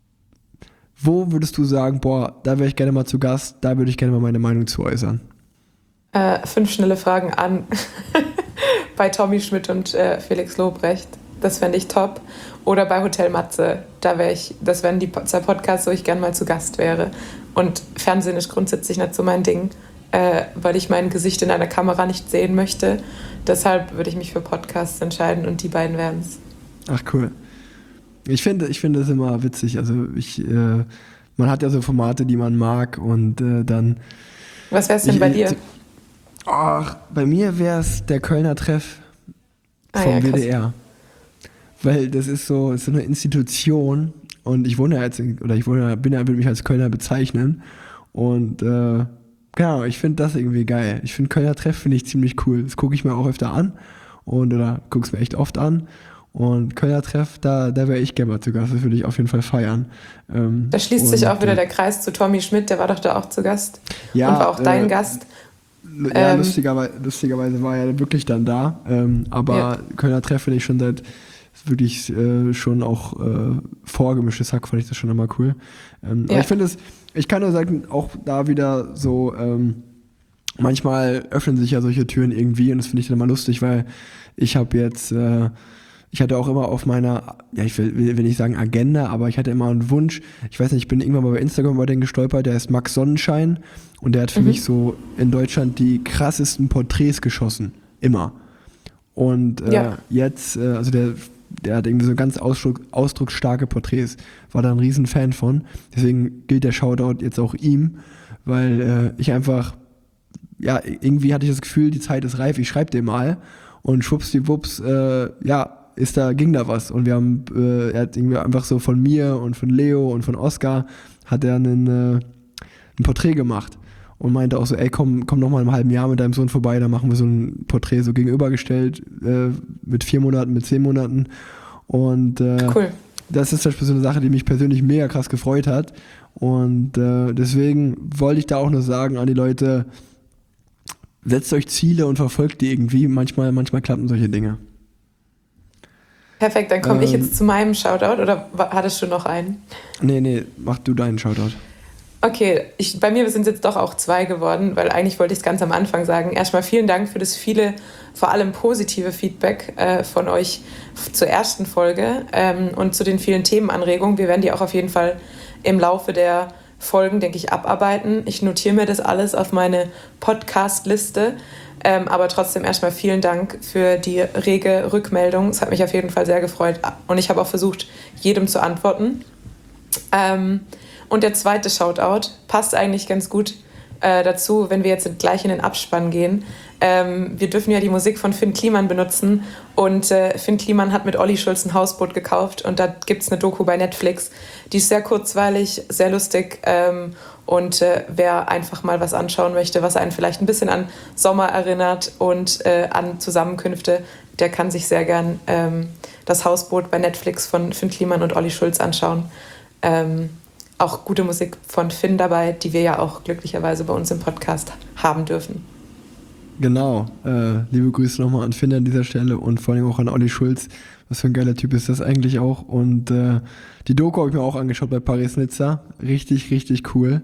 wo würdest du sagen, boah, da wäre ich gerne mal zu Gast, da würde ich gerne mal meine Meinung zu äußern? Äh, fünf schnelle Fragen an bei Tommy Schmidt und äh, Felix Lobrecht. Das fände ich top. Oder bei Hotel Matze. Da wäre ich, das wären die Po- zwei Podcasts, wo ich gerne mal zu Gast wäre. Und Fernsehen ist grundsätzlich nicht so mein Ding, äh, weil ich mein Gesicht in einer Kamera nicht sehen möchte. Deshalb würde ich mich für Podcasts entscheiden und die beiden wären es. Ach cool. Ich finde, ich finde das immer witzig. Also ich, äh, man hat ja so Formate, die man mag und äh, dann. Was wär's denn Ich- bei ich- dir? Ach, bei mir wäre es der Kölner Treff Ah vom ja, krass. W D R. Weil das ist so, ist so eine Institution und ich wohne ja jetzt, in, oder ich wohne, bin ja, würde mich als Kölner bezeichnen und äh, genau, ich finde das irgendwie geil. Ich finde Kölner Treff finde ich ziemlich cool. Das gucke ich mir auch öfter an und oder gucke es mir echt oft an und Kölner Treff, da, da wäre ich gerne mal zu Gast, das würde ich auf jeden Fall feiern. Ähm, Da schließt und, sich auch wieder äh, der Kreis zu Tommy Schmidt, der war doch da auch zu Gast. Ja, und war auch dein äh, Gast. Ja, Ähm, lustigerweise, lustigerweise war er wirklich dann da, ähm, aber Ja. Kölner Treff finde ich schon seit wirklich äh, schon auch äh, vorgemischtes Hack, fand ich das schon immer cool. Ähm, Ja. Aber ich finde es, ich kann nur sagen, auch da wieder so, ähm, manchmal öffnen sich ja solche Türen irgendwie und das finde ich dann immer lustig, weil ich habe jetzt, äh, ich hatte auch immer auf meiner, ja, ich will, will, will nicht sagen Agenda, aber ich hatte immer einen Wunsch, ich weiß nicht, ich bin irgendwann mal bei Instagram über den gestolpert, der heißt Max Sonnenschein und der hat für Mhm. mich so in Deutschland die krassesten Porträts geschossen. Immer. Und äh, Ja. jetzt, äh, also der, der hat irgendwie so ganz ausdruck, ausdrucksstarke Porträts, war da ein riesen Fan von. Deswegen gilt der Shoutout jetzt auch ihm, weil äh, ich einfach, ja, irgendwie hatte ich das Gefühl, die Zeit ist reif, ich schreibe dem mal und schwuppsdiwupps, äh, ja, ist da, ging da was. Und wir haben, äh, er hat irgendwie einfach so von mir und von Leo und von Oscar hat er einen, äh, ein Porträt gemacht und meinte auch so, ey, komm, komm noch mal in einem halben Jahr mit deinem Sohn vorbei, da machen wir so ein Porträt so gegenübergestellt, äh, mit vier Monaten, mit zehn Monaten. Und äh, Cool. das ist zum Beispiel so eine Sache, die mich persönlich mega krass gefreut hat. Und äh, deswegen wollte ich da auch nur sagen an die Leute, setzt euch Ziele und verfolgt die irgendwie. Manchmal, manchmal klappen solche Dinge. Perfekt, dann komme ich Ähm, jetzt zu meinem Shoutout oder wa- hattest du noch einen? Nee, nee, mach du deinen Shoutout. Okay, ich, bei mir sind es jetzt doch auch zwei geworden, weil eigentlich wollte ich es ganz am Anfang sagen. Erstmal vielen Dank für das viele, vor allem positive Feedback äh, von euch f- zur ersten Folge ähm, und zu den vielen Themenanregungen. Wir werden die auch auf jeden Fall im Laufe der Folgen, denke ich, abarbeiten. Ich notiere mir das alles auf meine Podcast-Liste. Ähm, aber trotzdem erstmal vielen Dank für die rege Rückmeldung. Es hat mich auf jeden Fall sehr gefreut. Und ich habe auch versucht, jedem zu antworten. Ähm, und der zweite Shoutout passt eigentlich ganz gut äh, dazu, wenn wir jetzt gleich in den Abspann gehen. Ähm, wir dürfen ja die Musik von Finn Kliman benutzen und äh, Finn Kliman hat mit Olli Schulz ein Hausboot gekauft und da gibt es eine Doku bei Netflix. Die ist sehr kurzweilig, sehr lustig ähm, und äh, wer einfach mal was anschauen möchte, was einen vielleicht ein bisschen an Sommer erinnert und äh, an Zusammenkünfte, der kann sich sehr gern ähm, das Hausboot bei Netflix von Finn Kliman und Olli Schulz anschauen. Ähm, auch gute Musik von Finn dabei, die wir ja auch glücklicherweise bei uns im Podcast haben dürfen. Genau, äh, liebe Grüße nochmal an Finn an dieser Stelle und vor allem auch an Olli Schulz. Was für ein geiler Typ ist das eigentlich auch. Und äh, die Doku habe ich mir auch angeschaut bei Paris-Nizza. Richtig, richtig cool.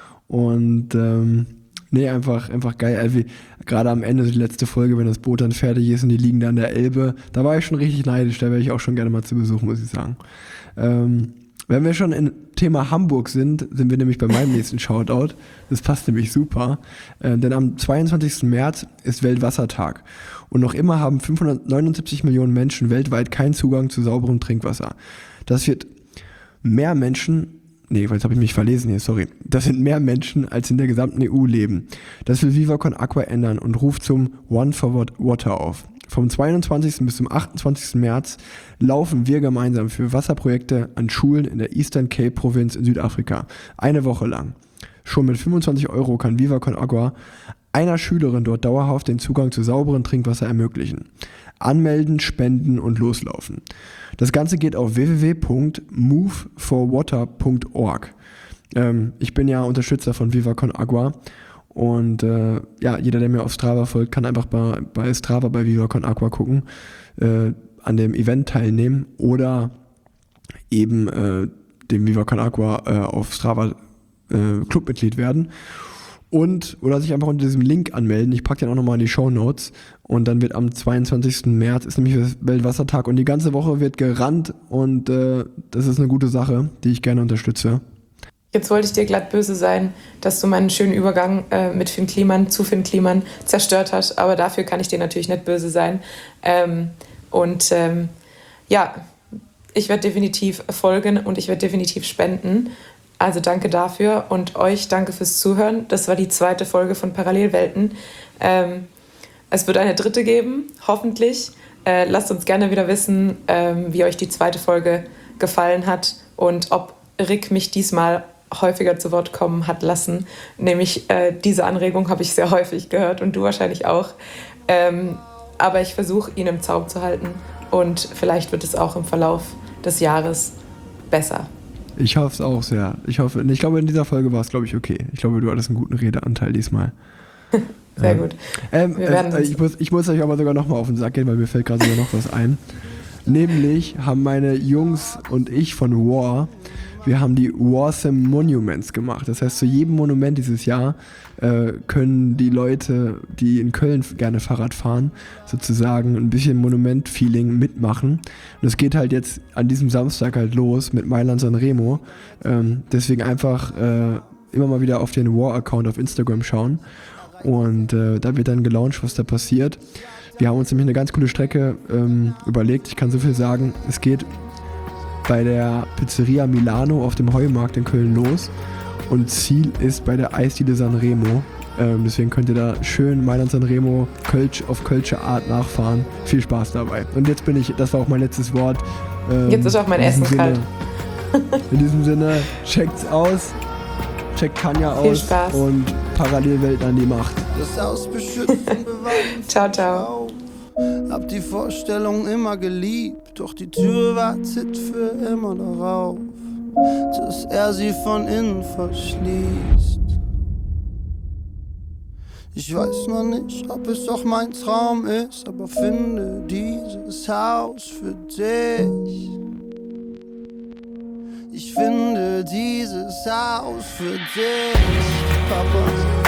Und ähm, nee, einfach, einfach geil. Also, gerade am Ende, so die letzte Folge, wenn das Boot dann fertig ist und die liegen da an der Elbe, da war ich schon richtig neidisch. Da wäre ich auch schon gerne mal zu Besuch, muss ich sagen. Ähm, wenn wir schon im Thema Hamburg sind, sind wir nämlich bei meinem nächsten Shoutout. Das passt nämlich super. Äh, denn am zweiundzwanzigsten März ist Weltwassertag. Und noch immer haben fünfhundertneunundsiebzig Millionen Menschen weltweit keinen Zugang zu sauberem Trinkwasser. Das wird mehr Menschen, nee, jetzt habe ich mich verlesen hier, sorry. Das sind mehr Menschen, als in der gesamten E U leben. Das will Viva Con Agua ändern und ruft zum One for Water auf. Vom zweiundzwanzigsten bis zum achtundzwanzigsten März laufen wir gemeinsam für Wasserprojekte an Schulen in der Eastern Cape Provinz in Südafrika. Eine Woche lang. Schon mit fünfundzwanzig Euro kann Viva Con Agua einer Schülerin dort dauerhaft den Zugang zu sauberem Trinkwasser ermöglichen. Anmelden, spenden und loslaufen. Das Ganze geht auf w w w punkt move for water punkt org. Ähm, ich bin ja Unterstützer von Viva Con Agua. Und äh, ja, jeder, der mir auf Strava folgt, kann einfach bei, bei Strava bei Viva Con Agua gucken, äh, an dem Event teilnehmen oder eben äh, dem Viva Con Agua äh, auf Strava äh, Clubmitglied werden. Und, oder sich einfach unter diesem Link anmelden. Ich packe den auch nochmal in die Shownotes. Und dann wird am zweiundzwanzigsten März ist nämlich Weltwassertag und die ganze Woche wird gerannt und äh, das ist eine gute Sache, die ich gerne unterstütze. Jetzt wollte ich dir glatt böse sein, dass du meinen schönen Übergang äh, mit Finn Kliman zu Finn Kliman zerstört hast, aber dafür kann ich dir natürlich nicht böse sein. Ähm, und ähm, ja, ich werde definitiv folgen und ich werde definitiv spenden. Also danke dafür und euch danke fürs Zuhören. Das war die zweite Folge von Parallelwelten. Ähm, es wird eine dritte geben, hoffentlich. Äh, lasst uns gerne wieder wissen, ähm, wie euch die zweite Folge gefallen hat und ob Rick mich diesmal häufiger zu Wort kommen hat lassen. Nämlich äh, diese Anregung habe ich sehr häufig gehört und du wahrscheinlich auch. Ähm, aber ich versuche, ihn im Zaum zu halten und vielleicht wird es auch im Verlauf des Jahres besser. Ich hoffe es auch sehr. Ich hoffe, ich glaube, in dieser Folge war es, glaube ich, okay. Ich glaube, du hattest einen guten Redeanteil diesmal. Sehr ähm, gut. Ähm, äh, ich, muss, ich muss euch aber sogar nochmal auf den Sack gehen, weil mir fällt gerade sogar noch was ein. Nämlich haben meine Jungs und ich von War, wir haben die Warsome Monuments gemacht. Das heißt, zu jedem Monument dieses Jahr äh, können die Leute, die in Köln gerne Fahrrad fahren, sozusagen ein bisschen Monument-Feeling mitmachen. Und es geht halt jetzt an diesem Samstag halt los mit Mailand Sanremo. Ähm, deswegen einfach äh, immer mal wieder auf den War-Account auf Instagram schauen. Und äh, da wird dann gelauncht, was da passiert. Wir haben uns nämlich eine ganz coole Strecke ähm, überlegt. Ich kann so viel sagen, es geht bei der Pizzeria Milano auf dem Heumarkt in Köln los und Ziel ist bei der Eisdiele Sanremo. Ähm, deswegen könnt ihr da schön Mailand Sanremo Kölsch auf Kölsche Art nachfahren. Viel Spaß dabei. Und jetzt bin ich, das war auch mein letztes Wort. Ähm, jetzt ist auch mein Essen Sinne, kalt. In diesem Sinne, checkt's aus, checkt Kanja aus. Viel Spaß. Und Parallelwelten an die Macht. Das Haus beschützt und bewahrt. Ciao, ciao. Hab die Vorstellung immer geliebt, doch die Tür wartet für immer darauf, dass er sie von innen verschließt. Ich weiß noch nicht, ob es auch mein Traum ist, aber finde dieses Haus für dich. Ich finde dieses Haus für dich, Papa.